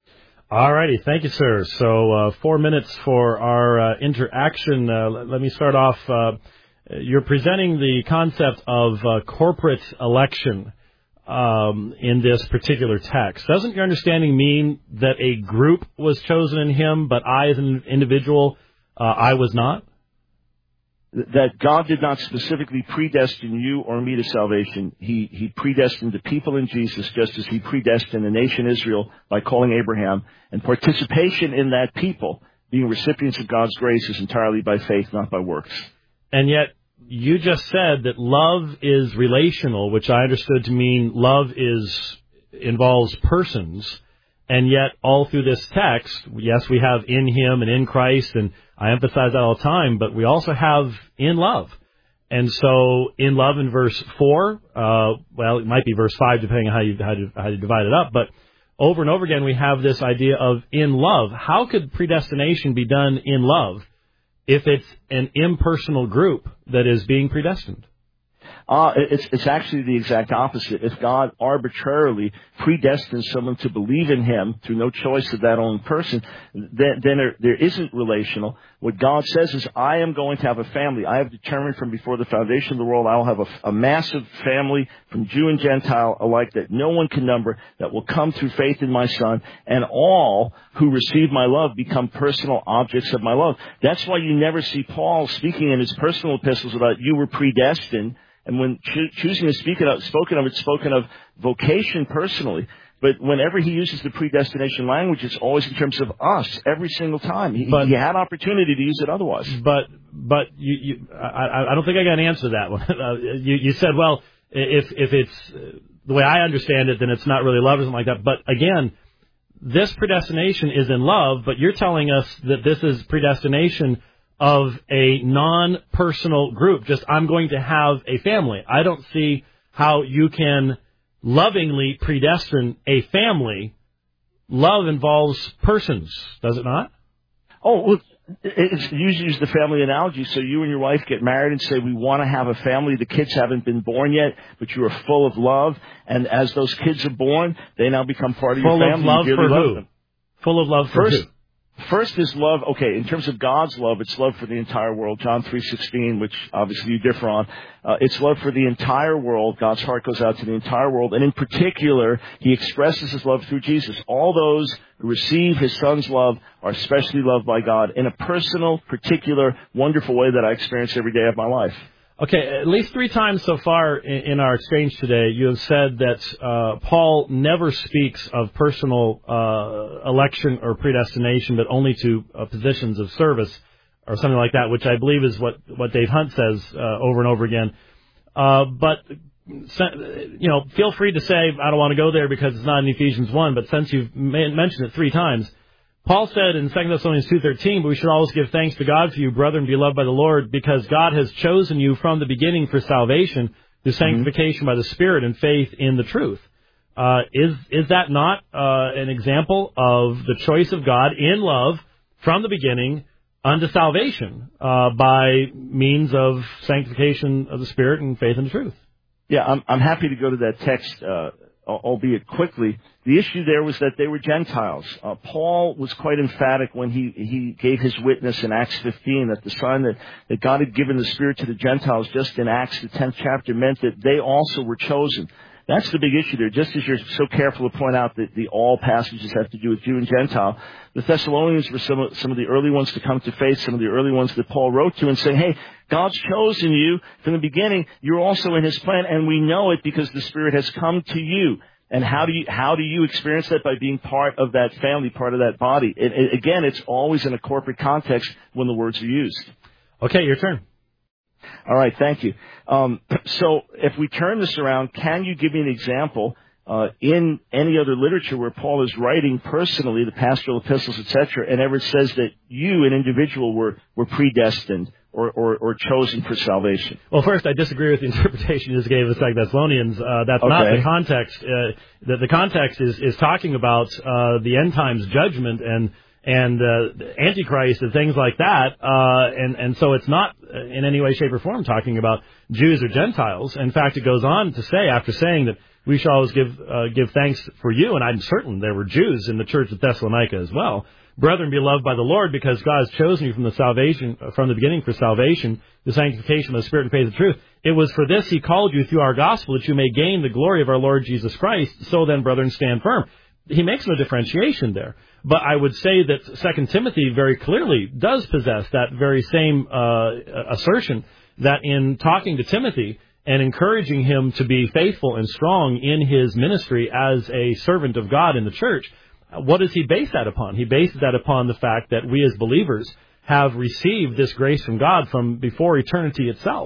All righty. Thank you, sir. So uh, four minutes for our uh, interaction. Uh, let, let me start off. Uh, you're presenting the concept of uh, corporate election um, in this particular text. Doesn't your understanding mean that a group was chosen in Him, but I as an individual, uh, I was not? That God did not specifically predestine you or me to salvation. He, he predestined the people in Jesus just as He predestined the nation Israel by calling Abraham. And participation in that people, being recipients of God's grace, is entirely by faith, not by works. And yet, you just said that love is relational, which I understood to mean love is involves persons. And yet, all through this text, yes, we have in him and in Christ, and I emphasize that all the time, but we also have in love. And so, in love in verse four, uh, well, it might be verse five, depending on how you, how you, how you divide it up, but over and over again, we have this idea of in love. How could predestination be done in love if it's an impersonal group that is being predestined? Uh, it's, it's actually the exact opposite. If God arbitrarily predestines someone to believe in him through no choice of that own person, then, then there, there isn't relational. What God says is, I am going to have a family. I have determined from before the foundation of the world, I will have a, a massive family from Jew and Gentile alike that no one can number, that will come through faith in my Son, and all who receive my love become personal objects of my love. That's why you never see Paul speaking in his personal epistles about you were predestined. And when cho- choosing to speak it out, spoken of, it's spoken of vocation personally. But whenever he uses the predestination language, it's always in terms of us every single time. He, but, he had opportunity to use it otherwise. But but you, you I, I don't think I got an answer to that one. uh, you, you said, well, if if it's uh, the way I understand it, then it's not really love or something like that. But again, this predestination is in love, but you're telling us that this is predestination of a non-personal group. Just, I'm going to have a family. I don't see how you can lovingly predestine a family. Love involves persons, does it not? Oh, well, it's, you use the family analogy. So you and your wife get married and say, we want to have a family. The kids haven't been born yet, but you are full of love. And as those kids are born, they now become part of full your family. Full of love for love who? Them. Full of love for First, who? First is love, okay, in terms of God's love, it's love for the entire world. John three sixteen, which obviously you differ on. Uh, it's love for the entire world. God's heart goes out to the entire world. And in particular, he expresses his love through Jesus. All those who receive his Son's love are especially loved by God in a personal, particular, wonderful way that I experience every day of my life. Okay, at least three times so far in, in our exchange today, you have said that uh, Paul never speaks of personal uh, election or predestination, but only to uh, positions of service or something like that, which I believe is what, what Dave Hunt says uh, over and over again. Uh, but, you know, feel free to say, I don't want to go there because it's not in Ephesians one, but since you've mentioned it three times, Paul said in Second Thessalonians two thirteen, but we should always give thanks to God for you, brethren, beloved by the Lord, because God has chosen you from the beginning for salvation, through sanctification mm-hmm. by the Spirit and faith in the truth. Uh, is is that not uh, an example of the choice of God in love from the beginning unto salvation uh, by means of sanctification of the Spirit and faith in the truth? Yeah, I'm, I'm happy to go to that text, uh, albeit quickly. The issue there was that they were Gentiles. Uh, Paul was quite emphatic when he, he gave his witness in Acts fifteen that the sign that, that God had given the Spirit to the Gentiles just in Acts, the tenth chapter, meant that they also were chosen. That's the big issue there. Just as you're so careful to point out that the all passages have to do with Jew and Gentile, the Thessalonians were some of, some of the early ones to come to faith, some of the early ones that Paul wrote to and saying, hey, God's chosen you from the beginning. You're also in his plan, and we know it because the Spirit has come to you. And how do you how do you experience that? By being part of that family, part of that body. It, it, again, it's always in a corporate context when the words are used. Okay, your turn. All right, thank you. Um, so if we turn this around, can you give me an example uh, in any other literature where Paul is writing personally, the pastoral epistles, et cetera, and ever it says that you, an individual, were, were predestined or, or, or chosen for salvation? Well, first, I disagree with the interpretation you just gave of the Second Thessalonians. Uh, that's okay. not the context. Uh, the, the context is, is talking about uh, the end times judgment and and uh, Antichrist and things like that. Uh, and, and so it's not in any way, shape, or form talking about Jews or Gentiles. In fact, it goes on to say, after saying that we shall always give uh, give thanks for you, and I'm certain there were Jews in the church of Thessalonica as well, brethren, beloved by the Lord, because God has chosen you from the salvation, from the beginning for salvation, the sanctification of the Spirit and faith of truth. It was for this he called you through our gospel, that you may gain the glory of our Lord Jesus Christ. So then, brethren, stand firm. He makes no differentiation there. But I would say that Second Timothy very clearly does possess that very same uh, assertion, that in talking to Timothy and encouraging him to be faithful and strong in his ministry as a servant of God in the church, what does he base that upon? He bases that upon the fact that we as believers have received this grace from God from before eternity itself.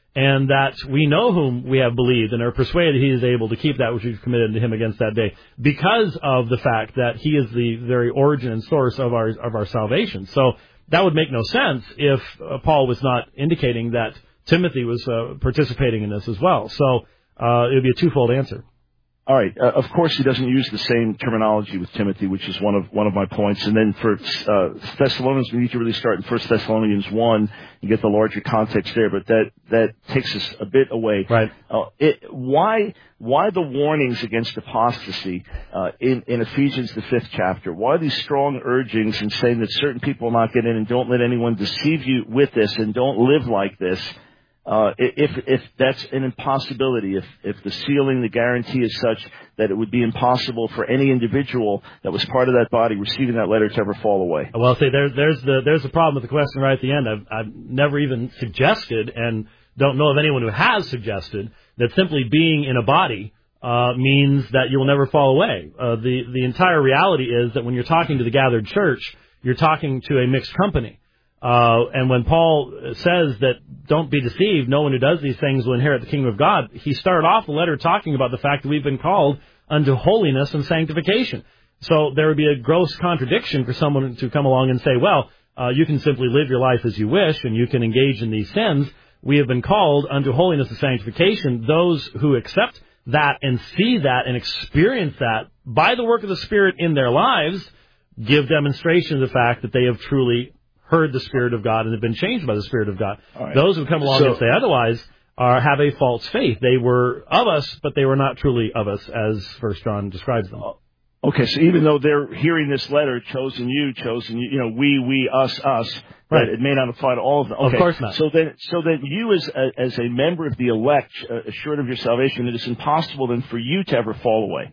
and that we know whom we have believed and are persuaded he is able to keep that which we've committed to him against that day, because of the fact that he is the very origin and source of our of our salvation. So that would make no sense if uh, Paul was not indicating that Timothy was uh, participating in this as well. So uh, it would be a twofold answer. All right. Uh, of course, he doesn't use the same terminology with Timothy, which is one of one of my points. And then for uh, Thessalonians, we need to really start in First Thessalonians one and get the larger context there. But that that takes us a bit away. Right. Uh, it, why why the warnings against apostasy uh, in in Ephesians the fifth chapter? Why these strong urgings and saying that certain people will not get in, and don't let anyone deceive you with this, and don't live like this? Uh, if, if that's an impossibility, if, if the sealing, the guarantee is such that it would be impossible for any individual that was part of that body receiving that letter to ever fall away. Well, see, there, there's the there's the problem with the question right at the end. I've, I've never even suggested, and don't know of anyone who has suggested, that simply being in a body uh, means that you will never fall away. Uh, the the entire reality is that when you're talking to the gathered church, you're talking to a mixed company. Uh, and when Paul says that don't be deceived, no one who does these things will inherit the kingdom of God, he started off the letter talking about the fact that we've been called unto holiness and sanctification. So there would be a gross contradiction for someone to come along and say, well, uh, you can simply live your life as you wish and you can engage in these sins. We have been called unto holiness and sanctification. Those who accept that and see that and experience that by the work of the Spirit in their lives give demonstration of the fact that they have truly heard the Spirit of God and have been changed by the Spirit of God. Right. Those who come along so, and say otherwise are, have a false faith. They were of us, but they were not truly of us, as First John describes them. Okay, so even though they're hearing this letter, chosen you, chosen you, you know, we, we, us, us, right. It may not apply to all of them. Okay. Of course not. So then, so then you as a, as a member of the elect, uh, assured of your salvation, it is impossible then for you to ever fall away.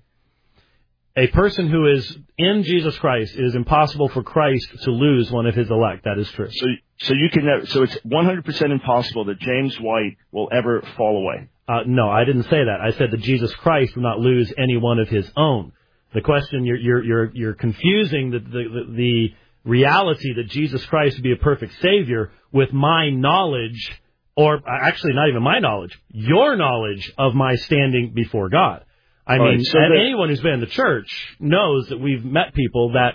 A person who is in Jesus Christ, it is impossible for Christ to lose one of his elect. That is true. So, so you can never, so it's one hundred percent impossible that James White will ever fall away. Uh, no, I didn't say that. I said that Jesus Christ will not lose any one of his own. The question, you're, you're, you're, you're confusing the, the, the reality that Jesus Christ would be a perfect Savior with my knowledge, or actually not even my knowledge, your knowledge of my standing before God. I mean, right, so that, anyone who's been in the church knows that we've met people that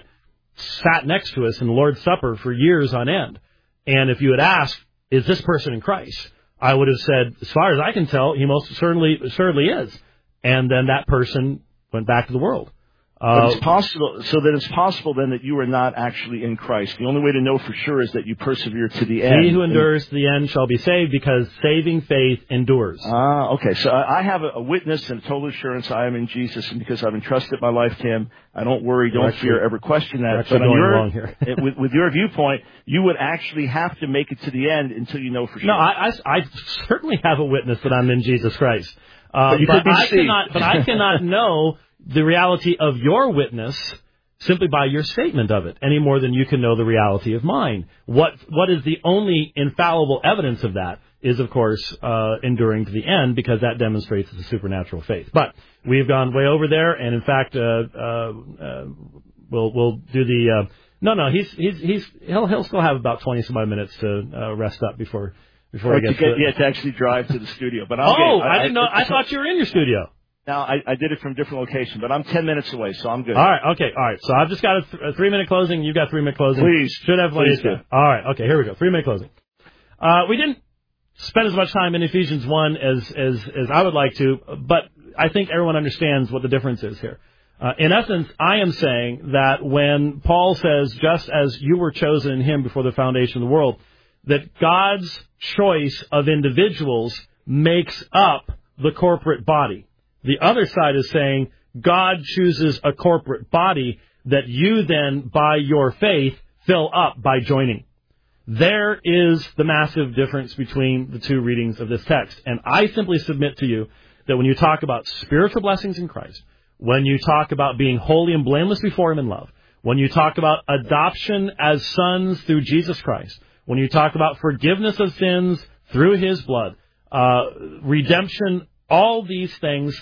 sat next to us in the Lord's Supper for years on end. And if you had asked, is this person in Christ? I would have said, as far as I can tell, he most certainly certainly is. And then that person went back to the world. Uh, but it's possible, so that it's possible then that you are not actually in Christ. The only way to know for sure is that you persevere to the end. He who endures to the end shall be saved, because saving faith endures. Ah, okay. So I have a witness and total assurance I am in Jesus, and because I've entrusted my life to Him, I don't worry, don't actually, fear, ever question that. But on your, wrong here. with, with your viewpoint, you would actually have to make it to the end until you know for sure. No, I, I, I certainly have a witness that I'm in Jesus Christ. Uh, but you but could be I cannot, but I cannot know the reality of your witness simply by your statement of it, any more than you can know the reality of mine. What What is the only infallible evidence of that is, of course, uh, enduring to the end, because that demonstrates the supernatural faith. But we've gone way over there, and in fact, uh, uh, uh, we'll we'll do the. Uh, no, no, he's he's he's he'll he'll still have about twenty some odd minutes to uh, rest up before before or he gets to get, to yeah to actually drive to the studio. But I'm oh, I, I didn't know. I, I thought you were in your studio. Now, I, I did it from a different location, but I'm ten minutes away, so I'm good. All right, okay, all right. So I've just got a, th- a three-minute closing. You've got three-minute closing. Please. Should have plenty Please of time. All right, okay, here we go. Three-minute closing. Uh, we didn't spend as much time in Ephesians one as, as, as I would like to, but I think everyone understands what the difference is here. Uh, in essence, I am saying that when Paul says, just as you were chosen in Him before the foundation of the world, that God's choice of individuals makes up the corporate body. The other side is saying God chooses a corporate body that you then, by your faith, fill up by joining. There is the massive difference between the two readings of this text. And I simply submit to you that when you talk about spiritual blessings in Christ, when you talk about being holy and blameless before Him in love, when you talk about adoption as sons through Jesus Christ, when you talk about forgiveness of sins through His blood, uh, redemption, all these things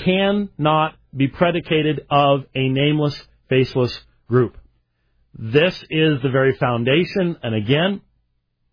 cannot be predicated of a nameless, faceless group. This is the very foundation, and again,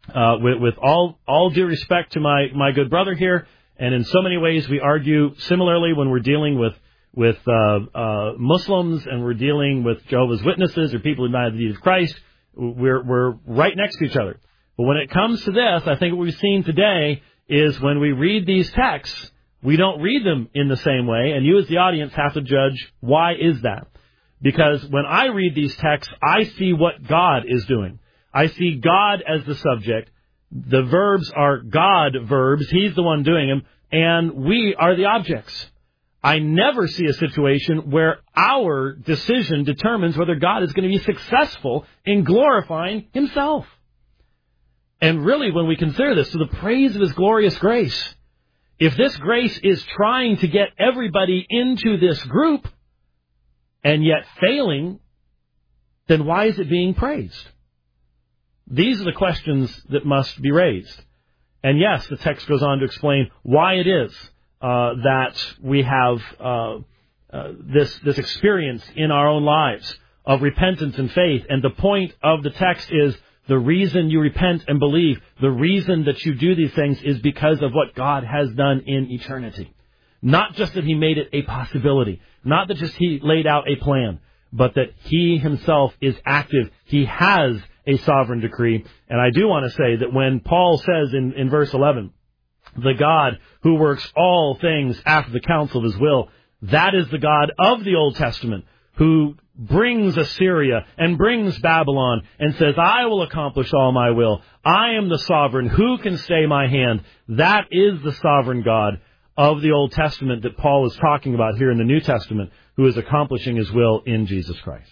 uh, with, with all all due respect to my, my good brother here, and in so many ways we argue similarly when we're dealing with with uh, uh, Muslims and we're dealing with Jehovah's Witnesses or people who deny the deity of Christ. We're we're right next to each other. But when it comes to this, I think what we've seen today is when we read these texts, we don't read them in the same way, and you as the audience have to judge why is that. Because when I read these texts, I see what God is doing. I see God as the subject. The verbs are God verbs. He's the one doing them, and we are the objects. I never see a situation where our decision determines whether God is going to be successful in glorifying himself. And really, when we consider this, to the praise of his glorious grace, if this grace is trying to get everybody into this group and yet failing, then why is it being praised? These are the questions that must be raised. And yes, the text goes on to explain why it is uh, that we have uh, uh, this this experience in our own lives of repentance and faith. And the point of the text is the reason you repent and believe, the reason that you do these things is because of what God has done in eternity. Not just that he made it a possibility, not that just he laid out a plan, but that he himself is active. He has a sovereign decree. And I do want to say that when Paul says in, in verse eleven, the God who works all things after the counsel of his will, that is the God of the Old Testament who brings Assyria and brings Babylon and says, I will accomplish all my will. I am the sovereign. Who can stay my hand? That is the sovereign God of the Old Testament that Paul is talking about here in the New Testament, who is accomplishing his will in Jesus Christ.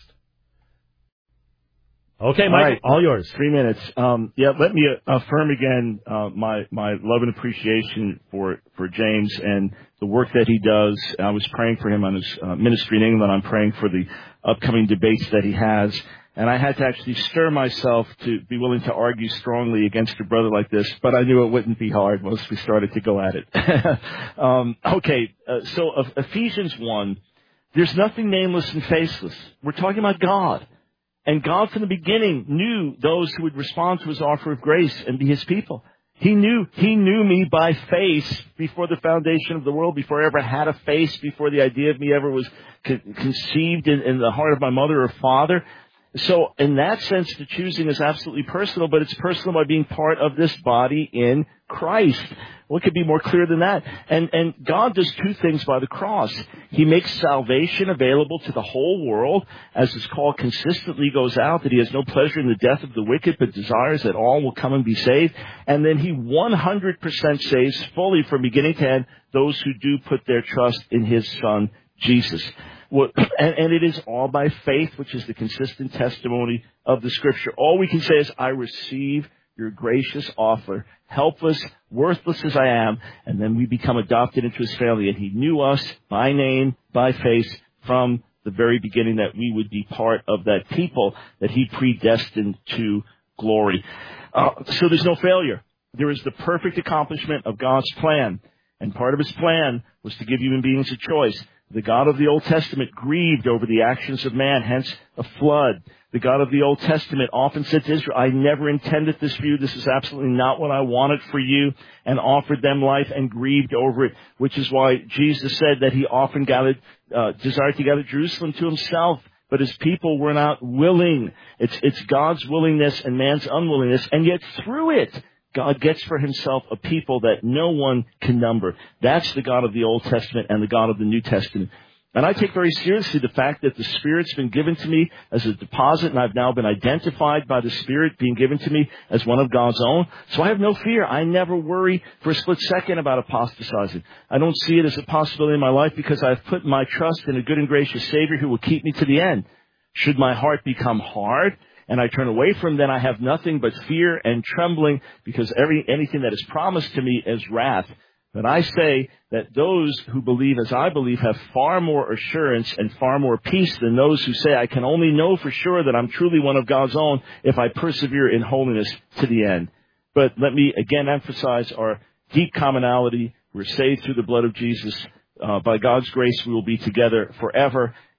Okay, Michael, all, right. all yours. Three minutes. Um, yeah, let me affirm again uh, my my love and appreciation for for James and the work that he does. I was praying for him on his uh, ministry in England. I'm praying for the upcoming debates that he has. And I had to actually stir myself to be willing to argue strongly against a brother like this, but I knew it wouldn't be hard once we started to go at it. um, okay, uh, so uh, Ephesians one, there's nothing nameless and faceless. We're talking about God. And God from the beginning knew those who would respond to his offer of grace and be his people. He knew, he knew me by face before the foundation of the world, before I ever had a face, before the idea of me ever was con- conceived in, in the heart of my mother or father. So in that sense, the choosing is absolutely personal, but it's personal by being part of this body in Christ. What could be more clear than that? And, and God does two things by the cross. He makes salvation available to the whole world, as his call consistently goes out, that he has no pleasure in the death of the wicked, but desires that all will come and be saved. And then he one hundred percent saves fully from beginning to end those who do put their trust in his Son, Jesus. And, and it is all by faith, which is the consistent testimony of the Scripture. All we can say is, I receive your gracious offer, helpless, worthless as I am, and then we become adopted into his family. And he knew us by name, by face, from the very beginning that we would be part of that people that he predestined to glory. Uh, so there's no failure. There is the perfect accomplishment of God's plan. And part of his plan was to give human beings a choice. The God of the Old Testament grieved over the actions of man, hence a flood. The God of the Old Testament often said to Israel, I never intended this for you. This is absolutely not what I wanted for you, and offered them life and grieved over it, which is why Jesus said that he often gathered, uh, desired to gather Jerusalem to himself, but his people were not willing. It's, it's God's willingness and man's unwillingness, and yet through it, God gets for himself a people that no one can number. That's the God of the Old Testament and the God of the New Testament. And I take very seriously the fact that the Spirit's been given to me as a deposit, and I've now been identified by the Spirit being given to me as one of God's own. So I have no fear. I never worry for a split second about apostatizing. I don't see it as a possibility in my life because I've put my trust in a good and gracious Savior who will keep me to the end. Should my heart become hard and I turn away from him, then I have nothing but fear and trembling, because every anything that is promised to me is wrath. But I say that those who believe as I believe have far more assurance and far more peace than those who say, I can only know for sure that I'm truly one of God's own if I persevere in holiness to the end. But let me again emphasize our deep commonality. We're saved through the blood of Jesus. Uh, by God's grace, we will be together forever.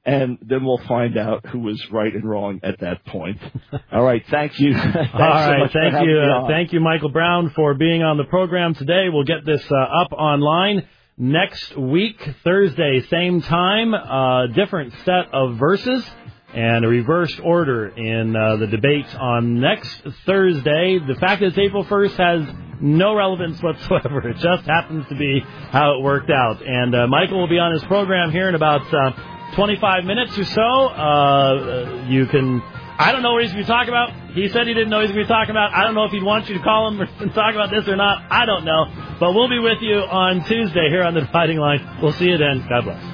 and then we'll find out who was right and wrong at that point. All right, thank you. Thanks All right, so thank you. Uh, thank you, Michael Brown, for being on the program today. We'll get this uh, up online next week, Thursday, same time, uh, different set of verses, and a reversed order in uh, the debate on next Thursday. The fact that it's April first has no relevance whatsoever. It just happens to be how it worked out. And uh, Michael will be on his program here in about uh, twenty-five minutes or so. Uh, you can... I don't know what he's going to be talking about. He said he didn't know what he's going to be talking about. I don't know if he'd want you to call him and talk about this or not. I don't know. But we'll be with you on Tuesday here on The Dividing Line. We'll see you then. God bless.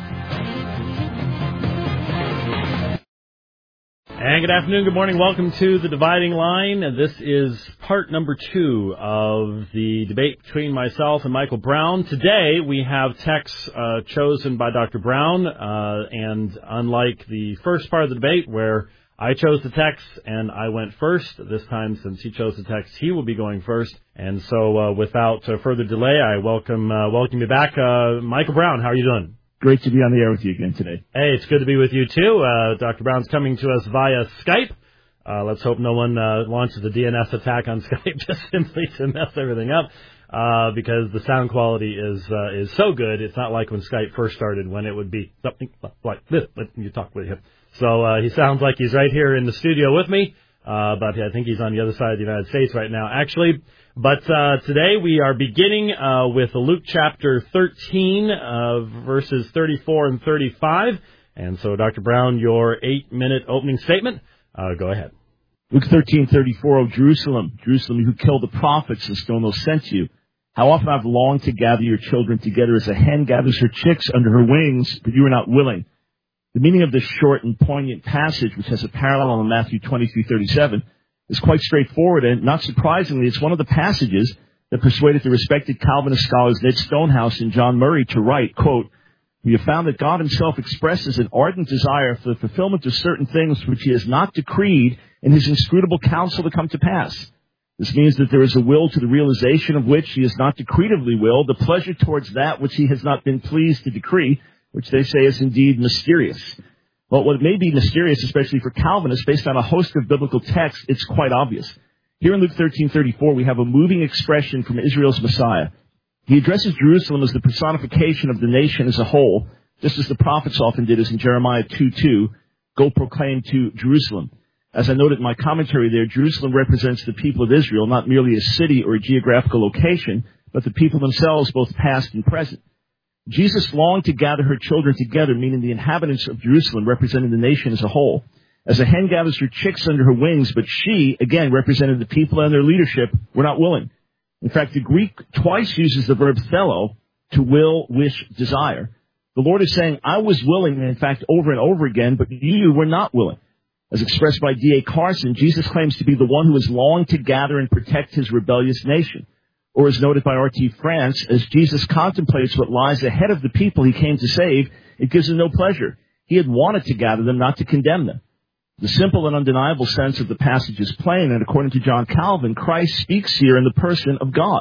And good afternoon, good morning. Welcome to The Dividing Line. This is part number two of the debate between myself and Michael Brown. Today we have texts uh, chosen by Doctor Brown, uh, and unlike the first part of the debate where I chose the text and I went first, this time since he chose the text, he will be going first. And so uh, without uh, further delay, I welcome uh, welcome you back. Uh, Michael Brown, how are you doing? Great to be on the air with you again today. Hey, it's good to be with you, too. Uh, Doctor Brown's coming to us via Skype. Uh, let's hope no one uh, launches a D N S attack on Skype just simply to mess everything up, uh, because the sound quality is uh, is so good. It's not like when Skype first started, when it would be something like this when you talk with him. So uh, he sounds like he's right here in the studio with me, uh, but I think he's on the other side of the United States right now, actually. But uh, today we are beginning uh, with Luke chapter thirteen, uh, verses thirty-four and thirty-five. And so, Doctor Brown, your eight-minute opening statement, uh, go ahead. Luke thirteen thirty-four, O Jerusalem, Jerusalem, you who killed the prophets and stone those sent to you. How often I've longed to gather your children together as a hen gathers her chicks under her wings, but you were not willing. The meaning of this short and poignant passage, which has a parallel in Matthew twenty-three thirty-seven, is quite straightforward, and not surprisingly, it's one of the passages that persuaded the respected Calvinist scholars Ned Stonehouse and John Murray to write, quote, "We have found that God himself expresses an ardent desire for the fulfillment of certain things which he has not decreed in his inscrutable counsel to come to pass. This means that there is a will to the realization of which he has not decretively willed, the pleasure towards that which he has not been pleased to decree, which they say is indeed mysterious." But what may be mysterious, especially for Calvinists, based on a host of biblical texts, it's quite obvious. Here in Luke thirteen thirty-four, we have a moving expression from Israel's Messiah. He addresses Jerusalem as the personification of the nation as a whole, just as the prophets often did, as in Jeremiah two two, "Go proclaim to Jerusalem." As I noted in my commentary there, Jerusalem represents the people of Israel, not merely a city or a geographical location, but the people themselves, both past and present. Jesus longed to gather her children together, meaning the inhabitants of Jerusalem, representing the nation as a whole. As a hen gathers her chicks under her wings, but she, again, represented the people and their leadership, were not willing. In fact, the Greek twice uses the verb thelo, to will, wish, desire. The Lord is saying, I was willing, in fact, over and over again, but you were not willing. As expressed by D A Carson, Jesus claims to be the one who has longed to gather and protect his rebellious nation. Or as noted by R T France, as Jesus contemplates what lies ahead of the people he came to save, it gives him no pleasure. He had wanted to gather them, not to condemn them. The simple and undeniable sense of the passage is plain, and according to John Calvin, Christ speaks here in the person of God.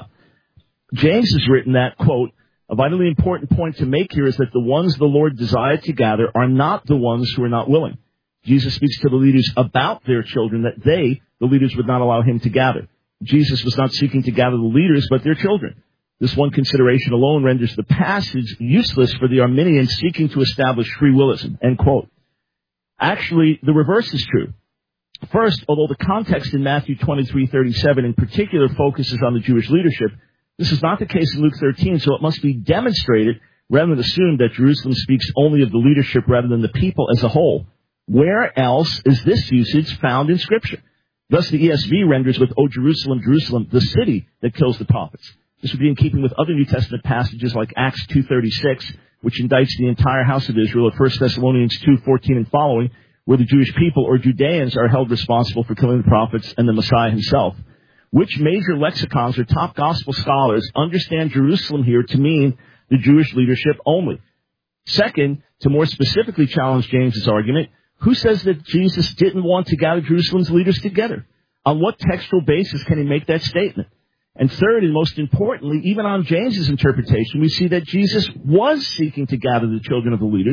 James has written that, quote, "A vitally important point to make here is that the ones the Lord desired to gather are not the ones who are not willing." Jesus speaks to the leaders about their children, that they, the leaders, would not allow him to gather. Jesus was not seeking to gather the leaders, but their children. This one consideration alone renders the passage useless for the Arminians seeking to establish free willism, end quote. Actually, the reverse is true. First, although the context in Matthew twenty-three thirty-seven in particular focuses on the Jewish leadership, this is not the case in Luke thirteen, so it must be demonstrated rather than assumed that Jerusalem speaks only of the leadership rather than the people as a whole. Where else is this usage found in Scripture? Thus, the E S V renders with, "O Jerusalem, Jerusalem, the city that kills the prophets." This would be in keeping with other New Testament passages like Acts two thirty-six, which indicts the entire house of Israel, or First Thessalonians two fourteen and following, where the Jewish people or Judeans are held responsible for killing the prophets and the Messiah himself. Which major lexicons or top gospel scholars understand Jerusalem here to mean the Jewish leadership only? Second, to more specifically challenge James's argument, who says that Jesus didn't want to gather Jerusalem's leaders together? On what textual basis can he make that statement? And third, and most importantly, even on James's interpretation, we see that Jesus was seeking to gather the children of the leaders,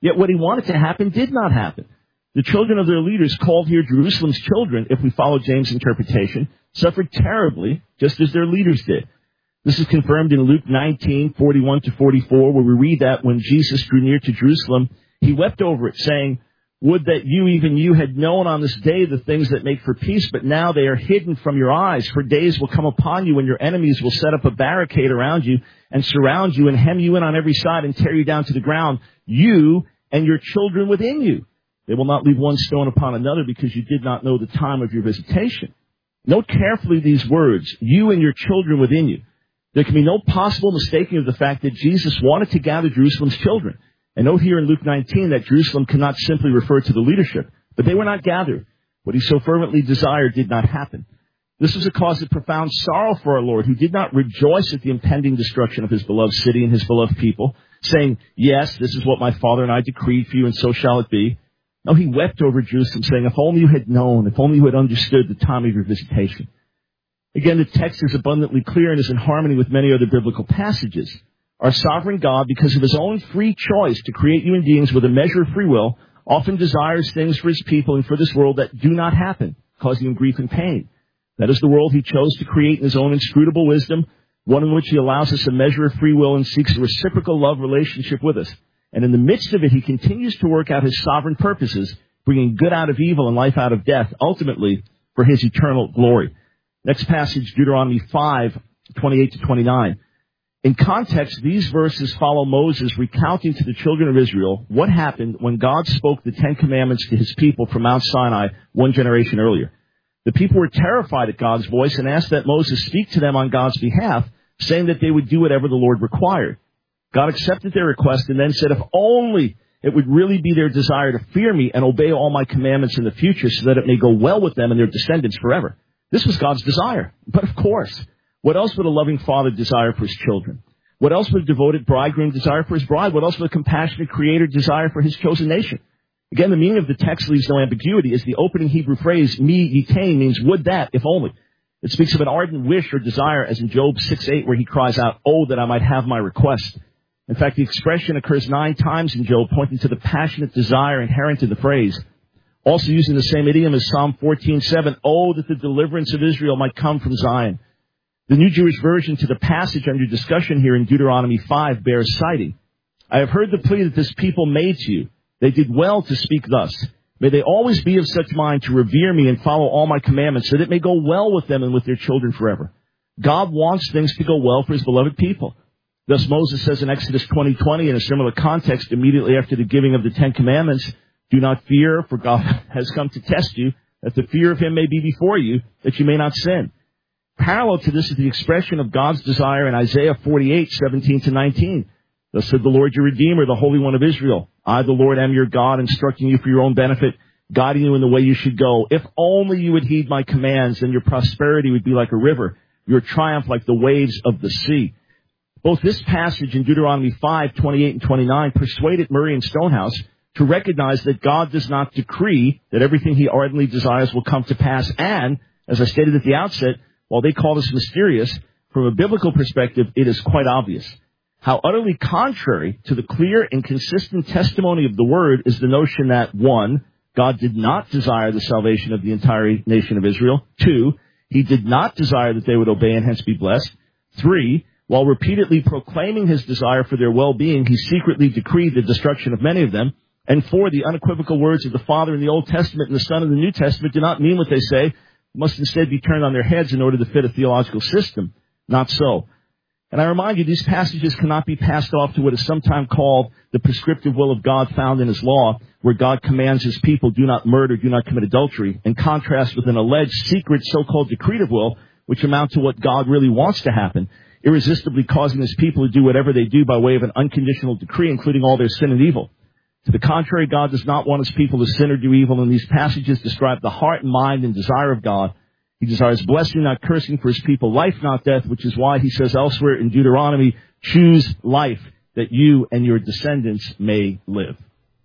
Yet what he wanted to happen did not happen. The children of their leaders, called here Jerusalem's children, if we follow James' interpretation, suffered terribly, just as their leaders did. This is confirmed in Luke nineteen, forty-one to forty-four, where we read that when Jesus drew near to Jerusalem, he wept over it, saying, "Would that you, even you, had known on this day the things that make for peace, but now they are hidden from your eyes. For days will come upon you when your enemies will set up a barricade around you and surround you and hem you in on every side and tear you down to the ground, you and your children within you. They will not leave one stone upon another because you did not know the time of your visitation." Note carefully these words, you and your children within you. There can be no possible mistaking of the fact that Jesus wanted to gather Jerusalem's children. And note here in Luke nineteen that Jerusalem cannot simply refer to the leadership, but they were not gathered. What he so fervently desired did not happen. This was a cause of profound sorrow for our Lord, who did not rejoice at the impending destruction of his beloved city and his beloved people, saying, "Yes, this is what my Father and I decreed for you, and so shall it be." No, he wept over Jerusalem, saying, "If only you had known, if only you had understood the time of your visitation." Again, the text is abundantly clear and is in harmony with many other biblical passages. Our sovereign God, because of his own free choice to create human beings with a measure of free will, often desires things for his people and for this world that do not happen, causing him grief and pain. That is the world he chose to create in his own inscrutable wisdom, one in which he allows us a measure of free will and seeks a reciprocal love relationship with us. And in the midst of it, he continues to work out his sovereign purposes, bringing good out of evil and life out of death, ultimately for his eternal glory. Next passage, Deuteronomy five, twenty-eight to twenty-nine. In context, these verses follow Moses recounting to the children of Israel what happened when God spoke the Ten Commandments to his people from Mount Sinai one generation earlier. The people were terrified at God's voice and asked that Moses speak to them on God's behalf, saying that they would do whatever the Lord required. God accepted their request and then said, if only it would really be their desire to fear me and obey all my commandments in the future so that it may go well with them and their descendants forever. This was God's desire. But of course, what else would a loving father desire for his children? What else would a devoted bridegroom desire for his bride? What else would a compassionate creator desire for his chosen nation? Again, the meaning of the text leaves no ambiguity, as the opening Hebrew phrase, mi yitain, means would that, if only. It speaks of an ardent wish or desire, as in Job six eight, where he cries out, "Oh, that I might have my request." In fact, the expression occurs nine times in Job, pointing to the passionate desire inherent in the phrase. Also using the same idiom as Psalm fourteen seven, "Oh, that the deliverance of Israel might come from Zion." The New Jewish version to the passage under discussion here in Deuteronomy five bears citing. "I have heard the plea that this people made to you. They did well to speak thus. May they always be of such mind to revere me and follow all my commandments, so that it may go well with them and with their children forever." God wants things to go well for his beloved people. Thus Moses says in Exodus twenty twenty, in a similar context, immediately after the giving of the Ten Commandments, "Do not fear, for God has come to test you, that the fear of him may be before you, that you may not sin." Parallel to this is the expression of God's desire in Isaiah forty-eight, seventeen to nineteen. "Thus said the Lord your Redeemer, the Holy One of Israel, I, the Lord, am your God, instructing you for your own benefit, guiding you in the way you should go. If only you would heed my commands, then your prosperity would be like a river, your triumph like the waves of the sea." Both this passage in Deuteronomy five, twenty-eight and twenty-nine persuaded Murray and Stonehouse to recognize that God does not decree that everything he ardently desires will come to pass. And, as I stated at the outset, while they call this mysterious, from a biblical perspective, it is quite obvious. How utterly contrary to the clear and consistent testimony of the Word is the notion that, one, God did not desire the salvation of the entire nation of Israel. Two, he did not desire that they would obey and hence be blessed. Three, while repeatedly proclaiming his desire for their well-being, he secretly decreed the destruction of many of them. And four, the unequivocal words of the Father in the Old Testament and the Son in the New Testament do not mean what they say, must instead be turned on their heads in order to fit a theological system. Not so. And I remind you, these passages cannot be passed off to what is sometimes called the prescriptive will of God found in his law, where God commands his people, do not murder, do not commit adultery, in contrast with an alleged secret so-called decretive will, which amount to what God really wants to happen, irresistibly causing his people to do whatever they do by way of an unconditional decree, including all their sin and evil. To the contrary, God does not want his people to sin or do evil, and these passages describe the heart and mind and desire of God. He desires blessing, not cursing, for his people, life, not death, which is why he says elsewhere in Deuteronomy, choose life, that you and your descendants may live.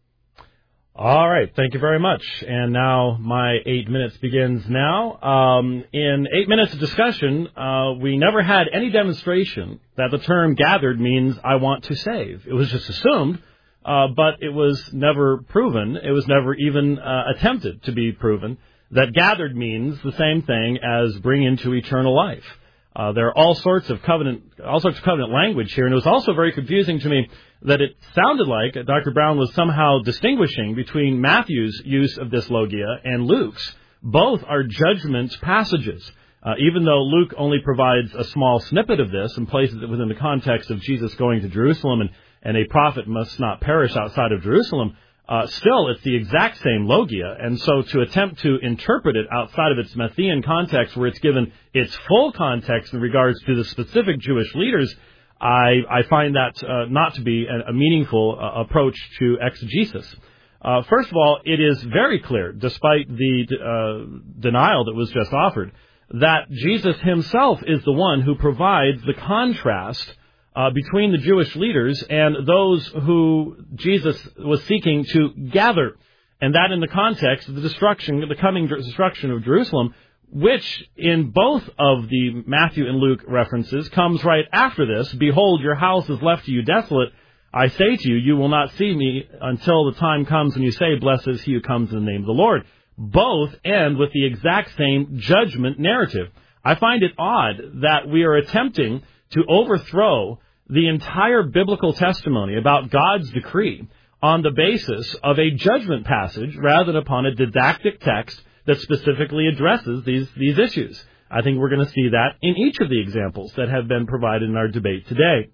All right, thank you very much. And now my eight minutes begins now. Um, in eight minutes of discussion, uh, we never had any demonstration that the term gathered means I want to save. It was just assumed uh, but it was never proven. It was never even uh, attempted to be proven that gathered means the same thing as bring into eternal life. Uh, there are all sorts of covenant, all sorts of covenant language here, and it was also very confusing to me that it sounded like Doctor Brown was somehow distinguishing between Matthew's use of this logia and Luke's. Both are judgment passages. Uh, even though Luke only provides a small snippet of this and places it within the context of Jesus going to Jerusalem and, and a prophet must not perish outside of Jerusalem, uh, still it's the exact same logia. And so to attempt to interpret it outside of its Matthean context where it's given its full context in regards to the specific Jewish leaders, I, I find that uh, not to be a, a meaningful uh, approach to exegesis. Uh, first of all, it is very clear, despite the uh, denial that was just offered, that Jesus himself is the one who provides the contrast uh, between the Jewish leaders and those who Jesus was seeking to gather, and that in the context of the destruction, the coming destruction of Jerusalem, which in both of the Matthew and Luke references comes right after this. Behold, your house is left to you desolate. I say to you, you will not see me until the time comes when you say, blessed is he who comes in the name of the Lord. Both end with the exact same judgment narrative. I find it odd that we are attempting to overthrow the entire biblical testimony about God's decree on the basis of a judgment passage rather than upon a didactic text that specifically addresses these, these issues. I think we're going to see that in each of the examples that have been provided in our debate today.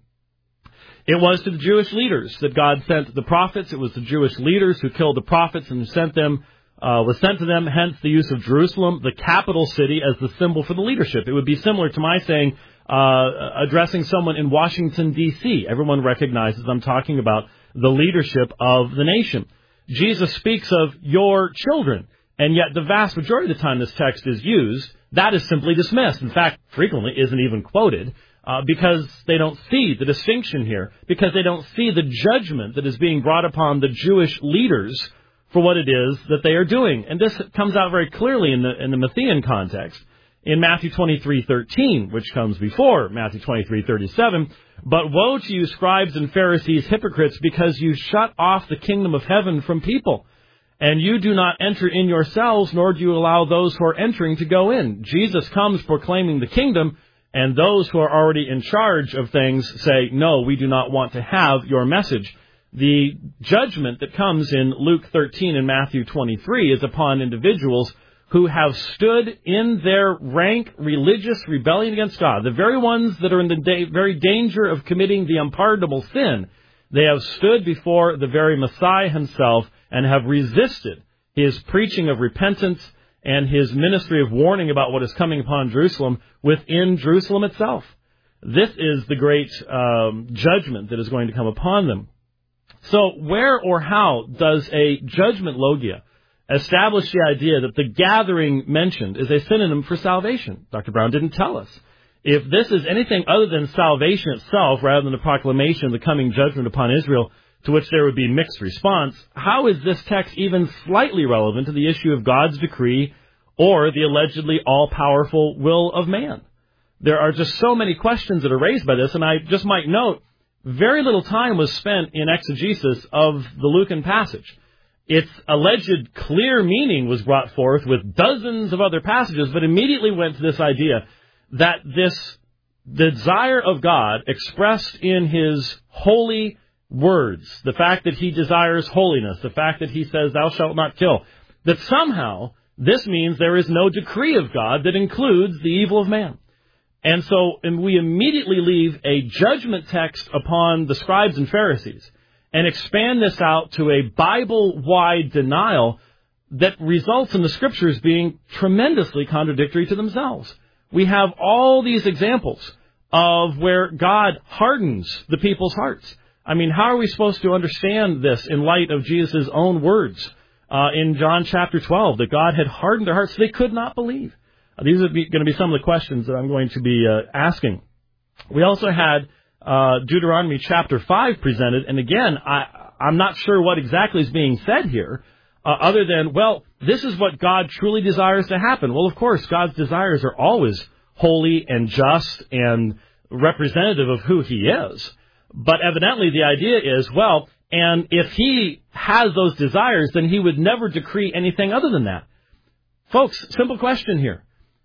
It was to the Jewish leaders that God sent the prophets. It was the Jewish leaders who killed the prophets and sent them, uh, was sent to them, hence the use of Jerusalem, the capital city, as the symbol for the leadership. It would be similar to my saying, uh, addressing someone in Washington, D C Everyone recognizes I'm talking about the leadership of the nation. Jesus speaks of your children, and yet the vast majority of the time this text is used, that is simply dismissed. In fact, frequently isn't even quoted. Uh, because they don't see the distinction here, because they don't see the judgment that is being brought upon the Jewish leaders for what it is that they are doing. And this comes out very clearly in the in the Matthean context. In Matthew twenty-three thirteen, which comes before Matthew twenty-three thirty-seven, but woe to you, scribes and Pharisees, hypocrites, because you shut off the kingdom of heaven from people. And you do not enter in yourselves, nor do you allow those who are entering to go in. Jesus comes proclaiming the kingdom, and those who are already in charge of things say, no, we do not want to have your message. The judgment that comes in Luke thirteen and Matthew twenty-three is upon individuals who have stood in their rank religious rebellion against God, the very ones that are in the da- very danger of committing the unpardonable sin. They have stood before the very Messiah himself and have resisted his preaching of repentance and his ministry of warning about what is coming upon Jerusalem within Jerusalem itself. This is the great um, judgment that is going to come upon them. So where or how does a judgment logia establish the idea that the gathering mentioned is a synonym for salvation? Doctor Brown didn't tell us. If this is anything other than salvation itself, rather than a proclamation of the coming judgment upon Israel, to which there would be mixed response, how is this text even slightly relevant to the issue of God's decree or the allegedly all-powerful will of man? There are just so many questions that are raised by this, and I just might note, very little time was spent in exegesis of the Lucan passage. Its alleged clear meaning was brought forth with dozens of other passages, but immediately went to this idea that this desire of God expressed in his holy words, the fact that he desires holiness, the fact that he says, thou shalt not kill, that somehow this means there is no decree of God that includes the evil of man. And so and we immediately leave a judgment text upon the scribes and Pharisees and expand this out to a Bible-wide denial that results in the scriptures being tremendously contradictory to themselves. We have all these examples of where God hardens the people's hearts. I mean, how are we supposed to understand this in light of Jesus' own words uh, in John chapter twelve, that God had hardened their hearts so they could not believe? Uh, these are be, going to be some of the questions that I'm going to be uh, asking. We also had uh, Deuteronomy chapter five presented, and again, I, I'm not sure what exactly is being said here, uh, other than, well, this is what God truly desires to happen. Well, of course, God's desires are always holy and just and representative of who he is. But evidently the idea is, well, And if he has those desires, then he would never decree anything other than that. Folks, simple question here.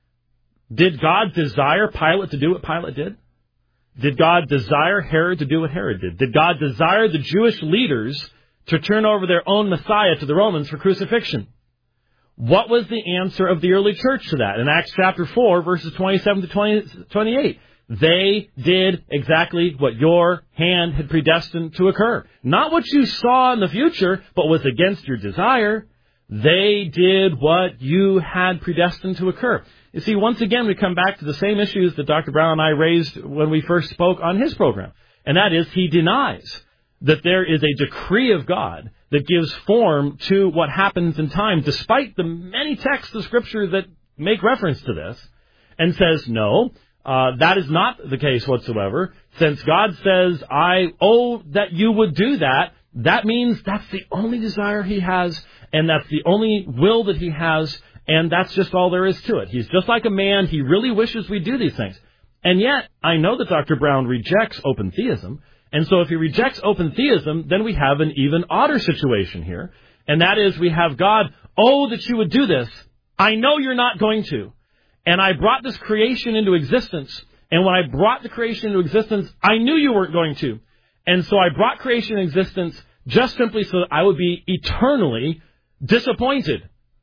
Did God desire Pilate to do what Pilate did? Did God desire Herod to do what Herod did? Did God desire the Jewish leaders to turn over their own Messiah to the Romans for crucifixion? What was the answer of the early church to that? In Acts chapter four, verses twenty-seven to twenty-eight, they did exactly what your hand had predestined to occur. Not what you saw in the future, but was against your desire. They did what you had predestined to occur. You see, once again, we come back to the same issues that Doctor Brown and I raised when we first spoke on his program. And that is, he denies that there is a decree of God that gives form to what happens in time, despite the many texts of Scripture that make reference to this, and says, no, uh, that is not the case whatsoever. Since God says, I oh that you would do that, that means that's the only desire he has, and that's the only will that he has, and that's just all there is to it. He's just like a man. He really wishes we do these things. And yet, I know that Doctor Brown rejects open theism. And so if he rejects open theism, then we have an even odder situation here. And that is, we have God, oh, that you would do this. I know you're not going to. And I brought this creation into existence. And when I brought the creation into existence, I knew you weren't going to. And so I brought creation into existence just simply so that I would be eternally disappointed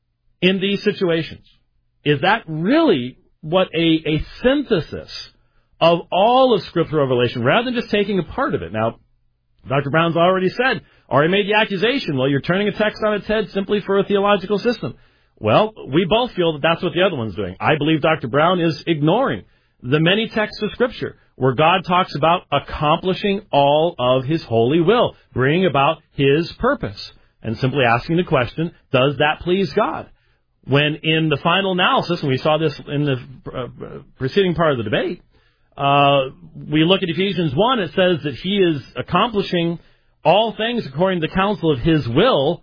in these situations. Is that really what a, a synthesis of all of scriptural revelation, rather than just taking a part of it? Now, Doctor Brown's already said, already made the accusation, well, you're turning a text on its head simply for a theological system. Well, we both feel that that's what the other one's doing. I believe Doctor Brown is ignoring the many texts of Scripture where God talks about accomplishing all of His holy will, bringing about His purpose, and simply asking the question, does that please God? When in the final analysis, and we saw this in the uh, preceding part of the debate, uh, we look at Ephesians one, it says that He is accomplishing all things according to the counsel of His will.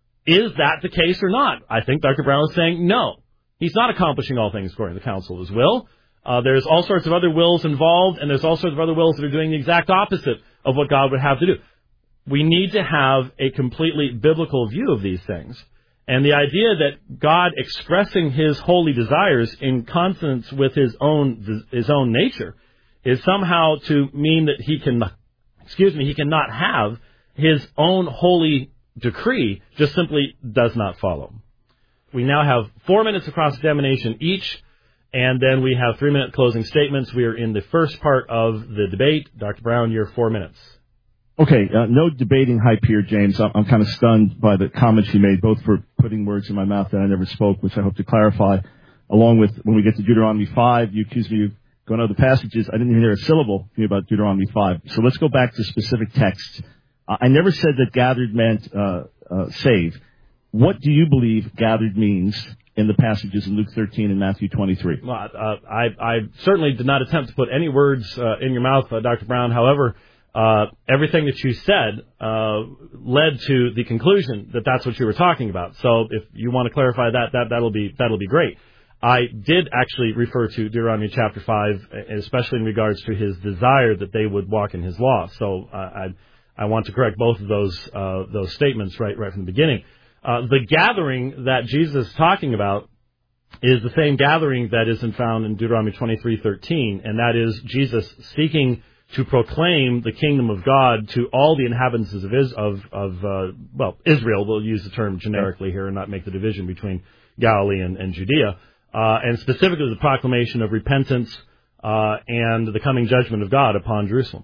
Is that the case or not? I think Doctor Brown is saying no. He's not accomplishing all things according to the counsel of His will. Uh, there's all sorts of other wills involved, and there's all sorts of other wills that are doing the exact opposite of what God would have to do. We need to have a completely biblical view of these things. And the idea that God expressing His holy desires in consonance with His own His own nature is somehow to mean that He can, excuse me, He cannot have His own holy decree just simply does not follow. We now have four minutes of cross-examination each, and then we have three-minute closing statements. We are in the first part of the debate. Doctor Brown, your four minutes. Okay, uh, no debating hype here, James. I'm, I'm kind of stunned by the comments you made, both for putting words in my mouth that I never spoke, which I hope to clarify, along with when we get to Deuteronomy five, you accuse me of going over the passages. I didn't even hear a syllable from you about Deuteronomy five. So let's go back to specific texts. Uh, I never said that gathered meant uh, uh, save. What do you believe gathered means in the passages in Luke thirteen and Matthew twenty-three? Well, uh, I, I certainly did not attempt to put any words uh, in your mouth, uh, Doctor Brown. However, Uh, everything that you said uh, led to the conclusion that that's what you were talking about. So if you want to clarify that, that that'll be that'll be great. I did actually refer to Deuteronomy chapter five, especially in regards to His desire that they would walk in His law. So uh, I I want to correct both of those uh, those statements right right from the beginning. Uh, the gathering that Jesus is talking about is the same gathering that isn't found in Deuteronomy twenty-three thirteen, and that is Jesus seeking to proclaim the kingdom of God to all the inhabitants of, of, of uh, well, Israel. We'll use the term generically here and not make the division between Galilee and, and Judea, uh, and specifically the proclamation of repentance uh, and the coming judgment of God upon Jerusalem.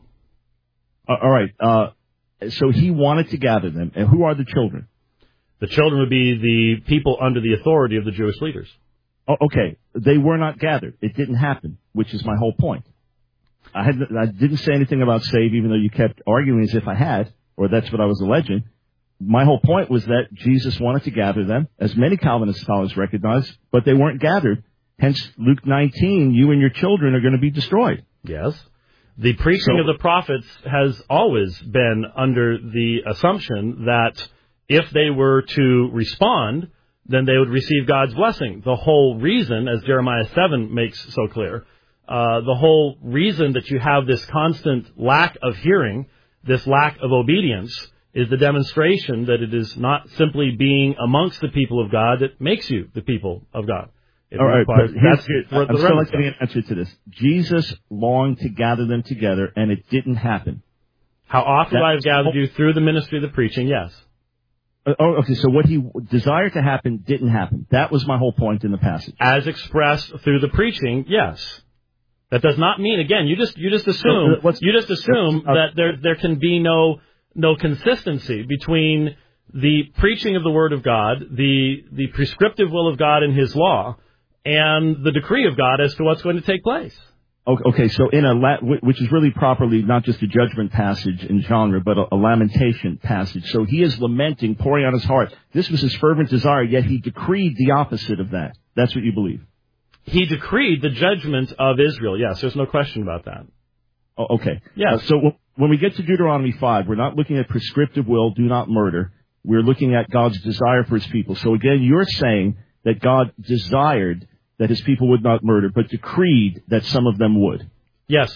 Uh, all right. Uh, so He wanted to gather them. And who are the children? The children would be the people under the authority of the Jewish leaders. Oh, okay. They were not gathered. It didn't happen, which is my whole point. I, had, I didn't say anything about save, even though you kept arguing as if I had, or that's what I was alleging. My whole point was that Jesus wanted to gather them, as many Calvinist scholars recognize, but they weren't gathered. Hence, Luke nineteen, you and your children are going to be destroyed. Yes. The preaching so, of the prophets has always been under the assumption that if they were to respond, then they would receive God's blessing. The whole reason, as Jeremiah seven makes so clear, Uh, the whole reason that you have this constant lack of hearing, this lack of obedience, is the demonstration that it is not simply being amongst the people of God that makes you the people of God. It All right, requires, but here's, that's here, the, I'm the still not stuff. getting an answer to this. Jesus longed to gather them together, and it didn't happen. How often That- I have gathered you through the ministry of the preaching, yes. Uh, oh, okay, so what he desired to happen didn't happen. That was my whole point in the passage. As expressed through the preaching, yes. That does not mean, again, you just you just assume Uh, what's- you just assume uh, that there there can be no no consistency between the preaching of the Word of God, the the prescriptive will of God in His law, and the decree of God as to what's going to take place. Okay, so in a la- which is really properly not just a judgment passage in genre, but a, a lamentation passage. So he is lamenting, pouring out his heart. This was his fervent desire, yet he decreed the opposite of that. That's what you believe. He decreed the judgment of Israel. Yes, there's no question about that. Oh, okay. Yes. Uh, so w- when we get to Deuteronomy five, we're not looking at prescriptive will, do not murder. We're looking at God's desire for his people. So again, you're saying that God desired that his people would not murder, but decreed that some of them would. Yes.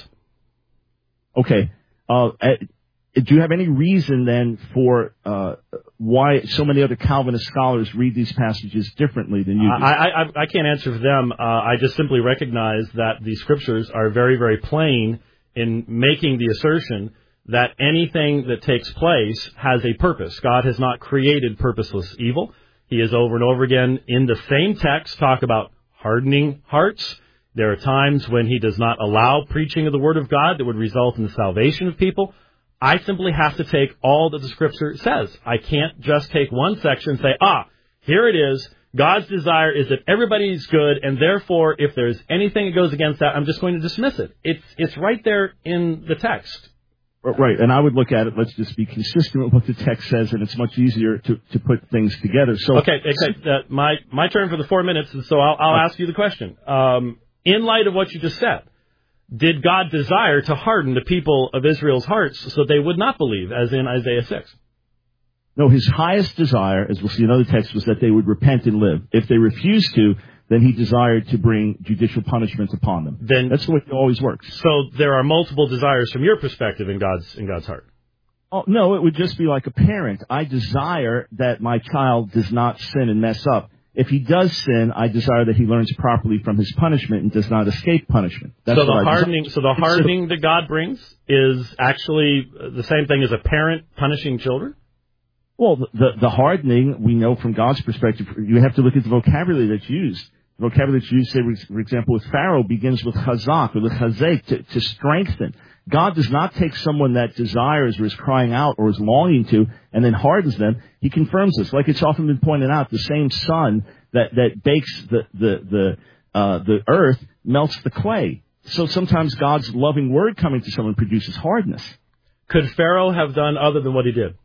Okay. Uh, uh, do you have any reason then for uh, why so many other Calvinist scholars read these passages differently than you do? I, I, I can't answer for them. Uh, I just simply recognize that the scriptures are very, very plain in making the assertion that anything that takes place has a purpose. God has not created purposeless evil. He is over and over again in the same text talk about hardening hearts. There are times when he does not allow preaching of the Word of God that would result in the salvation of people. I simply have to take all that the Scripture says. I can't just take one section and say, ah, here it is. God's desire is that everybody's good, and therefore, if there's anything that goes against that, I'm just going to dismiss it. It's it's right there in the text. Right, and I would look at it, let's just be consistent with what the text says, and it's much easier to, to put things together. So, Okay, okay uh, my, my turn for the four minutes, so I'll, I'll ask you the question. Um, in light of what you just said, did God desire to harden the people of Israel's hearts so they would not believe, as in Isaiah six? No, his highest desire, as we'll see in other texts, was that they would repent and live. If they refused to, then he desired to bring judicial punishment upon them. Then that's the way it always works. So there are multiple desires from your perspective in God's in God's heart. Oh, no, it would just be like a parent. I desire that my child does not sin and mess up. If he does sin, I desire that he learns properly from his punishment and does not escape punishment. That's so the what hardening, I so the hardening that God brings is actually the same thing as a parent punishing children. Well, the the hardening we know from God's perspective. You have to look at the vocabulary that's used. The vocabulary that's used, say, for example, with Pharaoh begins with chazak or with chazek, to, to strengthen. God does not take someone that desires or is crying out or is longing to and then hardens them. He confirms this. Like it's often been pointed out, the same sun that, that bakes the, the, the, uh, the earth melts the clay. So sometimes God's loving word coming to someone produces hardness. Could Pharaoh have done other than what he did?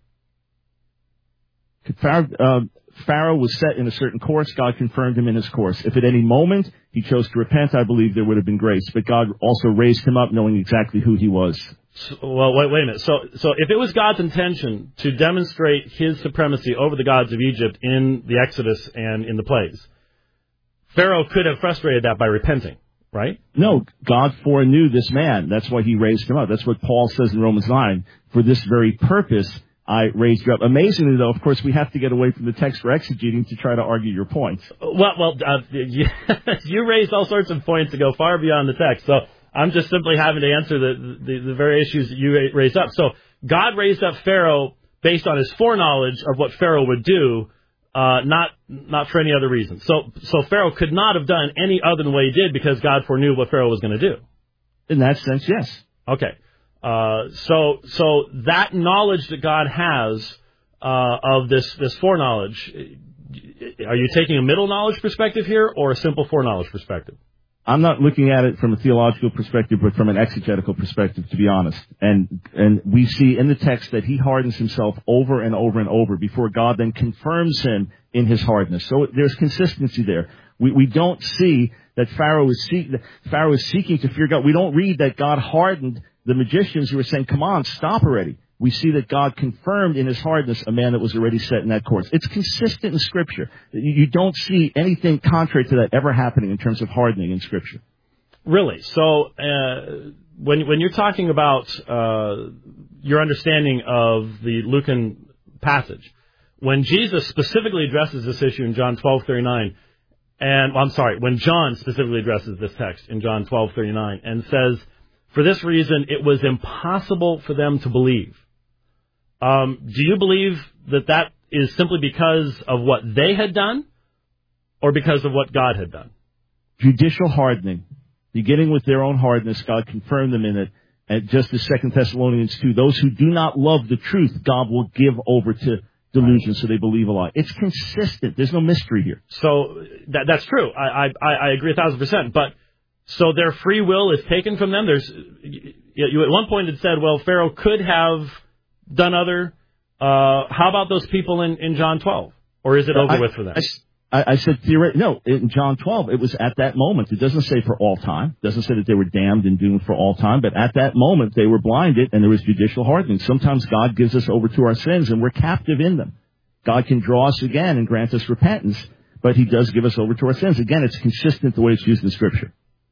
Could Pharaoh, uh, Pharaoh was set in a certain course. God confirmed him in his course. If at any moment he chose to repent, I believe there would have been grace. But God also raised him up knowing exactly who he was. So, well, wait, wait a minute. So, so if it was God's intention to demonstrate his supremacy over the gods of Egypt in the Exodus and in the plagues, Pharaoh could have frustrated that by repenting, right? No, God foreknew this man. That's why he raised him up. That's what Paul says in Romans nine. For this very purpose, I raised you up. Amazingly, though, of course, we have to get away from the text we're exegeting to try to argue your points. Well, well, uh, you, you raised all sorts of points to go far beyond the text, so I'm just simply having to answer the, the, the very issues that you raised up. So God raised up Pharaoh based on his foreknowledge of what Pharaoh would do, uh, not not for any other reason. So, so Pharaoh could not have done any other than what he did because God foreknew what Pharaoh was going to do. In that sense, yes. Okay. Uh, so, so that knowledge that God has uh, of this this foreknowledge, are you taking a middle knowledge perspective here or a simple foreknowledge perspective? I'm not looking at it from a theological perspective, but from an exegetical perspective, to be honest. And and we see in the text that he hardens himself over and over and over before God then confirms him in his hardness. So there's consistency there. We we don't see that Pharaoh is seek, Pharaoh is seeking to fear God. We don't read that God hardened the magicians who were saying, come on, stop already. We see that God confirmed in his hardness a man that was already set in that course. It's consistent in Scripture. You don't see anything contrary to that ever happening in terms of hardening in Scripture. Really. So uh, when when you're talking about uh, your understanding of the Lucan passage, when Jesus specifically addresses this issue in John twelve thirty-nine, and well, I'm sorry, when John specifically addresses this text in John twelve thirty-nine and says, for this reason, it was impossible for them to believe. Um, do you believe that that is simply because of what they had done or because of what God had done? Judicial hardening. Beginning with their own hardness, God confirmed them in it. And just as Second Thessalonians two, those who do not love the truth, God will give over to delusion so they believe a lie. It's consistent. There's no mystery here. So that, that's true. I, I, I agree a thousand percent. But so their free will is taken from them. There's you at one point had said, well, Pharaoh could have done other. Uh, how about those people in, in John twelve? Or is it over I, with for them? I, I said theoretically. No, in John twelve, it was at that moment. It doesn't say for all time. It doesn't say that they were damned and doomed for all time. But at that moment, they were blinded and there was judicial hardening. Sometimes God gives us over to our sins and we're captive in them. God can draw us again and grant us repentance, but he does give us over to our sins. Again, it's consistent the way it's used in Scripture.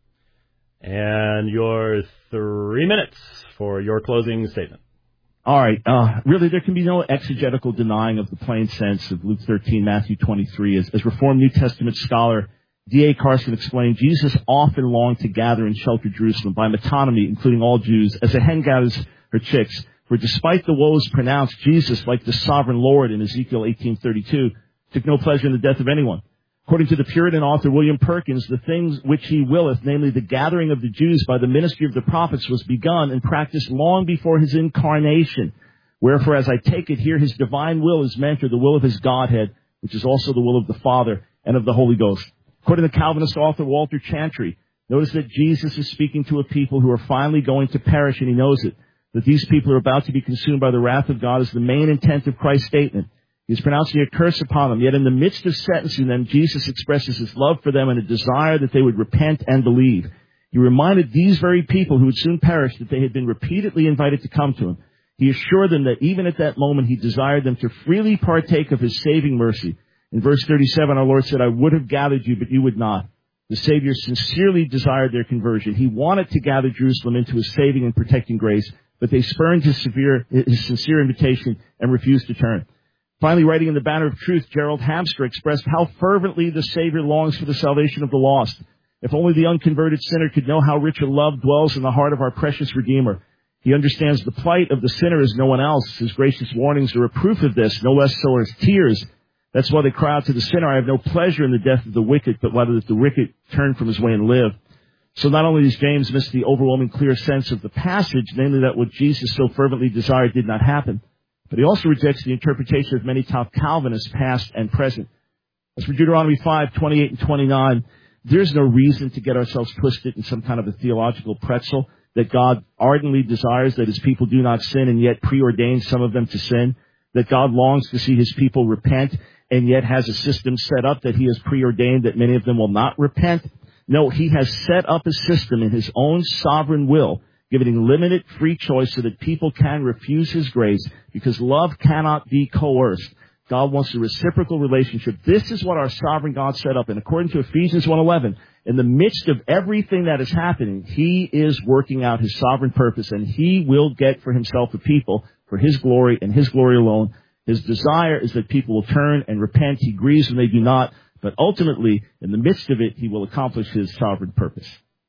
And your three minutes for your closing statement. All right. Uh, really, there can be no exegetical denying of the plain sense of Luke thirteen, Matthew twenty-three. As, as Reformed New Testament scholar D A Carson explained, Jesus often longed to gather and shelter Jerusalem by metonymy, including all Jews, as a hen gathers her chicks. For despite the woes pronounced, Jesus, like the sovereign Lord in Ezekiel eighteen thirty-two, took no pleasure in the death of anyone. According to the Puritan author William Perkins, the things which he willeth, namely the gathering of the Jews by the ministry of the prophets, was begun and practiced long before his incarnation. Wherefore, as I take it here, his divine will is meant, or the will of his Godhead, which is also the will of the Father and of the Holy Ghost. According to Calvinist author Walter Chantry, notice that Jesus is speaking to a people who are finally going to perish, and he knows it. That these people are about to be consumed by the wrath of God is the main intent of Christ's statement. He is pronouncing a curse upon them. Yet in the midst of sentencing them, Jesus expresses his love for them and a desire that they would repent and believe. He reminded these very people who would soon perish that they had been repeatedly invited to come to him. He assured them that even at that moment he desired them to freely partake of his saving mercy. In verse thirty-seven, our Lord said, I would have gathered you, but you would not. The Savior sincerely desired their conversion. He wanted to gather Jerusalem into his saving and protecting grace, but they spurned his, severe, his sincere invitation and refused to turn. Finally, writing in the Banner of Truth, Gerald Hamster expressed how fervently the Savior longs for the salvation of the lost. If only the unconverted sinner could know how rich a love dwells in the heart of our precious Redeemer. He understands the plight of the sinner as no one else. His gracious warnings are a proof of this, no less so as tears. That's why they cry out to the sinner, I have no pleasure in the death of the wicked, but rather that the wicked turn from his way and live. So not only does James miss the overwhelming clear sense of the passage, namely that what Jesus so fervently desired did not happen, but he also rejects the interpretation of many top Calvinists, past and present. As for Deuteronomy five, twenty-eight and twenty-nine, there's no reason to get ourselves twisted in some kind of a theological pretzel that God ardently desires that his people do not sin and yet preordains some of them to sin, that God longs to see his people repent and yet has a system set up that he has preordained that many of them will not repent. No, he has set up a system in his own sovereign will, giving limited free choice so that people can refuse his grace because love cannot be coerced. God wants a reciprocal relationship. This is what our sovereign God set up. And according to Ephesians one eleven, in the midst of everything that is happening, he is working out his sovereign purpose, and he will get for himself a people for his glory and his glory alone. His desire is that people will turn and repent. He grieves when they do not. But ultimately, in the midst of it, he will accomplish his sovereign purpose.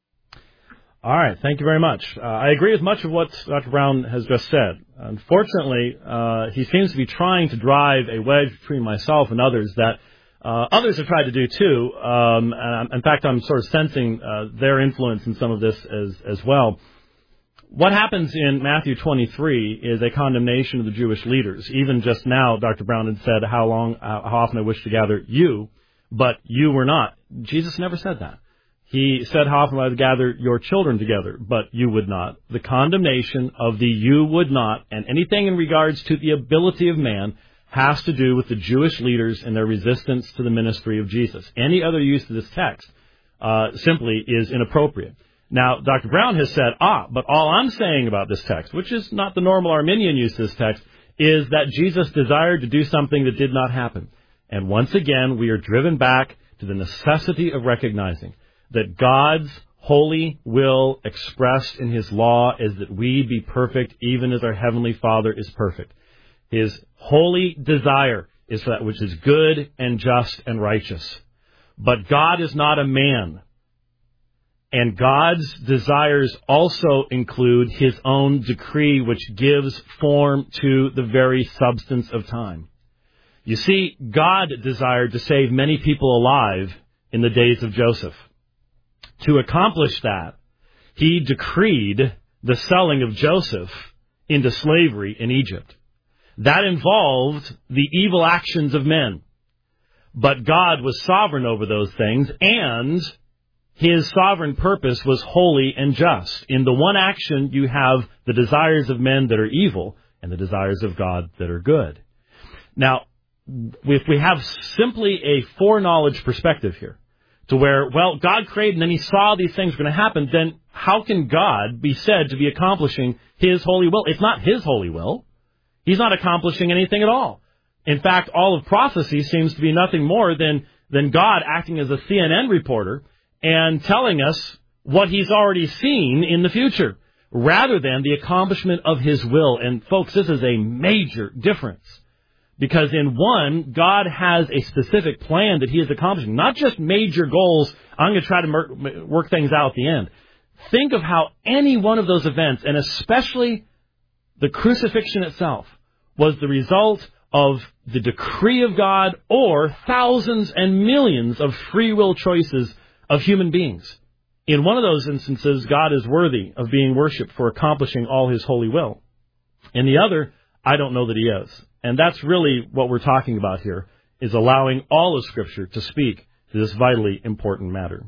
All right. Thank you very much. Uh, I agree with much of what Doctor Brown has just said. Unfortunately, uh, he seems to be trying to drive a wedge between myself and others that uh, others have tried to do too. Um, and in fact, I'm sort of sensing uh, their influence in some of this as, as well. What happens in Matthew twenty-three is a condemnation of the Jewish leaders. Even just now, Doctor Brown had said, how long, how often I wish to gather you, but you were not. Jesus never said that. He said, how often I would gather your children together, but you would not. The condemnation of the you would not, and anything in regards to the ability of man, has to do with the Jewish leaders and their resistance to the ministry of Jesus. Any other use of this text uh, simply is inappropriate. Now, Doctor Brown has said, ah, but all I'm saying about this text, which is not the normal Arminian use of this text, is that Jesus desired to do something that did not happen. And once again, we are driven back to the necessity of recognizing that God's holy will expressed in his law is that we be perfect even as our heavenly Father is perfect. His holy desire is for that which is good and just and righteous. But God is not a man. And God's desires also include his own decree, which gives form to the very substance of time. You see, God desired to save many people alive in the days of Joseph. To accomplish that, he decreed the selling of Joseph into slavery in Egypt. That involved the evil actions of men. But God was sovereign over those things, and his sovereign purpose was holy and just. In the one action, you have the desires of men that are evil and the desires of God that are good. Now, if we have simply a foreknowledge perspective here, to where, well, God created and then he saw these things were going to happen, then how can God be said to be accomplishing his holy will? It's not his holy will. He's not accomplishing anything at all. In fact, all of prophecy seems to be nothing more than, than God acting as a C N N reporter and telling us what he's already seen in the future, rather than the accomplishment of his will. And folks, this is a major difference. Because in one, God has a specific plan that he is accomplishing, not just major goals. I'm going to try to work things out at the end. Think of how any one of those events, and especially the crucifixion itself, was the result of the decree of God or thousands and millions of free will choices of human beings. In one of those instances, God is worthy of being worshipped for accomplishing all his holy will. In the other, I don't know that he is. And that's really what we're talking about here, is allowing all of Scripture to speak to this vitally important matter.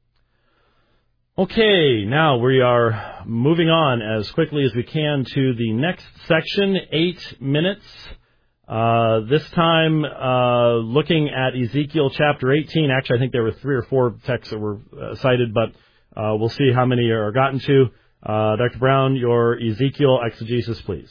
Okay, now we are moving on as quickly as we can to the next section, eight minutes. Uh, this time, uh, looking at Ezekiel chapter eighteen. Actually, I think there were three or four texts that were uh, cited, but uh, we'll see how many are gotten to. Uh, Doctor Brown, your Ezekiel exegesis, please.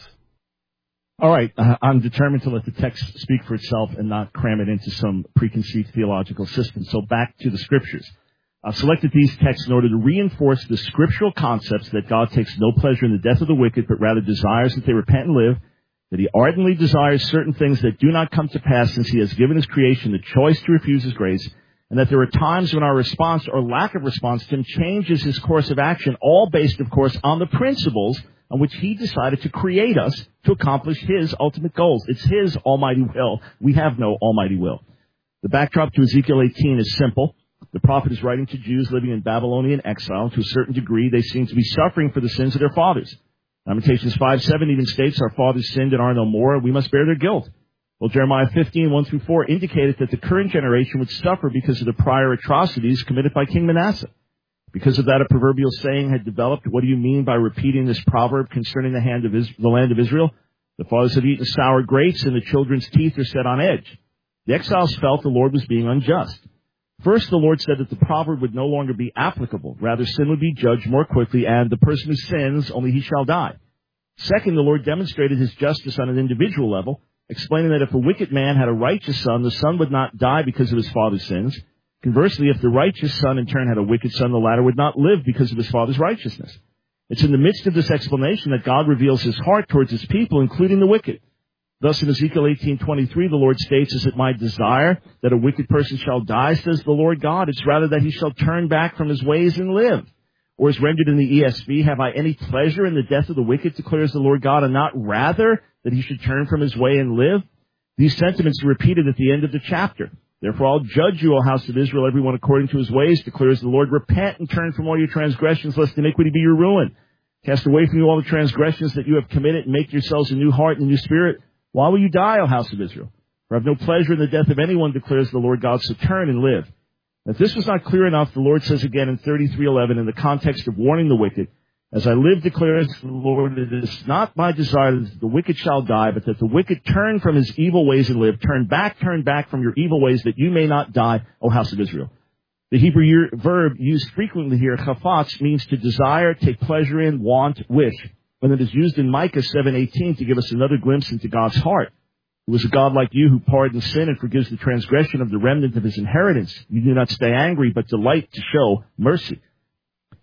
All right, uh, I'm determined to let the text speak for itself and not cram it into some preconceived theological system. So back to the Scriptures. I've selected these texts in order to reinforce the scriptural concepts that God takes no pleasure in the death of the wicked, but rather desires that they repent and live, that he ardently desires certain things that do not come to pass since he has given his creation the choice to refuse his grace, and that there are times when our response or lack of response to him changes his course of action, all based, of course, on the principles on which he decided to create us to accomplish his ultimate goals. It's his almighty will. We have no almighty will. The backdrop to Ezekiel eighteen is simple. The prophet is writing to Jews living in Babylonian exile. To a certain degree, they seem to be suffering for the sins of their fathers. Lamentations five seven even states, our fathers sinned and are no more. We must bear their guilt. Well, Jeremiah fifteen one through four indicated that the current generation would suffer because of the prior atrocities committed by King Manasseh. Because of that, a proverbial saying had developed. What do you mean by repeating this proverb concerning the, hand of Is- the land of Israel? The fathers have eaten sour grapes, and the children's teeth are set on edge. The exiles felt the Lord was being unjust. First, the Lord said that the proverb would no longer be applicable. Rather, sin would be judged more quickly, and the person who sins, only he shall die. Second, the Lord demonstrated his justice on an individual level, explaining that if a wicked man had a righteous son, the son would not die because of his father's sins. Conversely, if the righteous son in turn had a wicked son, the latter would not live because of his father's righteousness. It's in the midst of this explanation that God reveals his heart towards his people, including the wicked. Thus, in Ezekiel eighteen twenty-three, the Lord states, is it my desire that a wicked person shall die, says the Lord God? It's rather that he shall turn back from his ways and live. Or as rendered in the E S V, have I any pleasure in the death of the wicked, declares the Lord God, and not rather that he should turn from his way and live? These sentiments are repeated at the end of the chapter. Therefore I'll judge you, O house of Israel, everyone according to his ways, declares the Lord. Repent and turn from all your transgressions, lest iniquity be your ruin. Cast away from you all the transgressions that you have committed, and make yourselves a new heart and a new spirit. Why will you die, O house of Israel? For I have no pleasure in the death of anyone, declares the Lord God, so turn and live. If this was not clear enough, the Lord says again in thirty-three eleven, in the context of warning the wicked, as I live, declares the Lord, it is not my desire that the wicked shall die, but that the wicked turn from his evil ways and live. Turn back, turn back from your evil ways, that you may not die, O house of Israel. The Hebrew year, verb used frequently here, chafatz, means to desire, take pleasure in, want, wish. When it is used in Micah seven eighteen to give us another glimpse into God's heart. It was a God like you who pardons sin and forgives the transgression of the remnant of his inheritance. You do not stay angry, but delight to show mercy.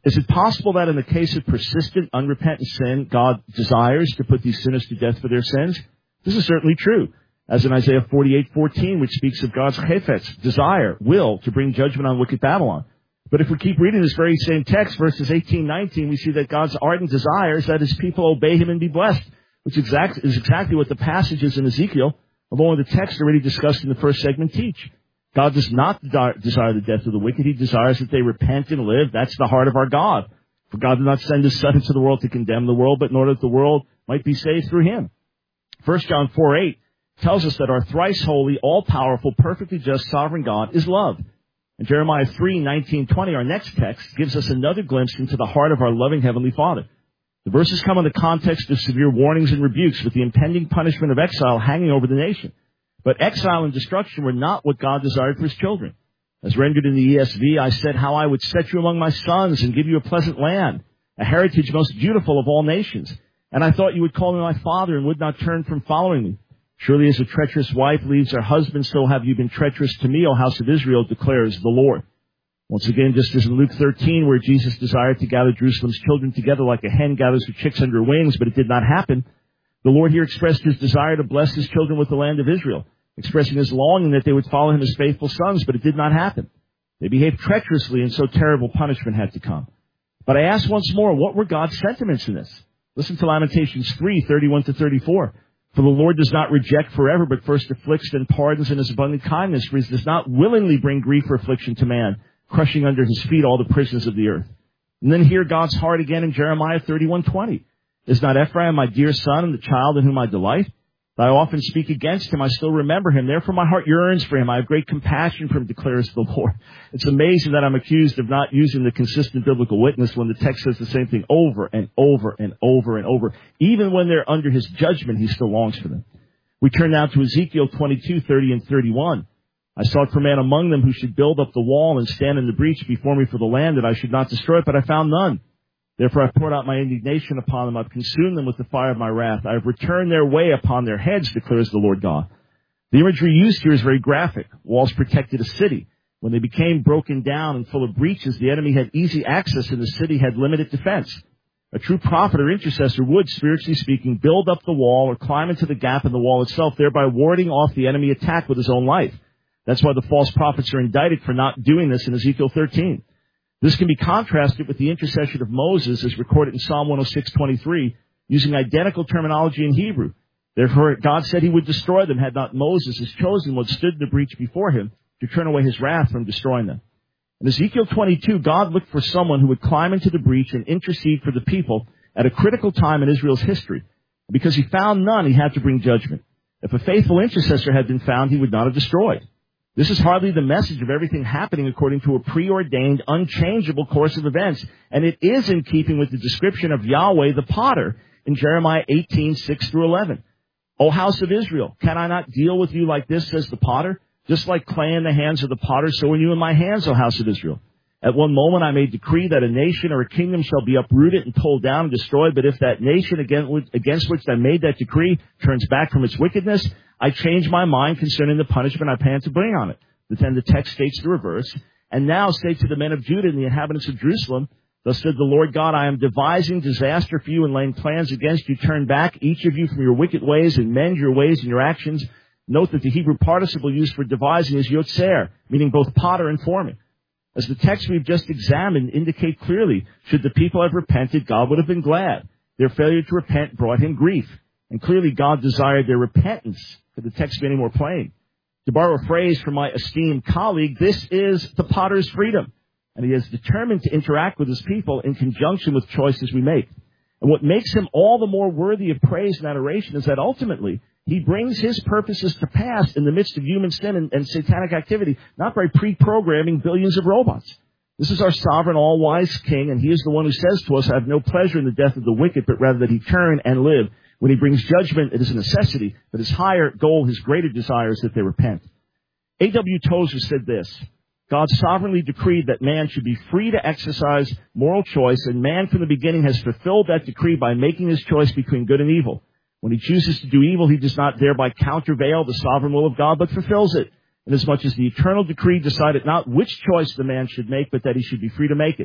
Is it possible that in the case of persistent, unrepentant sin, God desires to put these sinners to death for their sins? This is certainly true, as in Isaiah forty-eight fourteen, which speaks of God's chefetz, desire, will, to bring judgment on wicked Babylon. But if we keep reading this very same text, verses eighteen, nineteen, we see that God's ardent desire is that his people obey him and be blessed, which exact, is exactly what the passages in Ezekiel, along with the text already discussed in the first segment, teach. God does not desire the death of the wicked. He desires that they repent and live. That's the heart of our God. For God did not send his Son into the world to condemn the world, but in order that the world might be saved through him. First John four eight tells us that our thrice holy, all-powerful, perfectly just, sovereign God is love. And Jeremiah three nineteen twenty, our next text, gives us another glimpse into the heart of our loving Heavenly Father. The verses come in the context of severe warnings and rebukes, with the impending punishment of exile hanging over the nation. But exile and destruction were not what God desired for his children. As rendered in the E S V, I said how I would set you among my sons and give you a pleasant land, a heritage most beautiful of all nations. And I thought you would call me my father and would not turn from following me. Surely as a treacherous wife leaves her husband, so have you been treacherous to me, O house of Israel, declares the Lord. Once again, just as in Luke thirteen, where Jesus desired to gather Jerusalem's children together like a hen gathers her chicks under her wings, but it did not happen, the Lord here expressed his desire to bless his children with the land of Israel, expressing his longing that they would follow him as faithful sons, but it did not happen. They behaved treacherously, and so terrible punishment had to come. But I ask once more, what were God's sentiments in this? Listen to Lamentations three thirty-one to thirty-four. For the Lord does not reject forever, but first afflicts, then pardons in his abundant kindness, for he does not willingly bring grief or affliction to man, crushing under his feet all the prisoners of the earth. And then hear God's heart again in Jeremiah thirty-one twenty. Is not Ephraim my dear son and the child in whom I delight? Though I often speak against him, I still remember him. Therefore my heart yearns for him. I have great compassion for him, declares the Lord. It's amazing that I'm accused of not using the consistent biblical witness when the text says the same thing over and over and over and over. Even when they're under his judgment, he still longs for them. We turn now to Ezekiel twenty-two, thirty and thirty-one. I sought for man among them who should build up the wall and stand in the breach before me for the land, that I should not destroy it, but I found none. Therefore I poured out my indignation upon them. I've consumed them with the fire of my wrath. I have returned their way upon their heads, declares the Lord God. The imagery used here is very graphic. Walls protected a city. When they became broken down and full of breaches, the enemy had easy access and the city had limited defense. A true prophet or intercessor would, spiritually speaking, build up the wall or climb into the gap in the wall itself, thereby warding off the enemy attack with his own life. That's why the false prophets are indicted for not doing this in Ezekiel thirteen. This can be contrasted with the intercession of Moses as recorded in Psalm one oh six twenty-three, using identical terminology in Hebrew. Therefore, God said he would destroy them had not Moses, his chosen one, stood in the breach before him to turn away his wrath from destroying them. In Ezekiel twenty-two, God looked for someone who would climb into the breach and intercede for the people at a critical time in Israel's history. Because he found none, he had to bring judgment. If a faithful intercessor had been found, he would not have destroyed. This is hardly the message of everything happening according to a preordained, unchangeable course of events, and it is in keeping with the description of Yahweh the potter in Jeremiah eighteen, six through eleven. O house of Israel, can I not deal with you like this, says the potter? Just like clay in the hands of the potter, so are you in my hands, O house of Israel. At one moment I may decree that a nation or a kingdom shall be uprooted and pulled down and destroyed, but if that nation against which I made that decree turns back from its wickedness, I change my mind concerning the punishment I plan to bring on it. But then the text states the reverse. And now say to the men of Judah and the inhabitants of Jerusalem, thus said the Lord God, I am devising disaster for you and laying plans against you. Turn back, each of you, from your wicked ways and mend your ways and your actions. Note that the Hebrew participle used for devising is yotzer, meaning both potter and forming. As the text we've just examined indicate clearly, should the people have repented, God would have been glad. Their failure to repent brought him grief. And clearly God desired their repentance. Could the text be any more plain? To borrow a phrase from my esteemed colleague, this is the potter's freedom. And he is determined to interact with his people in conjunction with choices we make. And what makes him all the more worthy of praise and adoration is that ultimately he brings his purposes to pass in the midst of human sin and, and satanic activity, not by pre-programming billions of robots. This is our sovereign, all-wise king, and he is the one who says to us, I have no pleasure in the death of the wicked, but rather that he turn and live. When he brings judgment, it is a necessity, but his higher goal, his greater desire is that they repent. A W Tozer said this, God sovereignly decreed that man should be free to exercise moral choice, and man from the beginning has fulfilled that decree by making his choice between good and evil. When he chooses to do evil, he does not thereby countervail the sovereign will of God, but fulfills it, inasmuch as the eternal decree decided not which choice the man should make, but that he should be free to make it.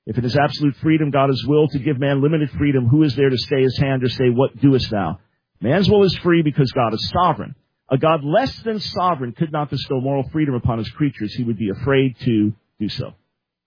If it is absolute freedom, God is will to give man limited freedom. Who is there to stay his hand or say, what doest thou? Man's will is free because God is sovereign. A God less than sovereign could not bestow moral freedom upon his creatures. He would be afraid to do so.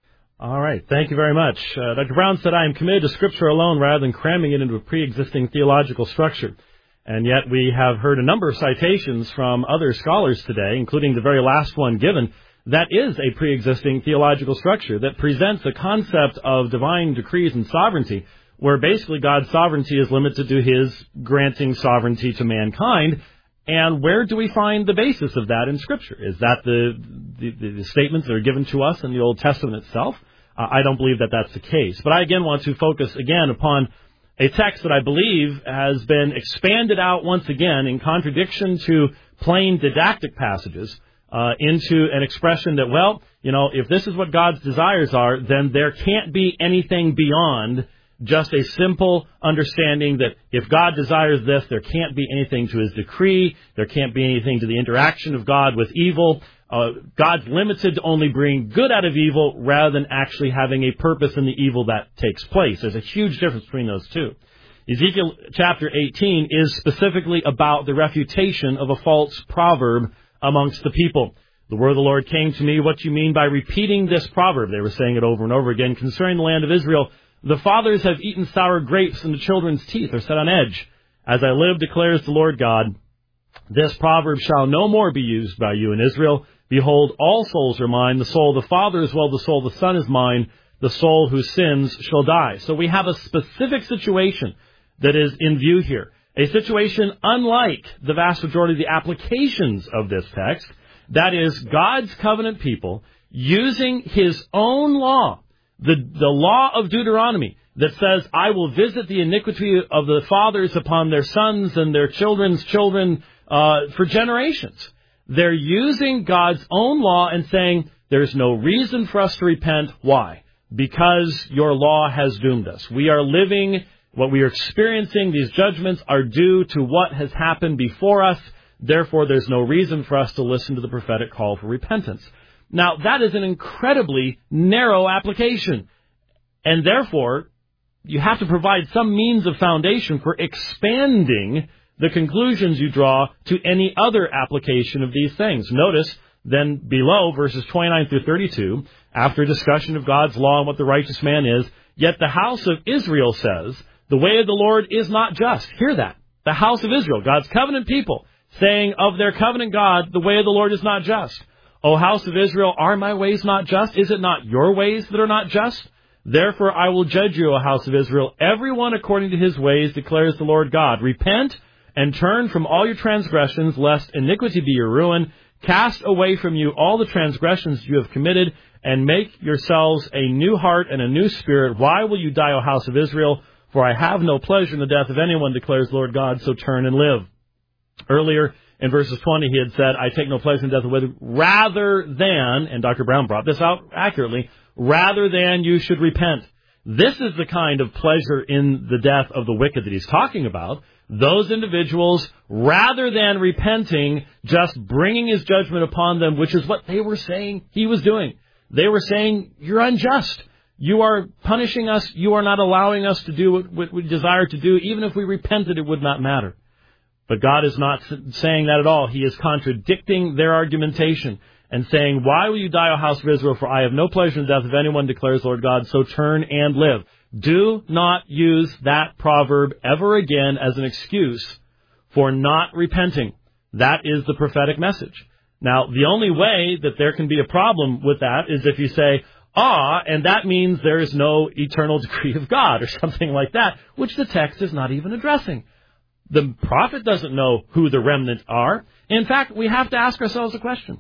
All right. Thank you very much. Uh, Doctor Brown said, I am committed to Scripture alone rather than cramming it into a pre-existing theological structure. And yet we have heard a number of citations from other scholars today, including the very last one given, that is a pre-existing theological structure that presents a concept of divine decrees and sovereignty, where basically God's sovereignty is limited to his granting sovereignty to mankind. And where do we find the basis of that in Scripture? Is that the, the, the statements that are given to us in the Old Testament itself? Uh, I don't believe that that's the case. But I again want to focus again upon a text that I believe has been expanded out once again in contradiction to plain didactic passages uh, into an expression that, well, you know, if this is what God's desires are, then there can't be anything beyond just a simple understanding that if God desires this, there can't be anything to his decree, there can't be anything to the interaction of God with evil. Uh, God's limited to only bring good out of evil rather than actually having a purpose in the evil that takes place. There's a huge difference between those two. Ezekiel chapter eighteen is specifically about the refutation of a false proverb amongst the people. The word of the Lord came to me, what you mean by repeating this proverb? They were saying it over and over again concerning the land of Israel. The fathers have eaten sour grapes, and the children's teeth are set on edge. As I live, declares the Lord God, this proverb shall no more be used by you in Israel. Behold, all souls are mine. The soul of the Father as well the soul of the Son is mine. The soul who sins shall die. So we have a specific situation that is in view here. A situation unlike the vast majority of the applications of this text. That is, God's covenant people using his own law, the, the law of Deuteronomy, that says, I will visit the iniquity of the fathers upon their sons and their children's children uh, for generations. They're using God's own law and saying, there's no reason for us to repent. Why? Because your law has doomed us. We are living, what we are experiencing, these judgments are due to what has happened before us. Therefore, there's no reason for us to listen to the prophetic call for repentance. Now, that is an incredibly narrow application. And therefore, you have to provide some means of foundation for expanding the conclusions you draw to any other application of these things. Notice then below, verses twenty-nine through thirty-two, after a discussion of God's law and what the righteous man is, yet the house of Israel says, the way of the Lord is not just. Hear that. The house of Israel, God's covenant people, saying of their covenant God, the way of the Lord is not just. O house of Israel, are my ways not just? Is it not your ways that are not just? Therefore I will judge you, O house of Israel, everyone according to his ways, declares the Lord God. Repent and turn from all your transgressions, lest iniquity be your ruin. Cast away from you all the transgressions you have committed, and make yourselves a new heart and a new spirit. Why will you die, O house of Israel? For I have no pleasure in the death of anyone, declares the Lord God, so turn and live. Earlier in verses twenty, he had said, I take no pleasure in the death of the wicked, rather than, and Doctor Brown brought this out accurately, rather than you should repent. This is the kind of pleasure in the death of the wicked that he's talking about. Those individuals, rather than repenting, just bringing his judgment upon them, which is what they were saying he was doing. They were saying, you're unjust. You are punishing us. You are not allowing us to do what we desire to do. Even if we repented, it would not matter. But God is not saying that at all. He is contradicting their argumentation and saying, why will you die, O house of Israel? For I have no pleasure in the death of anyone, declares the Lord God, so turn and live. Do not use that proverb ever again as an excuse for not repenting. That is the prophetic message. Now, the only way that there can be a problem with that is if you say, ah, and that means there is no eternal decree of God or something like that, which the text is not even addressing. The prophet doesn't know who the remnant are. In fact, we have to ask ourselves a question.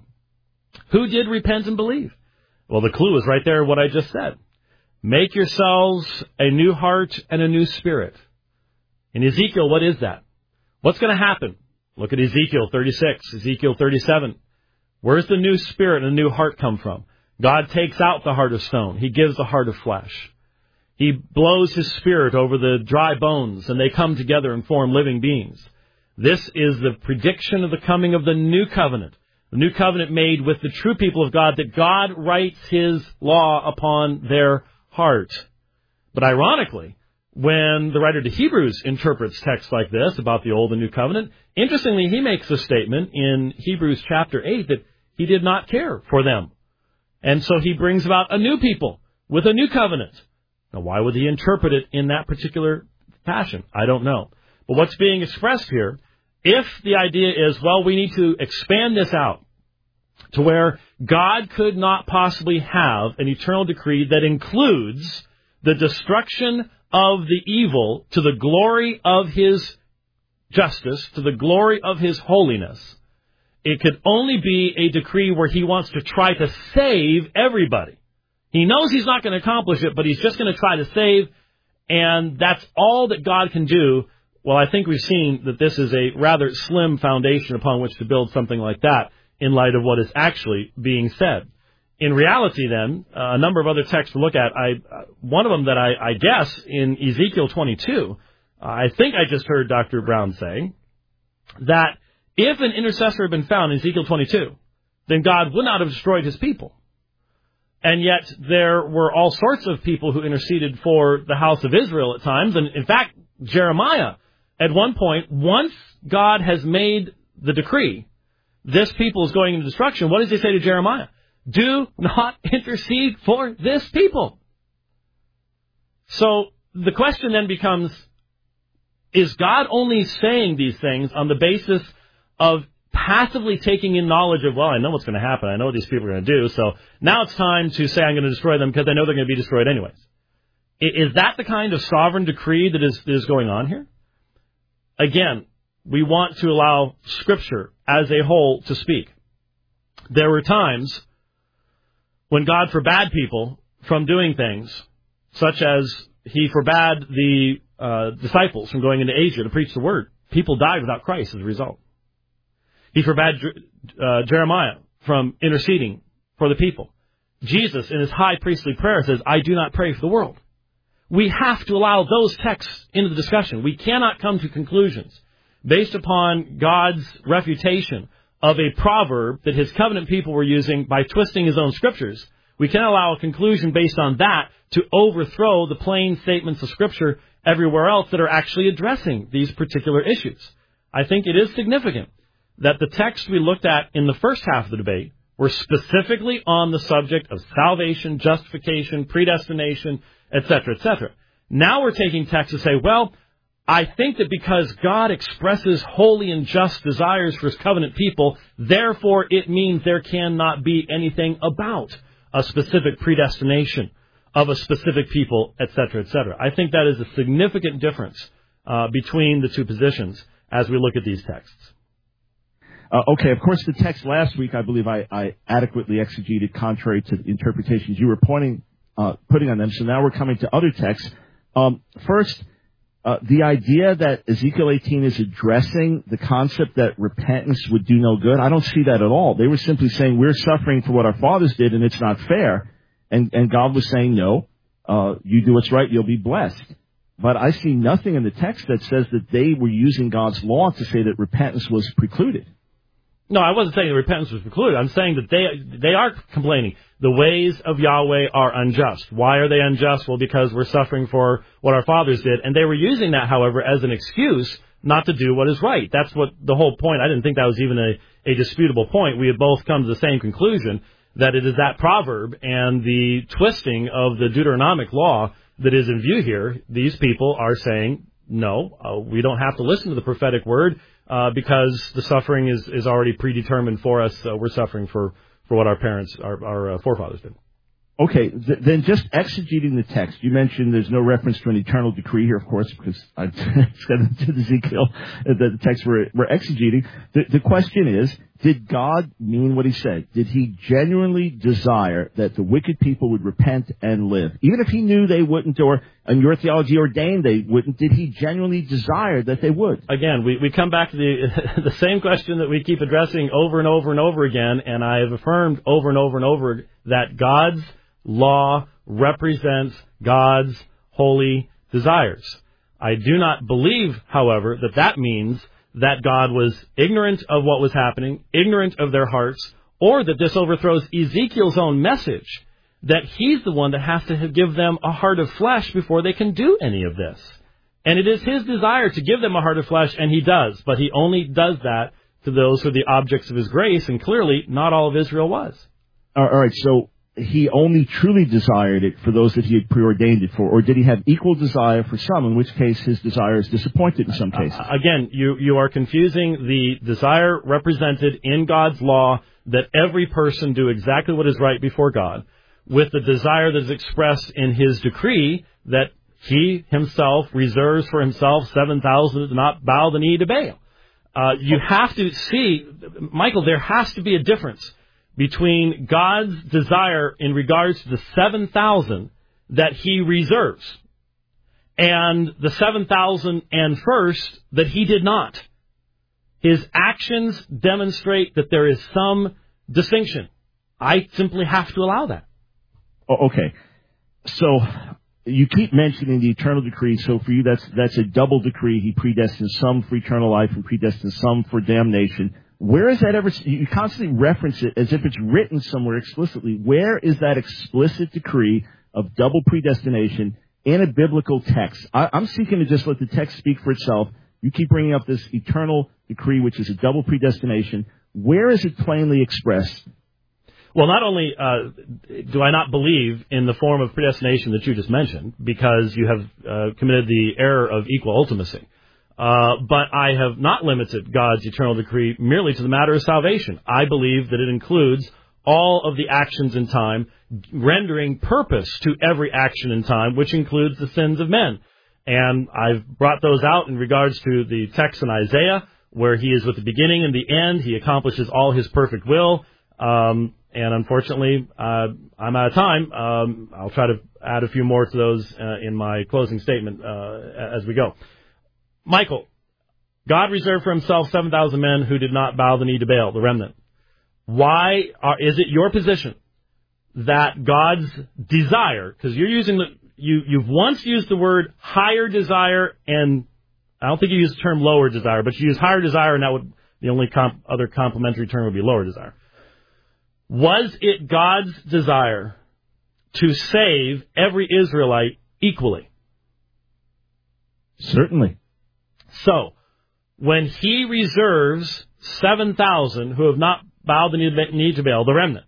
Who did repent and believe? Well, the clue is right there in what I just said. Make yourselves a new heart and a new spirit. In Ezekiel, what is that? What's going to happen? Look at Ezekiel thirty-six, Ezekiel thirty-seven. Where's the new spirit and the new heart come from? God takes out the heart of stone. He gives the heart of flesh. He blows his spirit over the dry bones, and they come together and form living beings. This is the prediction of the coming of the new covenant. The new covenant made with the true people of God, that God writes his law upon their heart. But ironically, when the writer to Hebrews interprets texts like this about the Old and New Covenant, interestingly, he makes a statement in Hebrews chapter eight that he did not care for them. And so he brings about a new people with a new covenant. Now, why would he interpret it in that particular fashion? I don't know. But what's being expressed here, if the idea is, well, we need to expand this out to where God could not possibly have an eternal decree that includes the destruction of the evil to the glory of his justice, to the glory of his holiness, it could only be a decree where he wants to try to save everybody. He knows he's not going to accomplish it, but he's just going to try to save, and that's all that God can do. Well, I think we've seen that this is a rather slim foundation upon which to build something like that in light of what is actually being said. In reality, then, uh, a number of other texts to look at. I uh, one of them that I, I guess in Ezekiel twenty-two, uh, I think I just heard Doctor Brown say that if an intercessor had been found in Ezekiel twenty-two, then God would not have destroyed his people. And yet there were all sorts of people who interceded for the house of Israel at times. And in fact, Jeremiah, at one point, once God has made the decree, this people is going into destruction, what does he say to Jeremiah? Do not intercede for this people. So the question then becomes, is God only saying these things on the basis of passively taking in knowledge of, well, I know what's going to happen. I know what these people are going to do. So now it's time to say I'm going to destroy them because I know they're going to be destroyed anyways. Is that the kind of sovereign decree that is, that is going on here? Again, we want to allow Scripture as a whole to speak. There were times when God forbade people from doing things, such as he forbade the uh, disciples from going into Asia to preach the word. People died without Christ as a result. He forbade uh, Jeremiah from interceding for the people. Jesus, in his high priestly prayer, says, I do not pray for the world. We have to allow those texts into the discussion. We cannot come to conclusions based upon God's refutation of a proverb that his covenant people were using by twisting his own scriptures. We cannot allow a conclusion based on that to overthrow the plain statements of Scripture everywhere else that are actually addressing these particular issues. I think it is significant that the texts we looked at in the first half of the debate were specifically on the subject of salvation, justification, predestination, et cetera, et cetera. Now we're taking texts to say, well, I think that because God expresses holy and just desires for his covenant people, therefore it means there cannot be anything about a specific predestination of a specific people, et cetera, et cetera. I think that is a significant difference uh, between the two positions as we look at these texts. Uh, okay, of course, the text last week, I believe I, I adequately exegeted contrary to the interpretations you were pointing, uh, putting on them. So now we're coming to other texts. Um, first, uh, the idea that Ezekiel eighteen is addressing the concept that repentance would do no good, I don't see that at all. They were simply saying we're suffering for what our fathers did and it's not fair. And, and God was saying, no, uh, you do what's right, you'll be blessed. But I see nothing in the text that says that they were using God's law to say that repentance was precluded. No, I wasn't saying that repentance was precluded. I'm saying that they they are complaining. The ways of Yahweh are unjust. Why are they unjust? Well, because we're suffering for what our fathers did. And they were using that, however, as an excuse not to do what is right. That's what the whole point. I didn't think that was even a, a disputable point. We have both come to the same conclusion, that it is that proverb and the twisting of the Deuteronomic law that is in view here. These people are saying, no, uh, we don't have to listen to the prophetic word. Uh, because the suffering is, is already predetermined for us. Uh, we're suffering for, for what our parents, our, our uh, forefathers did. Okay, th- then just exegeting the text. You mentioned there's no reference to an eternal decree here, of course, because I said to Ezekiel that the text we're, we're exegeting. The, the question is, did God mean what he said? Did he genuinely desire that the wicked people would repent and live? Even if he knew they wouldn't, or in your theology ordained they wouldn't, did he genuinely desire that they would? Again, we, we come back to the the same question that we keep addressing over and over and over again, and I have affirmed over and over and over that God's law represents God's holy desires. I do not believe, however, that that means that God was ignorant of what was happening, ignorant of their hearts, or that this overthrows Ezekiel's own message that he's the one that has to give them a heart of flesh before they can do any of this. And it is his desire to give them a heart of flesh, and he does. But he only does that to those who are the objects of his grace, and clearly not all of Israel was. All right, so he only truly desired it for those that he had preordained it for, or did he have equal desire for some, in which case his desire is disappointed in some cases? Uh, again, you, you are confusing the desire represented in God's law that every person do exactly what is right before God, with the desire that is expressed in his decree that he himself reserves for himself seven thousand that do not bow the knee to Baal. Uh, you have to see, Michael, there has to be a difference between God's desire in regards to the seven thousand that he reserves and the seven thousand and first that he did not. His actions demonstrate that there is some distinction. I simply have to allow that. Oh, okay. So you keep mentioning the eternal decree. So for you, that's that's a double decree. He predestined some for eternal life and predestined some for damnation. Where is that ever? You constantly reference it as if it's written somewhere explicitly. Where is that explicit decree of double predestination in a biblical text? I, I'm seeking to just let the text speak for itself. You keep bringing up this eternal decree, which is a double predestination. Where is it plainly expressed? Well, not only uh, do I not believe in the form of predestination that you just mentioned, because you have uh, committed the error of equal ultimacy, uh, but I have not limited God's eternal decree merely to the matter of salvation. I believe that it includes all of the actions in time, rendering purpose to every action in time, which includes the sins of men. And I've brought those out in regards to the text in Isaiah, where he is with the beginning and the end. He accomplishes all his perfect will. Um, and unfortunately, uh, I'm out of time. Um, I'll try to add a few more to those uh, in my closing statement uh, as we go. Michael, God reserved for himself seven thousand men who did not bow the knee to Baal, the remnant. Why are, is it your position that God's desire, because you're using the, you, you've once used the word higher desire, and I don't think you used the term lower desire, but you use higher desire, and that would, the only comp, other complementary term would be lower desire. Was it God's desire to save every Israelite equally? Certainly. So, when he reserves seven thousand who have not bowed the knee to Baal, the remnant,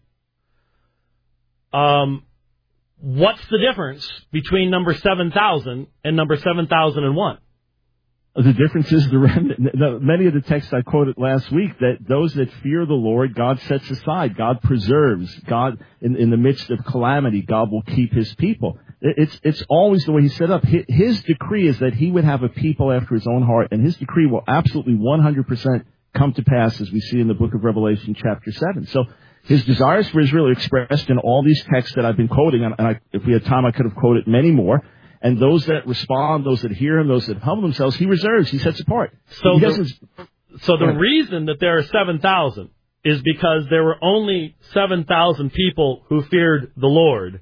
um, what's the difference between number seven thousand and number seven thousand one? The difference is the remnant. Many of the texts I quoted last week, that those that fear the Lord, God sets aside. God preserves. God, in, in the midst of calamity, God will keep his people. It's, it's always the way he set up. His decree is that he would have a people after his own heart, and his decree will absolutely one hundred percent come to pass, as we see in the book of Revelation, chapter seven. So his desires for Israel are expressed in all these texts that I've been quoting, and I, if we had time, I could have quoted many more. And those that respond, those that hear him, those that humble themselves, he reserves, he sets apart. So he the, so the reason that there are seven thousand is because there were only seven thousand people who feared the Lord.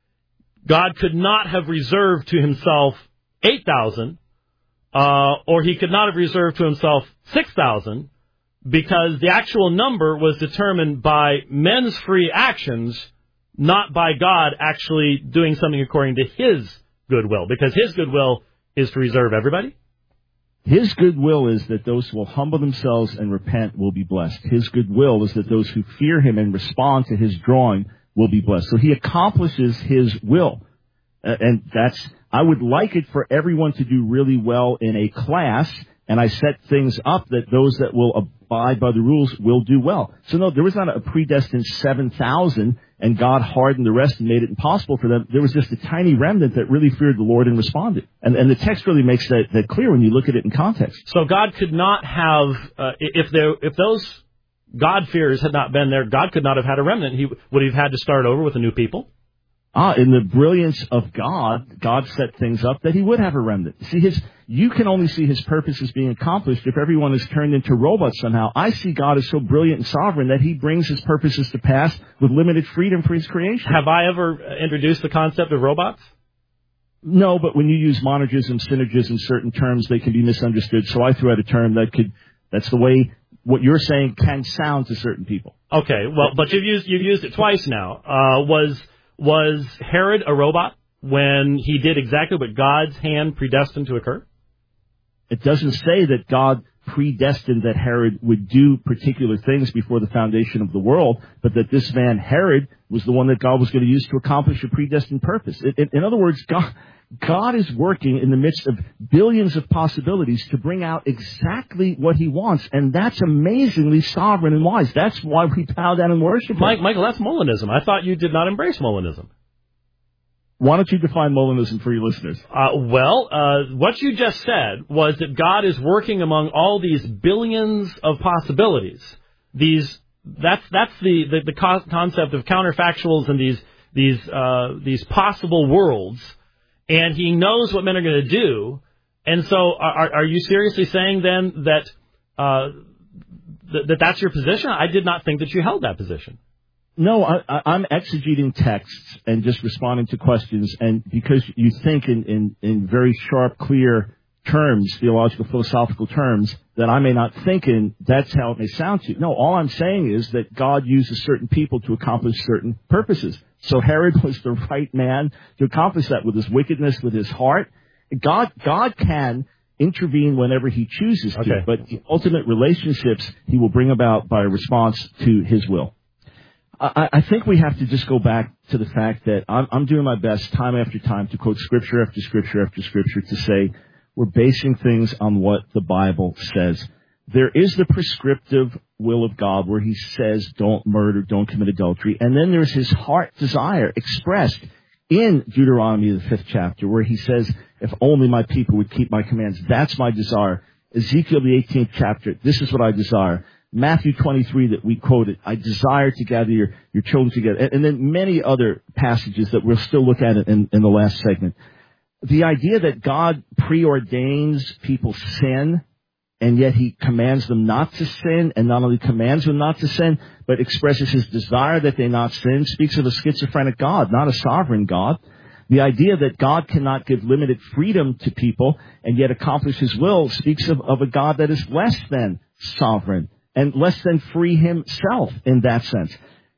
God could not have reserved to himself eight thousand, uh, or he could not have reserved to himself six thousand, because the actual number was determined by men's free actions, not by God actually doing something according to his goodwill, because his goodwill is to reserve everybody. His goodwill is that those who will humble themselves and repent will be blessed. His goodwill is that those who fear him and respond to his drawing will be blessed. So he accomplishes his will. Uh, and that's, I would like it for everyone to do really well in a class, and I set things up that those that will abide by the rules will do well. So no, there was not a predestined seven thousand, and God hardened the rest and made it impossible for them. There was just a tiny remnant that really feared the Lord and responded. And, and the text really makes that, that clear when you look at it in context. So God could not have, uh, if there, if those God-fearers had not been there, God could not have had a remnant. He would have had to start over with a new people. Ah, in the brilliance of God, God set things up that he would have a remnant. See, his, you can only see his purposes being accomplished if everyone is turned into robots somehow. I see God as so brilliant and sovereign that he brings his purposes to pass with limited freedom for his creation. Have I ever introduced the concept of robots? No, but when you use monergism, synergism, certain terms, they can be misunderstood. So I threw out a term that could, that's the way what you're saying can sound to certain people. Okay, well, but you've used, you've used it twice now. Uh, was... Was Herod a robot when he did exactly what God's hand predestined to occur? It doesn't say that God predestined that Herod would do particular things before the foundation of the world, but that this man, Herod, was the one that God was going to use to accomplish a predestined purpose. In, in, in other words, God, God is working in the midst of billions of possibilities to bring out exactly what he wants, and that's amazingly sovereign and wise. That's why we bow down and worship him. Mike, Michael, that's Molinism. I thought you did not embrace Molinism. Why don't you define Molinism for your listeners? Uh, well, uh, what you just said was that God is working among all these billions of possibilities. These that's that's the the, the concept of counterfactuals and these these uh, these possible worlds, and he knows what men are going to do. And so, are, are you seriously saying then that uh, th- that that's your position? I did not think that you held that position. No, I, I, I'm exegeting texts and just responding to questions. And because you think in, in, in very sharp, clear terms, theological, philosophical terms, that I may not think in, that's how it may sound to you. No, all I'm saying is that God uses certain people to accomplish certain purposes. So Herod was the right man to accomplish that with his wickedness, with his heart. God, God can intervene whenever he chooses to, okay. But the ultimate relationships he will bring about by a response to his will. I, I think we have to just go back to the fact that I'm, I'm doing my best time after time to quote scripture after scripture after scripture to say we're basing things on what the Bible says. There is the prescriptive will of God where he says don't murder, don't commit adultery. And then there's his heart desire expressed in Deuteronomy, the fifth chapter, where he says, if only my people would keep my commands, that's my desire. Ezekiel, the eighteenth chapter, this is what I desire. Matthew twenty-three that we quoted, I desire to gather your, your children together. And, and then many other passages that we'll still look at in, in the last segment. The idea that God preordains people's sin, and yet he commands them not to sin, and not only commands them not to sin, but expresses his desire that they not sin, speaks of a schizophrenic God, not a sovereign God. The idea that God cannot give limited freedom to people and yet accomplish his will speaks of, of a God that is less than sovereign and less than free himself in that sense.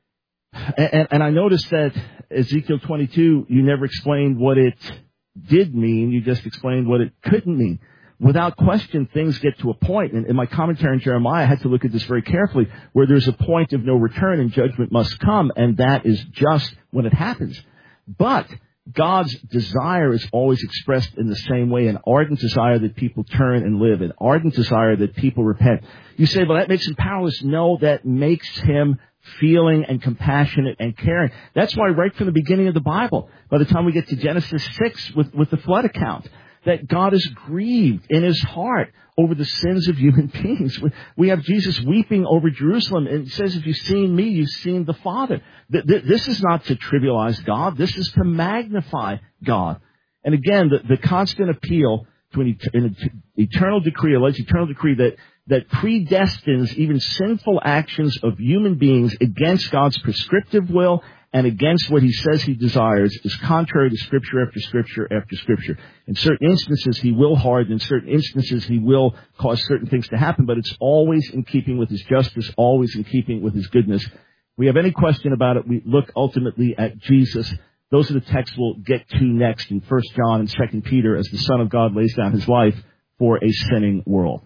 And, and I noticed that Ezekiel twenty-two, you never explained what it did mean. You just explained what it couldn't mean. Without question, things get to a point, and in my commentary on Jeremiah, I had to look at this very carefully, where there's a point of no return and judgment must come, and that is just when it happens. But God's desire is always expressed in the same way, an ardent desire that people turn and live, an ardent desire that people repent. You say, well, that makes him powerless. No, that makes him feeling and compassionate and caring. That's why right from the beginning of the Bible, by the time we get to Genesis six with, with the flood account, that God is grieved in his heart over the sins of human beings. We have Jesus weeping over Jerusalem, and it says, if you've seen me, you've seen the Father. This is not to trivialize God. This is to magnify God. And again, the, the constant appeal to an, an eternal decree, alleged eternal decree that, that predestines even sinful actions of human beings against God's prescriptive will and against what he says he desires is contrary to Scripture after Scripture after Scripture. In certain instances, he will harden. In certain instances, he will cause certain things to happen, but it's always in keeping with his justice, always in keeping with his goodness. If we have any question about it, we look ultimately at Jesus. Those are the texts we'll get to next in First John and Second Peter as the Son of God lays down his life for a sinning world.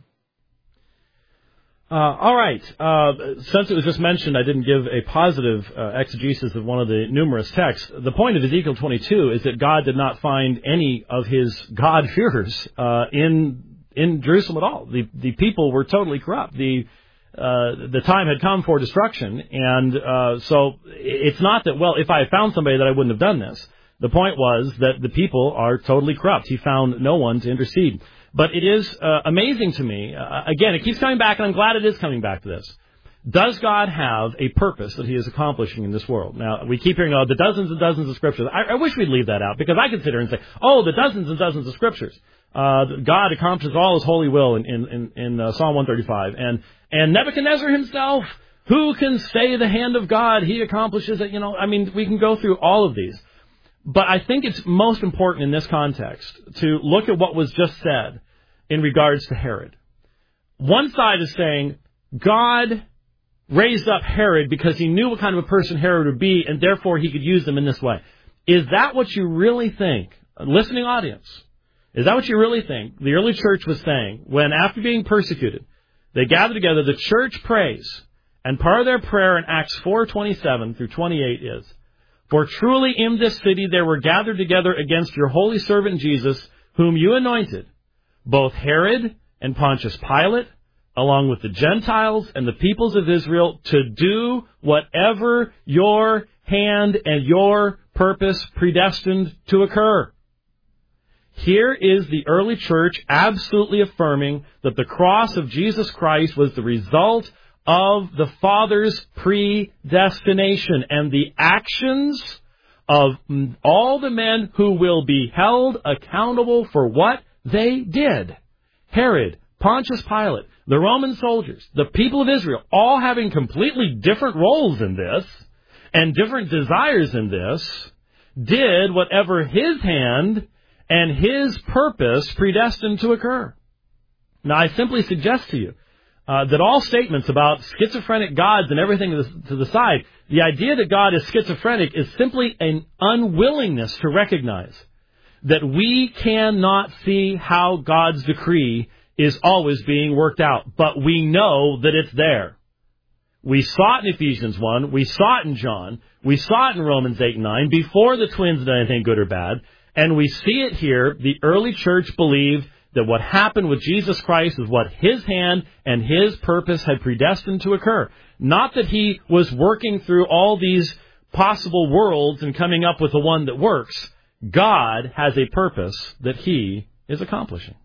Uh, all right. Uh, since it was just mentioned, I didn't give a positive uh, exegesis of one of the numerous texts. The point of Ezekiel twenty-two is that God did not find any of his God-fearers uh, in in Jerusalem at all. The the people were totally corrupt. The uh, the time had come for destruction, and uh, so it's not that, well, if I had found somebody that I wouldn't have done this. The point was that the people are totally corrupt. He found no one to intercede. But it is uh, amazing to me. Uh, again, it keeps coming back, and I'm glad it is coming back to this. Does God have a purpose that he is accomplishing in this world? Now, we keep hearing, oh, the dozens and dozens of scriptures. I, I wish we'd leave that out, because I could sit here and say, oh, the dozens and dozens of scriptures. Uh, God accomplishes all his holy will in, in, in, in uh, Psalm one thirty-five. And, and Nebuchadnezzar himself, who can stay the hand of God? He accomplishes it. You know, I mean, we can go through all of these. But I think it's most important in this context to look at what was just said in regards to Herod. One side is saying God raised up Herod because he knew what kind of a person Herod would be, and therefore he could use them in this way. Is that what you really think, listening audience, is that what you really think the early church was saying when, after being persecuted, they gathered together, the church prays, and part of their prayer in Acts four twenty-seven through twenty-eight is, "For truly in this city there were gathered together against your holy servant Jesus, whom you anointed, both Herod and Pontius Pilate, along with the Gentiles and the peoples of Israel, to do whatever your hand and your purpose predestined to occur." Here is the early church absolutely affirming that the cross of Jesus Christ was the result of the Father's predestination and the actions of all the men who will be held accountable for what they did. Herod, Pontius Pilate, the Roman soldiers, the people of Israel, all having completely different roles in this and different desires in this, did whatever his hand and his purpose predestined to occur. Now, I simply suggest to you uh, that all statements about schizophrenic gods and everything to the, to the side, the idea that God is schizophrenic is simply an unwillingness to recognize that we cannot see how God's decree is always being worked out, but we know that it's there. We saw it in Ephesians one, we saw it in John, we saw it in Romans eight and nine, before the twins did anything good or bad, and we see it here. The early church believed that what happened with Jesus Christ is what his hand and his purpose had predestined to occur. Not that he was working through all these possible worlds and coming up with the one that works. God has a purpose that he is accomplishing.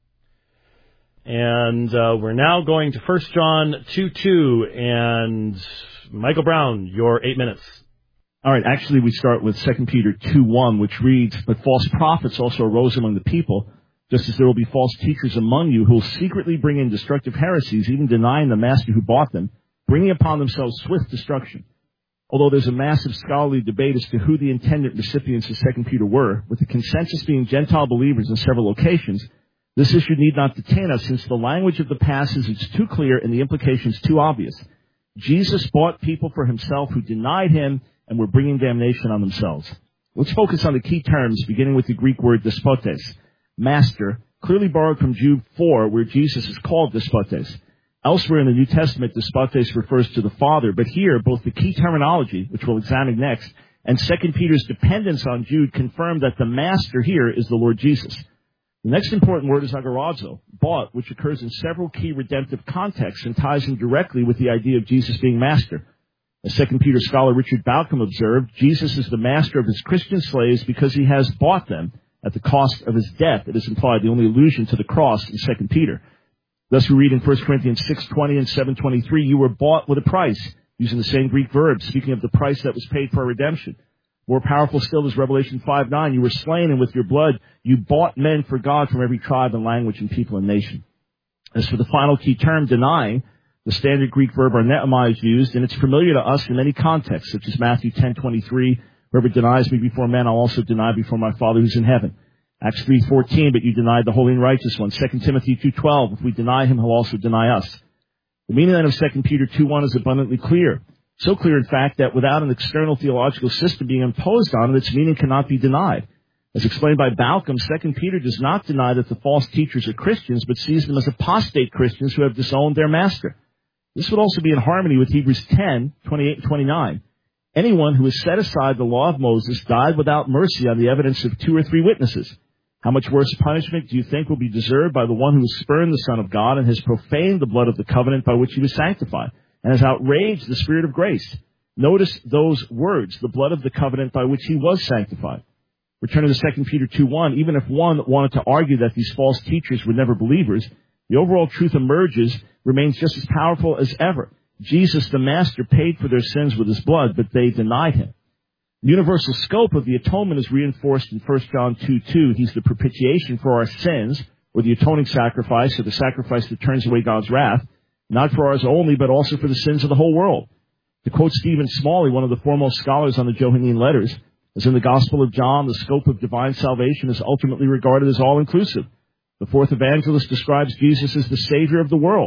And uh, we're now going to First John two two, and Michael Brown, your eight minutes. All right, actually we start with Second Peter two one, which reads, "But false prophets also arose among the people, just as there will be false teachers among you who will secretly bring in destructive heresies, even denying the master who bought them, bringing upon themselves swift destruction." Although there's a massive scholarly debate as to who the intended recipients of Second Peter were, with the consensus being Gentile believers in several locations, this issue need not detain us, since the language of the passage is too clear and the implications too obvious. Jesus bought people for himself who denied him and were bringing damnation on themselves. Let's focus on the key terms, beginning with the Greek word despotes, master, clearly borrowed from Jude four, where Jesus is called despotes. Elsewhere in the New Testament, despotes refers to the Father, but here, both the key terminology, which we'll examine next, and Second Peter's dependence on Jude confirm that the master here is the Lord Jesus. The next important word is agorazo, bought, which occurs in several key redemptive contexts and ties in directly with the idea of Jesus being master. As Second Peter scholar Richard Balcom observed, Jesus is the master of his Christian slaves because he has bought them at the cost of his death. It is implied, the only allusion to the cross in Second Peter. Thus we read in First Corinthians six twenty and seven twenty-three, "You were bought with a price," using the same Greek verb, speaking of the price that was paid for our redemption. More powerful still is Revelation five nine, "You were slain, and with your blood you bought men for God from every tribe and language and people and nation." As for the final key term, denying, the standard Greek verb arnetomai is used, and it's familiar to us in many contexts, such as Matthew ten twenty-three, "Whoever denies me before men, I'll also deny before my Father who's in heaven." Acts three fourteen, "But you denied the holy and righteous one." Second Timothy two twelve, "If we deny him, he'll also deny us." The meaning then of Second Peter two one is abundantly clear. So clear, in fact, that without an external theological system being imposed on it, its meaning cannot be denied. As explained by Balcom, Second Peter does not deny that the false teachers are Christians, but sees them as apostate Christians who have disowned their master. This would also be in harmony with Hebrews ten twenty-eight and twenty-nine. "Anyone who has set aside the law of Moses died without mercy on the evidence of two or three witnesses. How much worse punishment do you think will be deserved by the one who has spurned the Son of God and has profaned the blood of the covenant by which he was sanctified, and has outraged the Spirit of grace?" Notice those words, the blood of the covenant by which he was sanctified. Returning to Second Peter two one, even if one wanted to argue that these false teachers were never believers, the overall truth emerges, remains just as powerful as ever. Jesus, the Master, paid for their sins with his blood, but they denied him. The universal scope of the atonement is reinforced in First John two two. He's the propitiation for our sins, or the atoning sacrifice, or the sacrifice that turns away God's wrath, not for ours only, but also for the sins of the whole world. To quote Stephen Smalley, one of the foremost scholars on the Johannine letters, as in the Gospel of John, the scope of divine salvation is ultimately regarded as all-inclusive. The fourth evangelist describes Jesus as the Savior of the world,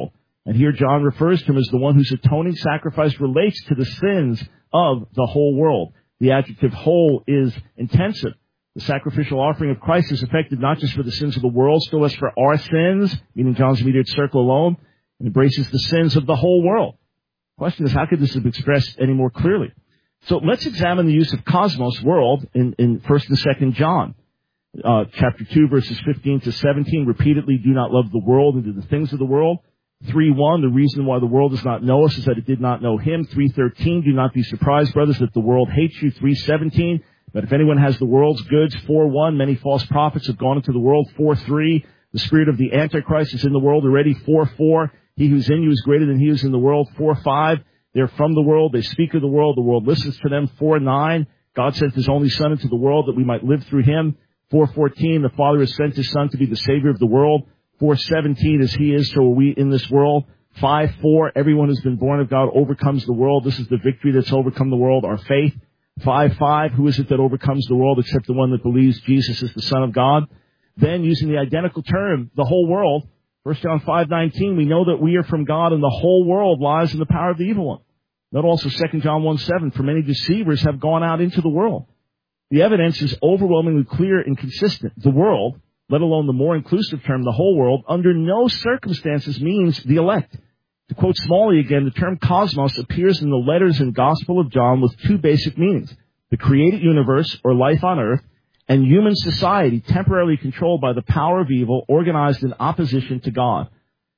And here John refers to him as the one whose atoning sacrifice relates to the sins of the whole world. The adjective whole is intensive. The sacrificial offering of Christ is effective not just for the sins of the world, still as for our sins, meaning John's immediate circle alone, and embraces the sins of the whole world. The question is, how could this be expressed any more clearly? So let's examine the use of cosmos, world, in, in first and second John. Uh, chapter two, verses fifteen to seventeen, repeatedly, do not love the world and do the things of the world. three one, the reason why the world does not know us is that it did not know him. three thirteen, do not be surprised, brothers, that the world hates you. three seventeen, but if anyone has the world's goods. four one, many false prophets have gone into the world. four three, the spirit of the Antichrist is in the world already. four four, he who's in you is greater than he who's in the world. four five, they're from the world, they speak of the world, the world listens to them. four nine, God sent his only Son into the world that we might live through him. four fourteen, the Father has sent his Son to be the Savior of the world. four seventeen, as he is, so are we in this world. five four, everyone who's been born of God overcomes the world. This is the victory that's overcome the world, our faith. five five, who is it that overcomes the world except the one that believes Jesus is the Son of God? Then, using the identical term, the whole world, First John five nineteen, we know that we are from God and the whole world lies in the power of the evil one. Note also Second John one seven, for many deceivers have gone out into the world. The evidence is overwhelmingly clear and consistent. The world, let alone the more inclusive term, the whole world, under no circumstances means the elect. To quote Smalley again, the term cosmos appears in the letters and Gospel of John with two basic meanings: the created universe, or life on earth, and human society temporarily controlled by the power of evil, organized in opposition to God.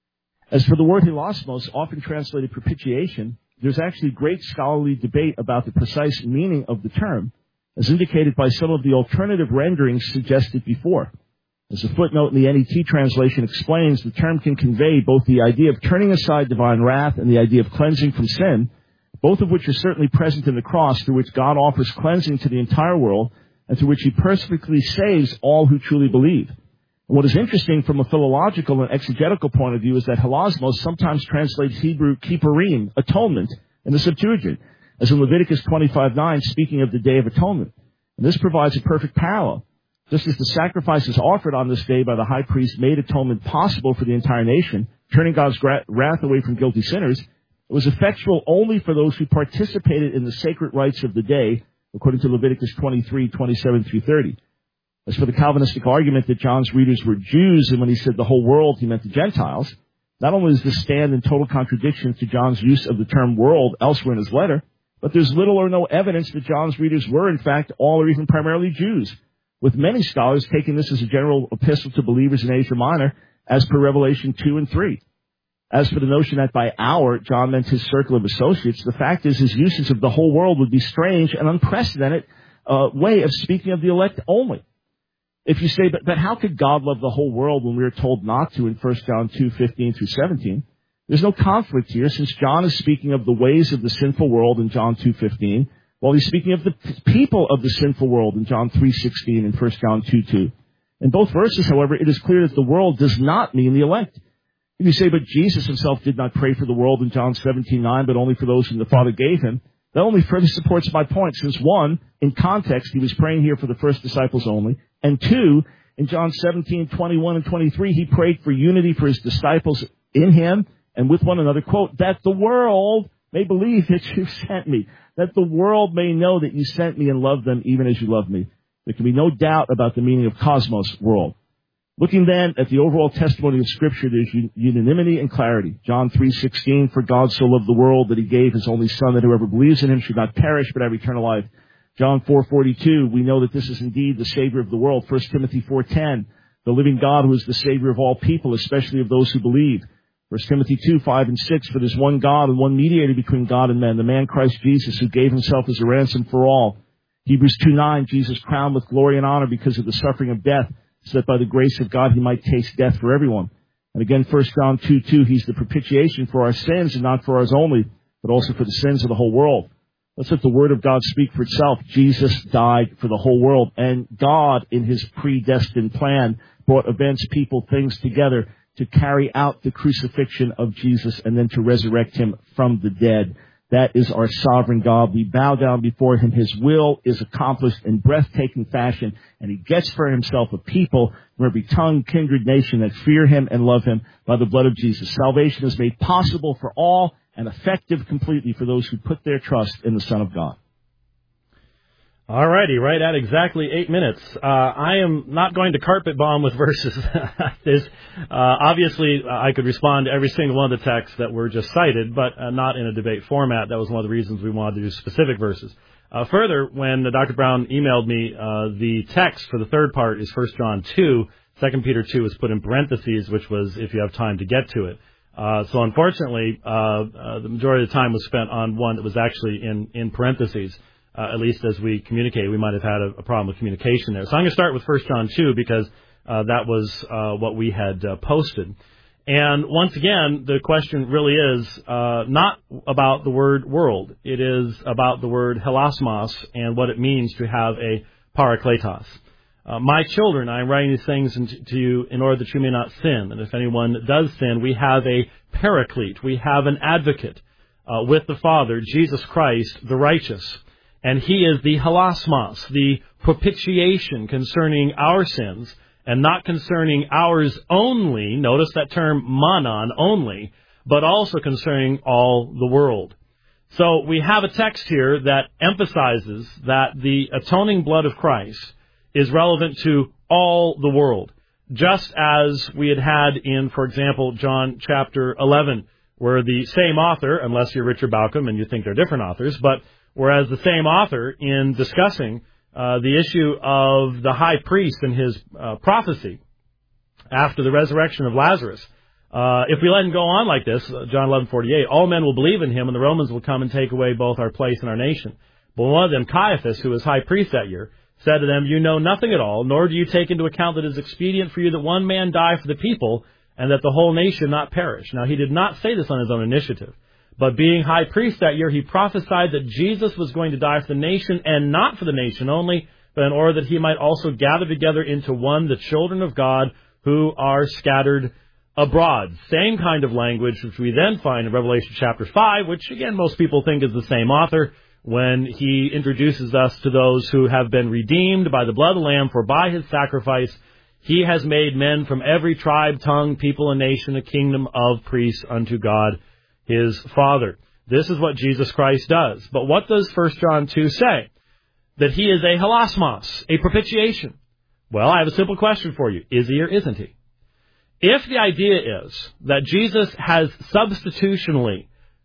As for the word hilasmos, often translated propitiation, there's actually great scholarly debate about the precise meaning of the term, as indicated by some of the alternative renderings suggested before. As a footnote in the N E T translation explains, the term can convey both the idea of turning aside divine wrath and the idea of cleansing from sin, both of which are certainly present in the cross, through which God offers cleansing to the entire world, and through which he perfectly saves all who truly believe. And what is interesting from a philological and exegetical point of view is that hilasmos sometimes translates Hebrew kippurim, atonement, in the Septuagint, as in Leviticus twenty-five nine, speaking of the Day of Atonement. And this provides a perfect parallel. Just as the sacrifices offered on this day by the high priest made atonement possible for the entire nation, turning God's wrath away from guilty sinners, it was effectual only for those who participated in the sacred rites of the day, according to Leviticus twenty-three twenty-seven through thirty. As for the Calvinistic argument that John's readers were Jews, and when he said the whole world, he meant the Gentiles, not only does this stand in total contradiction to John's use of the term world elsewhere in his letter, but there's little or no evidence that John's readers were, in fact, all or even primarily Jews, with many scholars taking this as a general epistle to believers in Asia Minor, as per Revelation two and three. As for the notion that by our, John meant his circle of associates, the fact is his usage of the whole world would be strange and unprecedented uh, way of speaking of the elect only. If you say, but, but how could God love the whole world when we are told not to in First John two fifteen through seventeen? There's no conflict here, since John is speaking of the ways of the sinful world in John two fifteen, while he's speaking of the people of the sinful world in John three sixteen and First John two two. In both verses, however, it is clear that the world does not mean the elect. If you say, but Jesus himself did not pray for the world in John seventeen nine, but only for those whom the Father gave him, that only further supports my point, since one, in context, he was praying here for the first disciples only, and two, in John seventeen twenty-one and twenty-three, he prayed for unity for his disciples in him and with one another, quote, that the world may believe that you sent me, that the world may know that you sent me and loved them even as you loved me. There can be no doubt about the meaning of cosmos, world. Looking then at the overall testimony of Scripture, there's unanimity and clarity. John three sixteen, for God so loved the world that he gave his only Son, that whoever believes in him should not perish but have eternal life. John four forty-two, we know that this is indeed the Savior of the world. First Timothy four ten, the living God who is the Savior of all people, especially of those who believe. First Timothy two five and six, for there's one God and one mediator between God and men, the man Christ Jesus, who gave himself as a ransom for all. Hebrews two nine, Jesus crowned with glory and honor because of the suffering of death, so that by the grace of God he might taste death for everyone. And again, First John two two, he's the propitiation for our sins, and not for ours only, but also for the sins of the whole world. Let's let the Word of God speak for itself. Jesus died for the whole world, and God, in his predestined plan, brought events, people, things together to carry out the crucifixion of Jesus and then to resurrect him from the dead. That is our sovereign God. We bow down before him. His will is accomplished in breathtaking fashion, and he gets for himself a people from every tongue, kindred, nation that fear him and love him by the blood of Jesus. Salvation is made possible for all and effective completely for those who put their trust in the Son of God. All righty, right at exactly eight minutes. Uh, I am not going to carpet bomb with verses. There's, uh, obviously, I could respond to every single one of the texts that were just cited, but uh, not in a debate format. That was one of the reasons we wanted to do specific verses. Uh, further, when uh, Doctor Brown emailed me, uh, the text for the third part is First John two. Second Peter two is put in parentheses, which was if you have time to get to it. Uh, so unfortunately, uh, uh, the majority of the time was spent on one that was actually in, in parentheses. Uh, at least as we communicate, we might have had a, a problem with communication there. So I'm going to start with First John two because uh, that was uh, what we had uh, posted. And once again, the question really is uh, not about the word world. It is about the word hilasmos and what it means to have a parakletos. Uh, my children, I am writing these things to you in order that you may not sin. And if anyone does sin, we have a paraclete. We have an advocate uh, with the Father, Jesus Christ, the righteous. And he is the hilasmos, the propitiation concerning our sins, and not concerning ours only, notice that term monon, only, but also concerning all the world. So we have a text here that emphasizes that the atoning blood of Christ is relevant to all the world, just as we had had in, for example, John chapter eleven, where the same author, unless you're Richard Bauckham and you think they're different authors, but whereas the same author, in discussing uh, the issue of the high priest and his uh, prophecy after the resurrection of Lazarus, uh, if we let him go on like this, uh, John eleven forty-eight, all men will believe in him, and the Romans will come and take away both our place and our nation. But one of them, Caiaphas, who was high priest that year, said to them, you know nothing at all, nor do you take into account that it is expedient for you that one man die for the people, and that the whole nation not perish. Now, he did not say this on his own initiative. But being high priest that year, he prophesied that Jesus was going to die for the nation, and not for the nation only, but in order that he might also gather together into one the children of God who are scattered abroad. Same kind of language which we then find in Revelation chapter five, which again most people think is the same author, when he introduces us to those who have been redeemed by the blood of the Lamb, for by his sacrifice he has made men from every tribe, tongue, people, and nation a kingdom of priests unto God his Father. This is what Jesus Christ does. But what does First John two say? That he is a hilasmos, a propitiation. Well, I have a simple question for you. Is he or isn't he? If the idea is that Jesus has substitutionally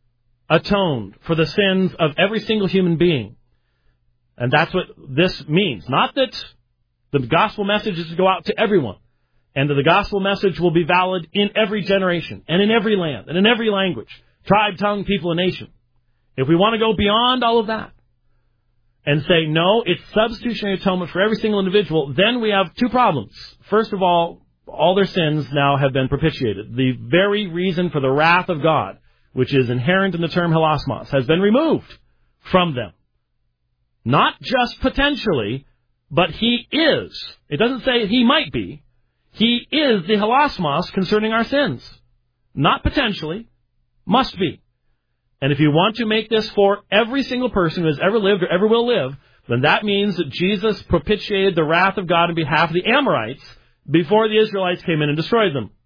atoned for the sins of every single human being, and that's what this means, not that the gospel message is to go out to everyone, and that the gospel message will be valid in every generation, and in every land, and in every language, tribe, tongue, people, and nation. If we want to go beyond all of that and say, no, it's substitutionary atonement for every single individual, then we have two problems. First of all, all their sins now have been propitiated. The very reason for the wrath of God, which is inherent in the term hilasmos, has been removed from them. Not just potentially, but he is. It doesn't say he might be. He is the hilasmos concerning our sins. Not potentially. Must be. And if you want to make this for every single person who has ever lived or ever will live, then that means that Jesus propitiated the wrath of God on behalf of the Amorites before the Israelites came in and destroyed them.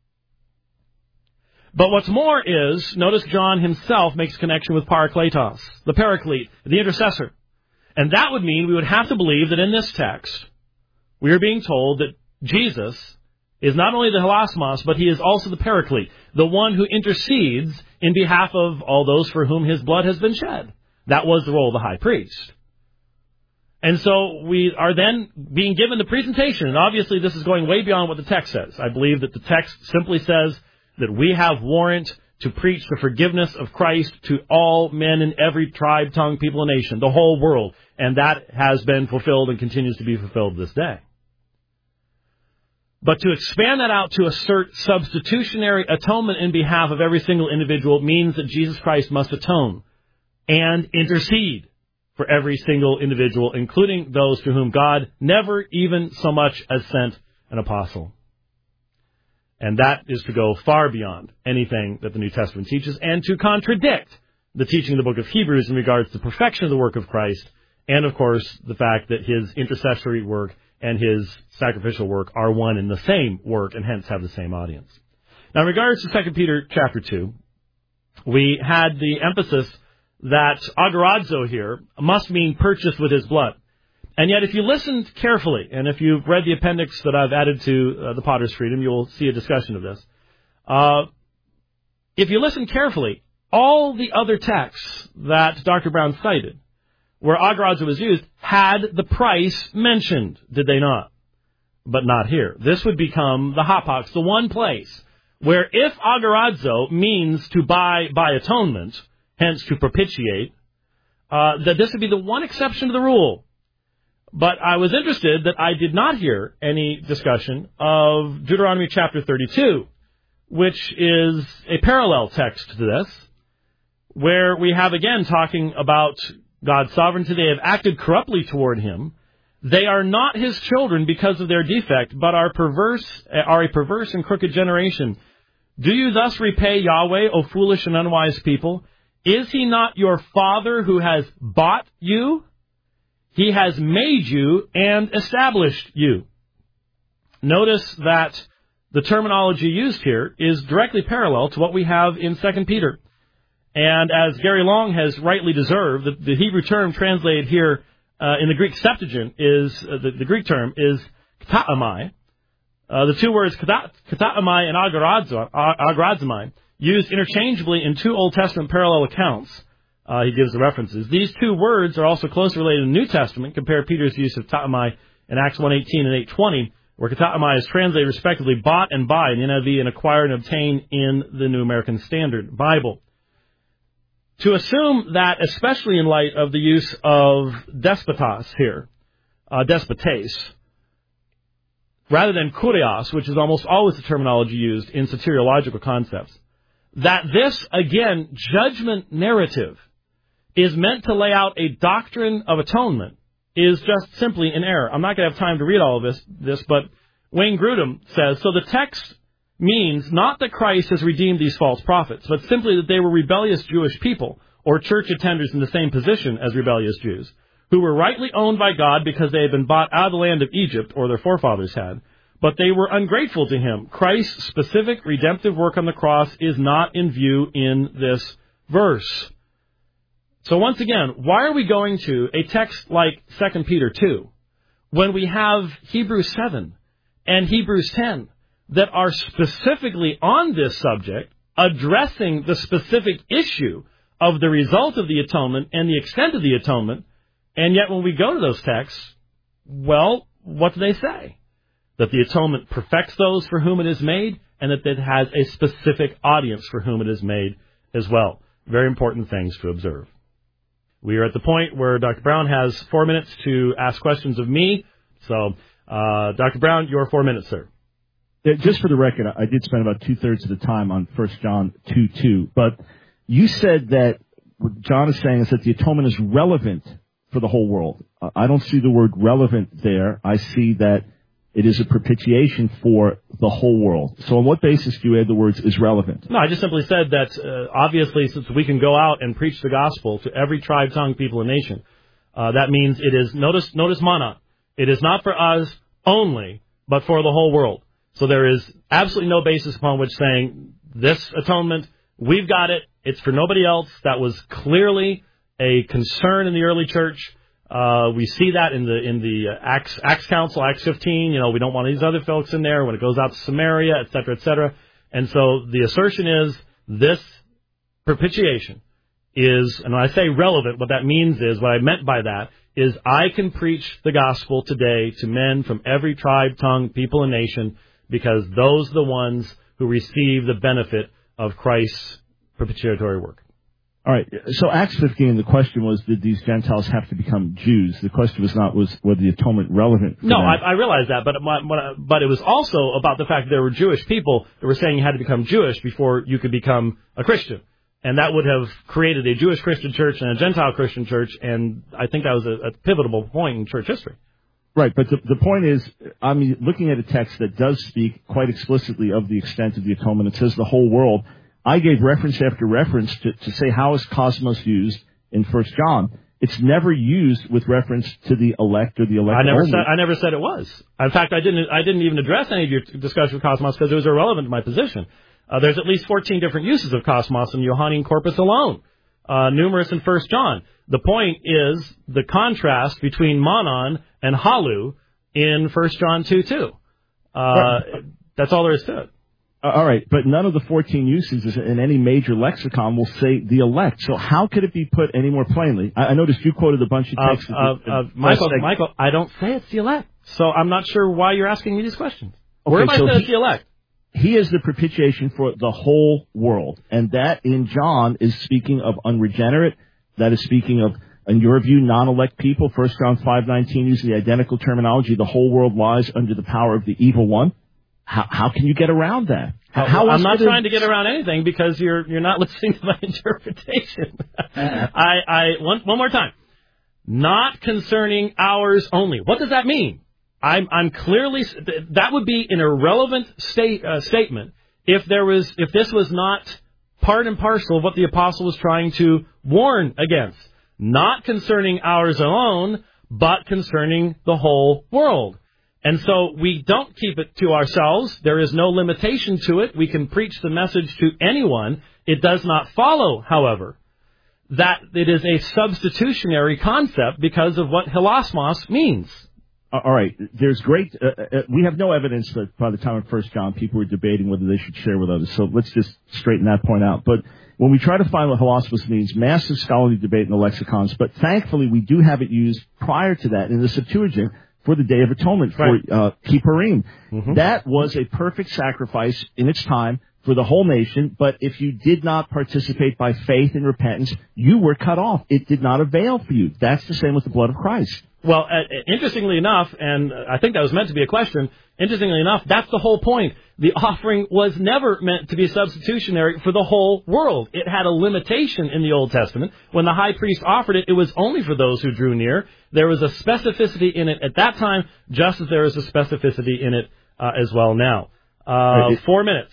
But what's more is, notice John himself makes a connection with parakletos, the paraclete, the intercessor. And that would mean we would have to believe that in this text, we are being told that Jesus is not only the hilasmos, but he is also the paraclete, the one who intercedes in behalf of all those for whom his blood has been shed. That was the role of the high priest. And so we are then being given the presentation, and obviously this is going way beyond what the text says. I believe that the text simply says that we have warrant to preach the forgiveness of Christ to all men in every tribe, tongue, people, and nation, the whole world. And that has been fulfilled and continues to be fulfilled this day. But to expand that out to assert substitutionary atonement in behalf of every single individual means that Jesus Christ must atone and intercede for every single individual, including those to whom God never even so much as sent an apostle. And that is to go far beyond anything that the New Testament teaches and to contradict the teaching of the book of Hebrews in regards to the perfection of the work of Christ, and, of course, the fact that his intercessory work and his sacrificial work are one and the same work, and hence have the same audience. Now, in regards to Second Peter chapter two, we had the emphasis that agorazo here must mean purchased with his blood. And yet, if you listened carefully, and if you've read the appendix that I've added to uh, the Potter's Freedom, you'll see a discussion of this. Uh, if you listen carefully, all the other texts that Doctor Brown cited, where agorazo was used, had the price mentioned, did they not? But not here. This would become the hot box, the one place where if agorazo means to buy by atonement, hence to propitiate, uh, that this would be the one exception to the rule. But I was interested that I did not hear any discussion of Deuteronomy chapter thirty-two, which is a parallel text to this, where we have again talking about God's sovereignty. They have acted corruptly toward him. They are not his children because of their defect, but are perverse, are a perverse and crooked generation. Do you thus repay Yahweh, O foolish and unwise people? Is he not your Father who has bought you? He has made you and established you. Notice that the terminology used here is directly parallel to what we have in Second Peter. And as Gary Long has rightly deserved, the, the Hebrew term translated here uh, in the Greek Septuagint is, uh, the, the Greek term is kataamai. Uh, the two words kataamai and agorazomai used interchangeably in two Old Testament parallel accounts. Uh, he gives the references. These two words are also closely related in the New Testament. Compare Peter's use of kataamai in Acts one eighteen and eight twenty, where kataamai is translated respectively bought and buy in the N I V and acquired and obtained in the New American Standard Bible. To assume that, especially in light of the use of despotos here, uh, despotes, rather than kurios, which is almost always the terminology used in soteriological concepts, that this, again, judgment narrative is meant to lay out a doctrine of atonement is just simply an error. I'm not going to have time to read all of this, this, but Wayne Grudem says, so the text means not that Christ has redeemed these false prophets, but simply that they were rebellious Jewish people, or church attenders in the same position as rebellious Jews, who were rightly owned by God because they had been bought out of the land of Egypt, or their forefathers had, but they were ungrateful to him. Christ's specific redemptive work on the cross is not in view in this verse. So once again, why are we going to a text like Second Peter two when we have Hebrews seven and Hebrews ten that are specifically on this subject, addressing the specific issue of the result of the atonement and the extent of the atonement, and yet when we go to those texts, well, what do they say? That the atonement perfects those for whom it is made, and that it has a specific audience for whom it is made as well. Very important things to observe. We are at the point where Doctor Brown has four minutes to ask questions of me. So, uh, Doctor Brown, your four minutes, sir. Just for the record, I did spend about two-thirds of the time on First John two two, but you said that what John is saying is that the atonement is relevant for the whole world. I don't see the word relevant there. I see that it is a propitiation for the whole world. So on what basis do you add the words is relevant? No, I just simply said that uh, obviously since we can go out and preach the gospel to every tribe, tongue, people, and nation, uh, that means it is, notice, notice mana, it is not for us only, but for the whole world. So there is absolutely no basis upon which saying this atonement, we've got it, it's for nobody else. That was clearly a concern in the early church. Uh, we see that in the in the uh, Acts, Acts Council, Acts fifteen. You know, we don't want these other folks in there when it goes out to Samaria, et cetera, et cetera. And so the assertion is this propitiation is, and when I say relevant, what that means is, what I meant by that is I can preach the gospel today to men from every tribe, tongue, people, and nation, because those are the ones who receive the benefit of Christ's propitiatory work. All right. So Acts fifteen, the question was, did these Gentiles have to become Jews? The question was not was whether the atonement relevant. For no, them. I, I realize that, but but it was also about the fact that there were Jewish people that were saying you had to become Jewish before you could become a Christian, and that would have created a Jewish Christian church and a Gentile Christian church, and I think that was a, a pivotal point in church history. Right, but the, the point is, I'm looking at a text that does speak quite explicitly of the extent of the atonement. It says the whole world. I gave reference after reference to, to say how is cosmos used in First John. It's never used with reference to the elect or the elect I never only. said I never said it was. In fact, I didn't I didn't even address any of your discussion of cosmos because it was irrelevant to my position. Uh, there's at least fourteen different uses of cosmos in Johannine corpus alone, uh, numerous in First John. The point is the contrast between monon and halu in First John two two. Uh, that's all there is to it. Uh, all right, but none of the fourteen uses in any major lexicon will say the elect. So how could it be put any more plainly? I, I noticed you quoted a bunch of texts. Uh, uh, uh, Michael, Michael, I don't say it's the elect. So I'm not sure why you're asking me these questions. Okay, Where am I so saying he, it's the elect? He is the propitiation for the whole world. And that in John is speaking of unregenerate. That is speaking of, in your view, non-elect people. First John five nineteen uses the identical terminology. The whole world lies under the power of the evil one. How, how can you get around that? How, how I'm not trying to get around anything because you're you're not listening to my interpretation. I, I one one more time. Not concerning ours only. What does that mean? I'm I'm clearly that would be an irrelevant state uh, statement if there was if this was not part and parcel of what the apostle was trying to warn against. Not concerning ours alone, but concerning the whole world. And so we don't keep it to ourselves. There is no limitation to it. We can preach the message to anyone. It does not follow, however, that it is a substitutionary concept because of what hilasmos means. All right. There's great. Uh, uh, we have no evidence that by the time of First John, people were debating whether they should share with others. So let's just straighten that point out. But when we try to find what hilasmos means, massive scholarly debate in the lexicons. But thankfully, we do have it used prior to that in the Septuagint for the Day of Atonement, right. for uh, Kippurim. Mm-hmm. That was a perfect sacrifice in its time for the whole nation, but if you did not participate by faith and repentance, you were cut off. It did not avail for you. That's the same with the blood of Christ. Well, uh, interestingly enough, and I think that was meant to be a question, interestingly enough, that's the whole point. The offering was never meant to be substitutionary for the whole world. It had a limitation in the Old Testament. When the high priest offered it, it was only for those who drew near. There was a specificity in it at that time, just as there is a specificity in it uh, as well now. Uh, four minutes.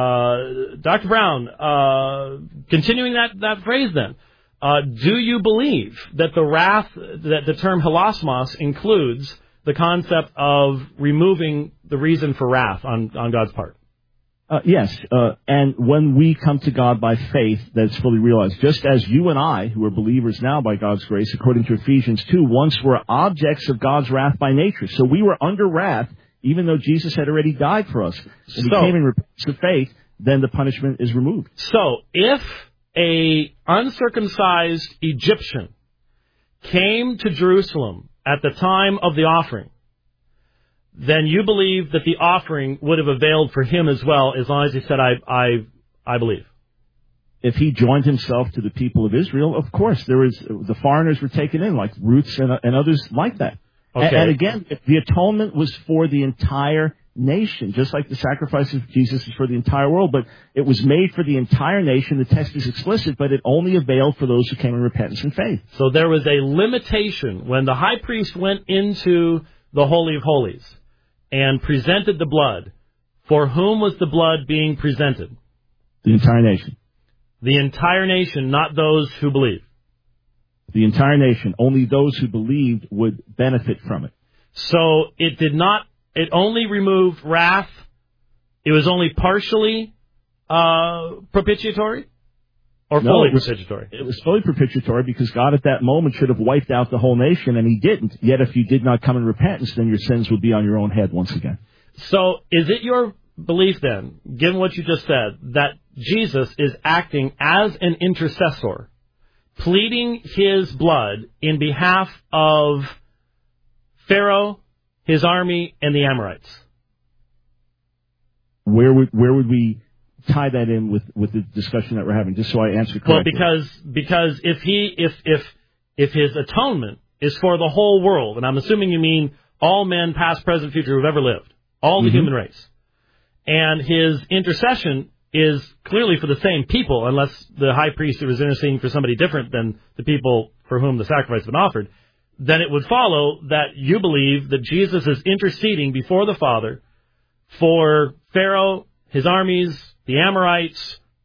Uh, Doctor Brown, uh, continuing that, that phrase then, uh, do you believe that the wrath, that the term hilasmos includes the concept of removing the reason for wrath on, on God's part? Uh, yes, uh, and when we come to God by faith, that's fully realized. Just as you and I, who are believers now by God's grace, according to Ephesians two, once were objects of God's wrath by nature. So we were under wrath, even though Jesus had already died for us. When so, we came in repentance of faith, then the punishment is removed. So, if a uncircumcised Egyptian came to Jerusalem at the time of the offering, then you believe that the offering would have availed for him as well, as long as he said, I, I, I believe. If he joined himself to the people of Israel, of course, there was, the foreigners were taken in, like Ruths and, and others like that. Okay. And, and again, the atonement was for the entire nation, just like the sacrifice of Jesus is for the entire world, but it was made for the entire nation. The text is explicit, but it only availed for those who came in repentance and faith. So there was a limitation when the high priest went into the Holy of Holies and presented the blood. For whom was the blood being presented? The entire nation. The entire nation, not those who believe. The entire nation. Only those who believed would benefit from it. So it did not, it only removed wrath. It was only partially uh, propitiatory? Or no, fully it was, propitiatory? It was fully propitiatory because God at that moment should have wiped out the whole nation, and he didn't. Yet if you did not come in repentance, then your sins would be on your own head once again. So is it your belief then, given what you just said, that Jesus is acting as an intercessor, pleading his blood in behalf of Pharaoh, his army, and the Amorites? Where would where would we tie that in with, with the discussion that we're having, just so I answer correctly? Well, because because if he if if if his atonement is for the whole world, and I'm assuming you mean all men, past, present, future, who've ever lived, all the mm-hmm. human race, and his intercession is clearly for the same people, unless the high priest was interceding for somebody different than the people for whom the sacrifice had been offered, then it would follow that you believe that Jesus is interceding before the Father for Pharaoh, his armies, the Amorites,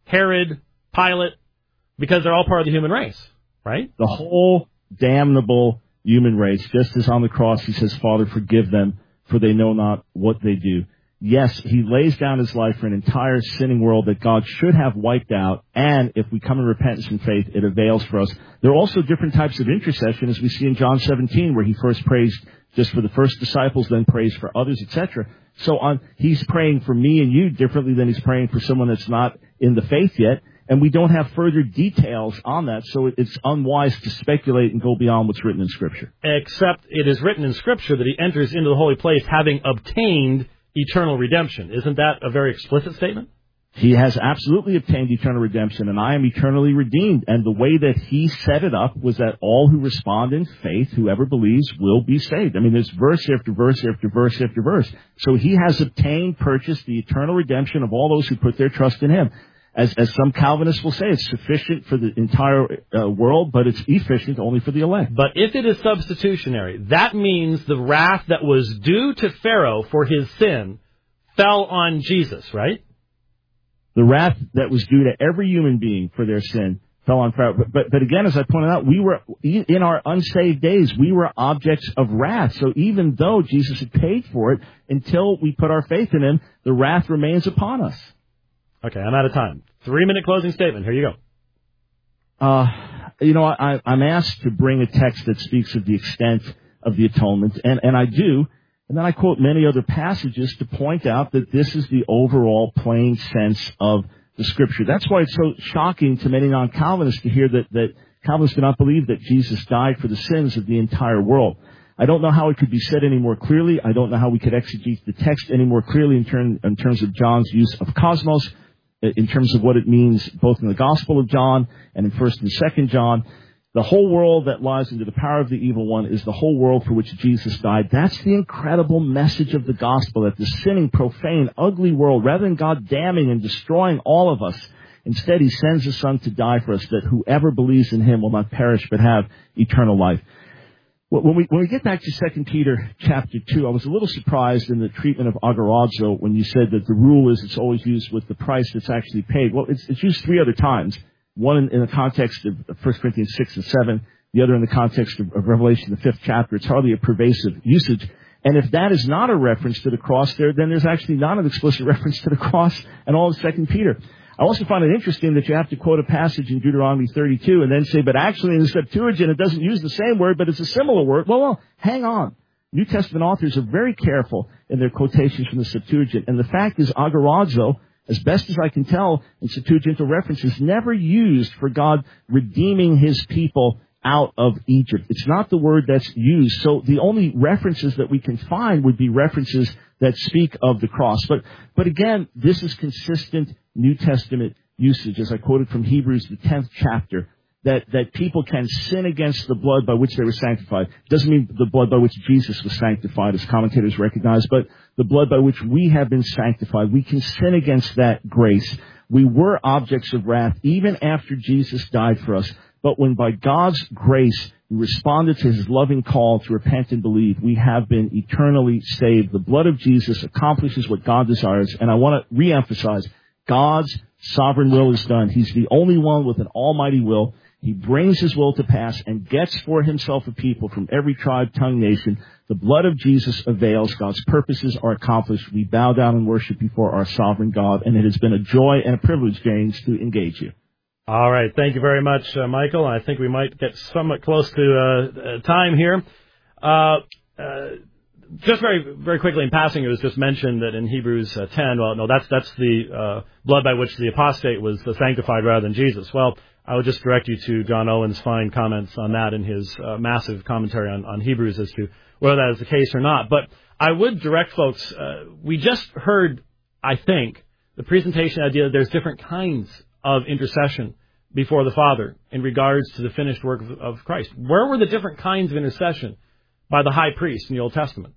Herod, Pilate, because they're all part of the human race, right? The whole damnable human race, just as on the cross he says, Father, forgive them, for they know not what they do. Yes, he lays down his life for an entire sinning world that God should have wiped out, and if we come in repentance and faith, it avails for us. There are also different types of intercession, as we see in John seventeen, where he first prays just for the first disciples, then prays for others, et cetera. So on, he's praying for me and you differently than he's praying for someone that's not in the faith yet, and we don't have further details on that, so it's unwise to speculate and go beyond what's written in Scripture. Except it is written in Scripture that he enters into the holy place having obtained eternal redemption. Isn't that a very explicit statement? He has absolutely obtained eternal redemption, and I am eternally redeemed. And the way that he set it up was that all who respond in faith, whoever believes, will be saved. I mean, there's verse after verse after verse after verse. So he has obtained, purchased the eternal redemption of all those who put their trust in him. As, as some Calvinists will say, it's sufficient for the entire uh, world, but it's efficient only for the elect. But if it is substitutionary, that means the wrath that was due to Pharaoh for his sin fell on Jesus, right? The wrath that was due to every human being for their sin fell on Pharaoh. But, but, but again, as I pointed out, we were, in our unsaved days, we were objects of wrath. So even though Jesus had paid for it, until we put our faith in him, the wrath remains upon us. Okay, I'm out of time. Three-minute closing statement. Here you go. Uh, you know, I, I'm asked to bring a text that speaks of the extent of the atonement, and, and I do. And then I quote many other passages to point out that this is the overall plain sense of the Scripture. That's why it's so shocking to many non-Calvinists to hear that, that Calvinists do not believe that Jesus died for the sins of the entire world. I don't know how it could be said any more clearly. I don't know how we could exegete the text any more clearly in, term, in terms of John's use of cosmos, in terms of what it means both in the Gospel of John and in First and Second John. The whole world that lies under the power of the evil one is the whole world for which Jesus died. That's the incredible message of the gospel, that the sinning, profane, ugly world, rather than God damning and destroying all of us, instead he sends his Son to die for us, that whoever believes in him will not perish but have eternal life. When we, when we get back to Second Peter chapter two, I was a little surprised in the treatment of agorazo when you said that the rule is it's always used with the price that's actually paid. Well, it's, it's used three other times. One in, in the context of First Corinthians six and seven, the other in the context of, of Revelation, the fifth chapter. It's hardly a pervasive usage. And if that is not a reference to the cross there, then there's actually not an explicit reference to the cross and all of Second Peter. I also find it interesting that you have to quote a passage in Deuteronomy thirty-two and then say, but actually in the Septuagint it doesn't use the same word, but it's a similar word. Well, well, hang on. New Testament authors are very careful in their quotations from the Septuagint. And the fact is, agorazo, as best as I can tell, in Septuagintal references, never used for God redeeming his people out of Egypt. It's not the word that's used. So the only references that we can find would be references that speak of the cross. But, but again, this is consistent New Testament usage, as I quoted from Hebrews, the tenth chapter, that, that people can sin against the blood by which they were sanctified. It doesn't mean the blood by which Jesus was sanctified, as commentators recognize, but the blood by which we have been sanctified. We can sin against that grace. We were objects of wrath even after Jesus died for us. But when by God's grace we responded to his loving call to repent and believe, we have been eternally saved. The blood of Jesus accomplishes what God desires. And I want to reemphasize, God's sovereign will is done. He's the only one with an almighty will. He brings his will to pass and gets for himself a people from every tribe, tongue, nation. The blood of Jesus avails. God's purposes are accomplished. We bow down and worship before our sovereign God. And it has been a joy and a privilege, James, to engage you. All right. Thank you very much, uh, Michael. I think we might get somewhat close to uh, time here. Uh, uh, just very very quickly in passing, it was just mentioned that in Hebrews uh, ten, well, no, that's that's the uh, blood by which the apostate was uh, sanctified rather than Jesus. Well, I would just direct you to John Owen's fine comments on that in his uh, massive commentary on, on Hebrews as to whether that is the case or not. But I would direct folks, uh, we just heard, I think, the presentation idea that there's different kinds of intercession before the Father in regards to the finished work of, of Christ. Where were the different kinds of intercession by the high priest in the Old Testament?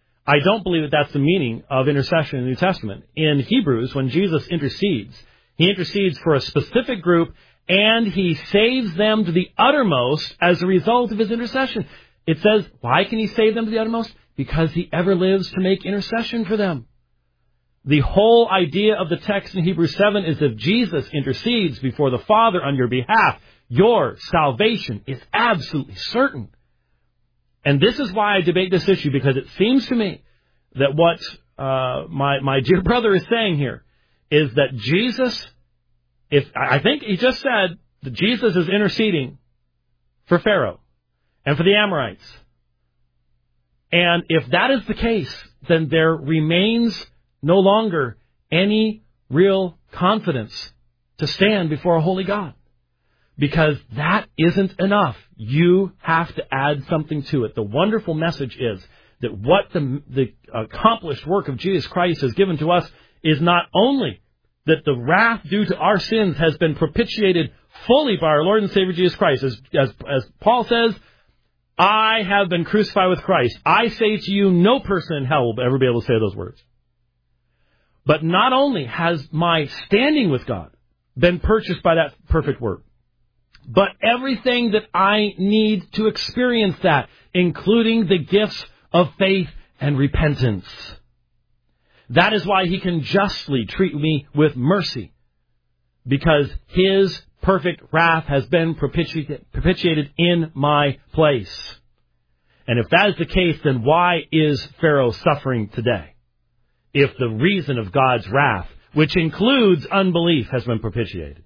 I don't believe that that's the meaning of intercession in the New Testament. In Hebrews, when Jesus intercedes, he intercedes for a specific group, and he saves them to the uttermost as a result of his intercession. It says, why can he save them to the uttermost? Because he ever lives to make intercession for them. The whole idea of the text in Hebrews seven is that Jesus intercedes before the Father on your behalf. Your salvation is absolutely certain. And this is why I debate this issue, because it seems to me that what uh, my, my dear brother is saying here is that Jesus, if I think he just said that Jesus is interceding for Pharaoh and for the Amorites. And if that is the case, then there remains no longer any real confidence to stand before a holy God. Because that isn't enough. You have to add something to it. The wonderful message is that what the, the accomplished work of Jesus Christ has given to us is not only that the wrath due to our sins has been propitiated fully by our Lord and Savior Jesus Christ. As, as, as Paul says, I have been crucified with Christ. I say to you, no person in hell will ever be able to say those words. But not only has my standing with God been purchased by that perfect work, but everything that I need to experience that, including the gifts of faith and repentance. That is why he can justly treat me with mercy, because his perfect wrath has been propitiated, propitiated in my place. And if that is the case, then why is Pharaoh suffering today? If the reason of God's wrath, which includes unbelief, has been propitiated.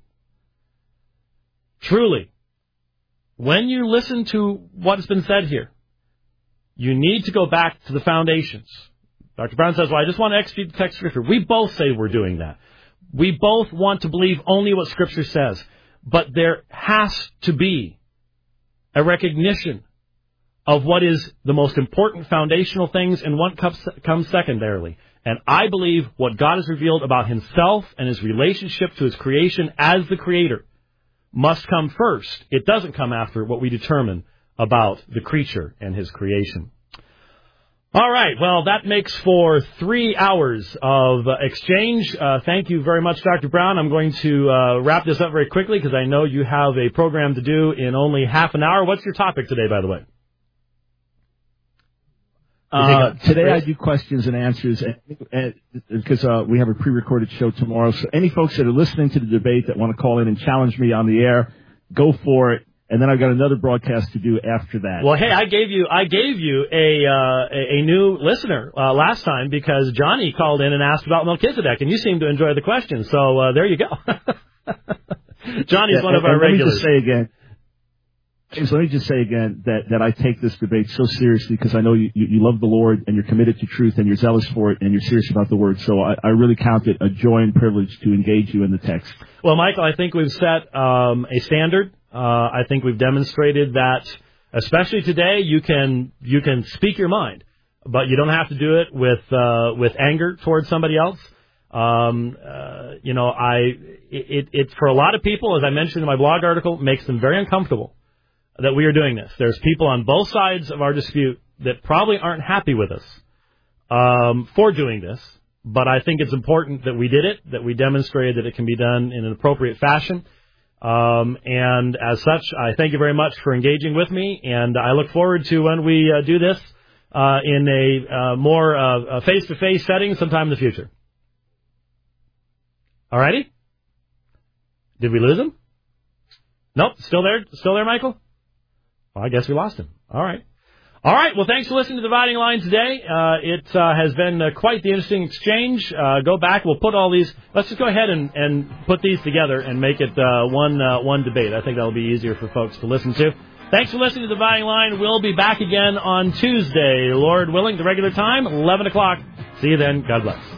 Truly, when you listen to what has been said here, you need to go back to the foundations. Doctor Brown says, well, I just want to exegete the text of Scripture. We both say we're doing that. We both want to believe only what Scripture says. But there has to be a recognition of what is the most important foundational things and what comes, comes secondarily. And I believe what God has revealed about himself and his relationship to his creation as the creator must come first. It doesn't come after what we determine about the creature and his creation. All right. Well, that makes for three hours of uh, exchange. Uh, thank you very much, Doctor Brown. I'm going to uh, wrap this up very quickly because I know you have a program to do in only half an hour. What's your topic today, by the way? Uh, today I do questions and answers because uh, we have a pre-recorded show tomorrow. So any folks that are listening to the debate that want to call in and challenge me on the air, go for it. And then I've got another broadcast to do after that. Well, hey, I gave you I gave you a uh, a, a new listener uh, last time because Johnny called in and asked about Melchizedek, and you seem to enjoy the question. So uh, there you go. Johnny's yeah, one of and, our and regulars. Let me just say again. James, let me just say again that, that I take this debate so seriously because I know you, you, you love the Lord and you're committed to truth and you're zealous for it and you're serious about the Word. So I, I really count it a joy and privilege to engage you in the text. Well, Michael, I think we've set um, a standard. Uh, I think we've demonstrated that, especially today, you can you can speak your mind, but you don't have to do it with uh, with anger towards somebody else. Um, uh, you know, I it, it for a lot of people, as I mentioned in my blog article, makes them very uncomfortable that we are doing this. There's people on both sides of our dispute that probably aren't happy with us um, for doing this, but I think it's important that we did it, that we demonstrated that it can be done in an appropriate fashion. Um, and as such, I thank you very much for engaging with me, and I look forward to when we uh, do this uh, in a uh, more uh, face-to-face setting sometime in the future. All righty? Did we lose him? Nope, still there? Still there, Michael? Well, I guess we lost him. All right. All right. Well, thanks for listening to The Dividing Line today. Uh, it uh, has been uh, quite the interesting exchange. Uh, go back. We'll put all these. Let's just go ahead and, and put these together and make it uh, one uh, one debate. I think that'll be easier for folks to listen to. Thanks for listening to The Dividing Line. We'll be back again on Tuesday, Lord willing, the regular time, eleven o'clock. See you then. God bless.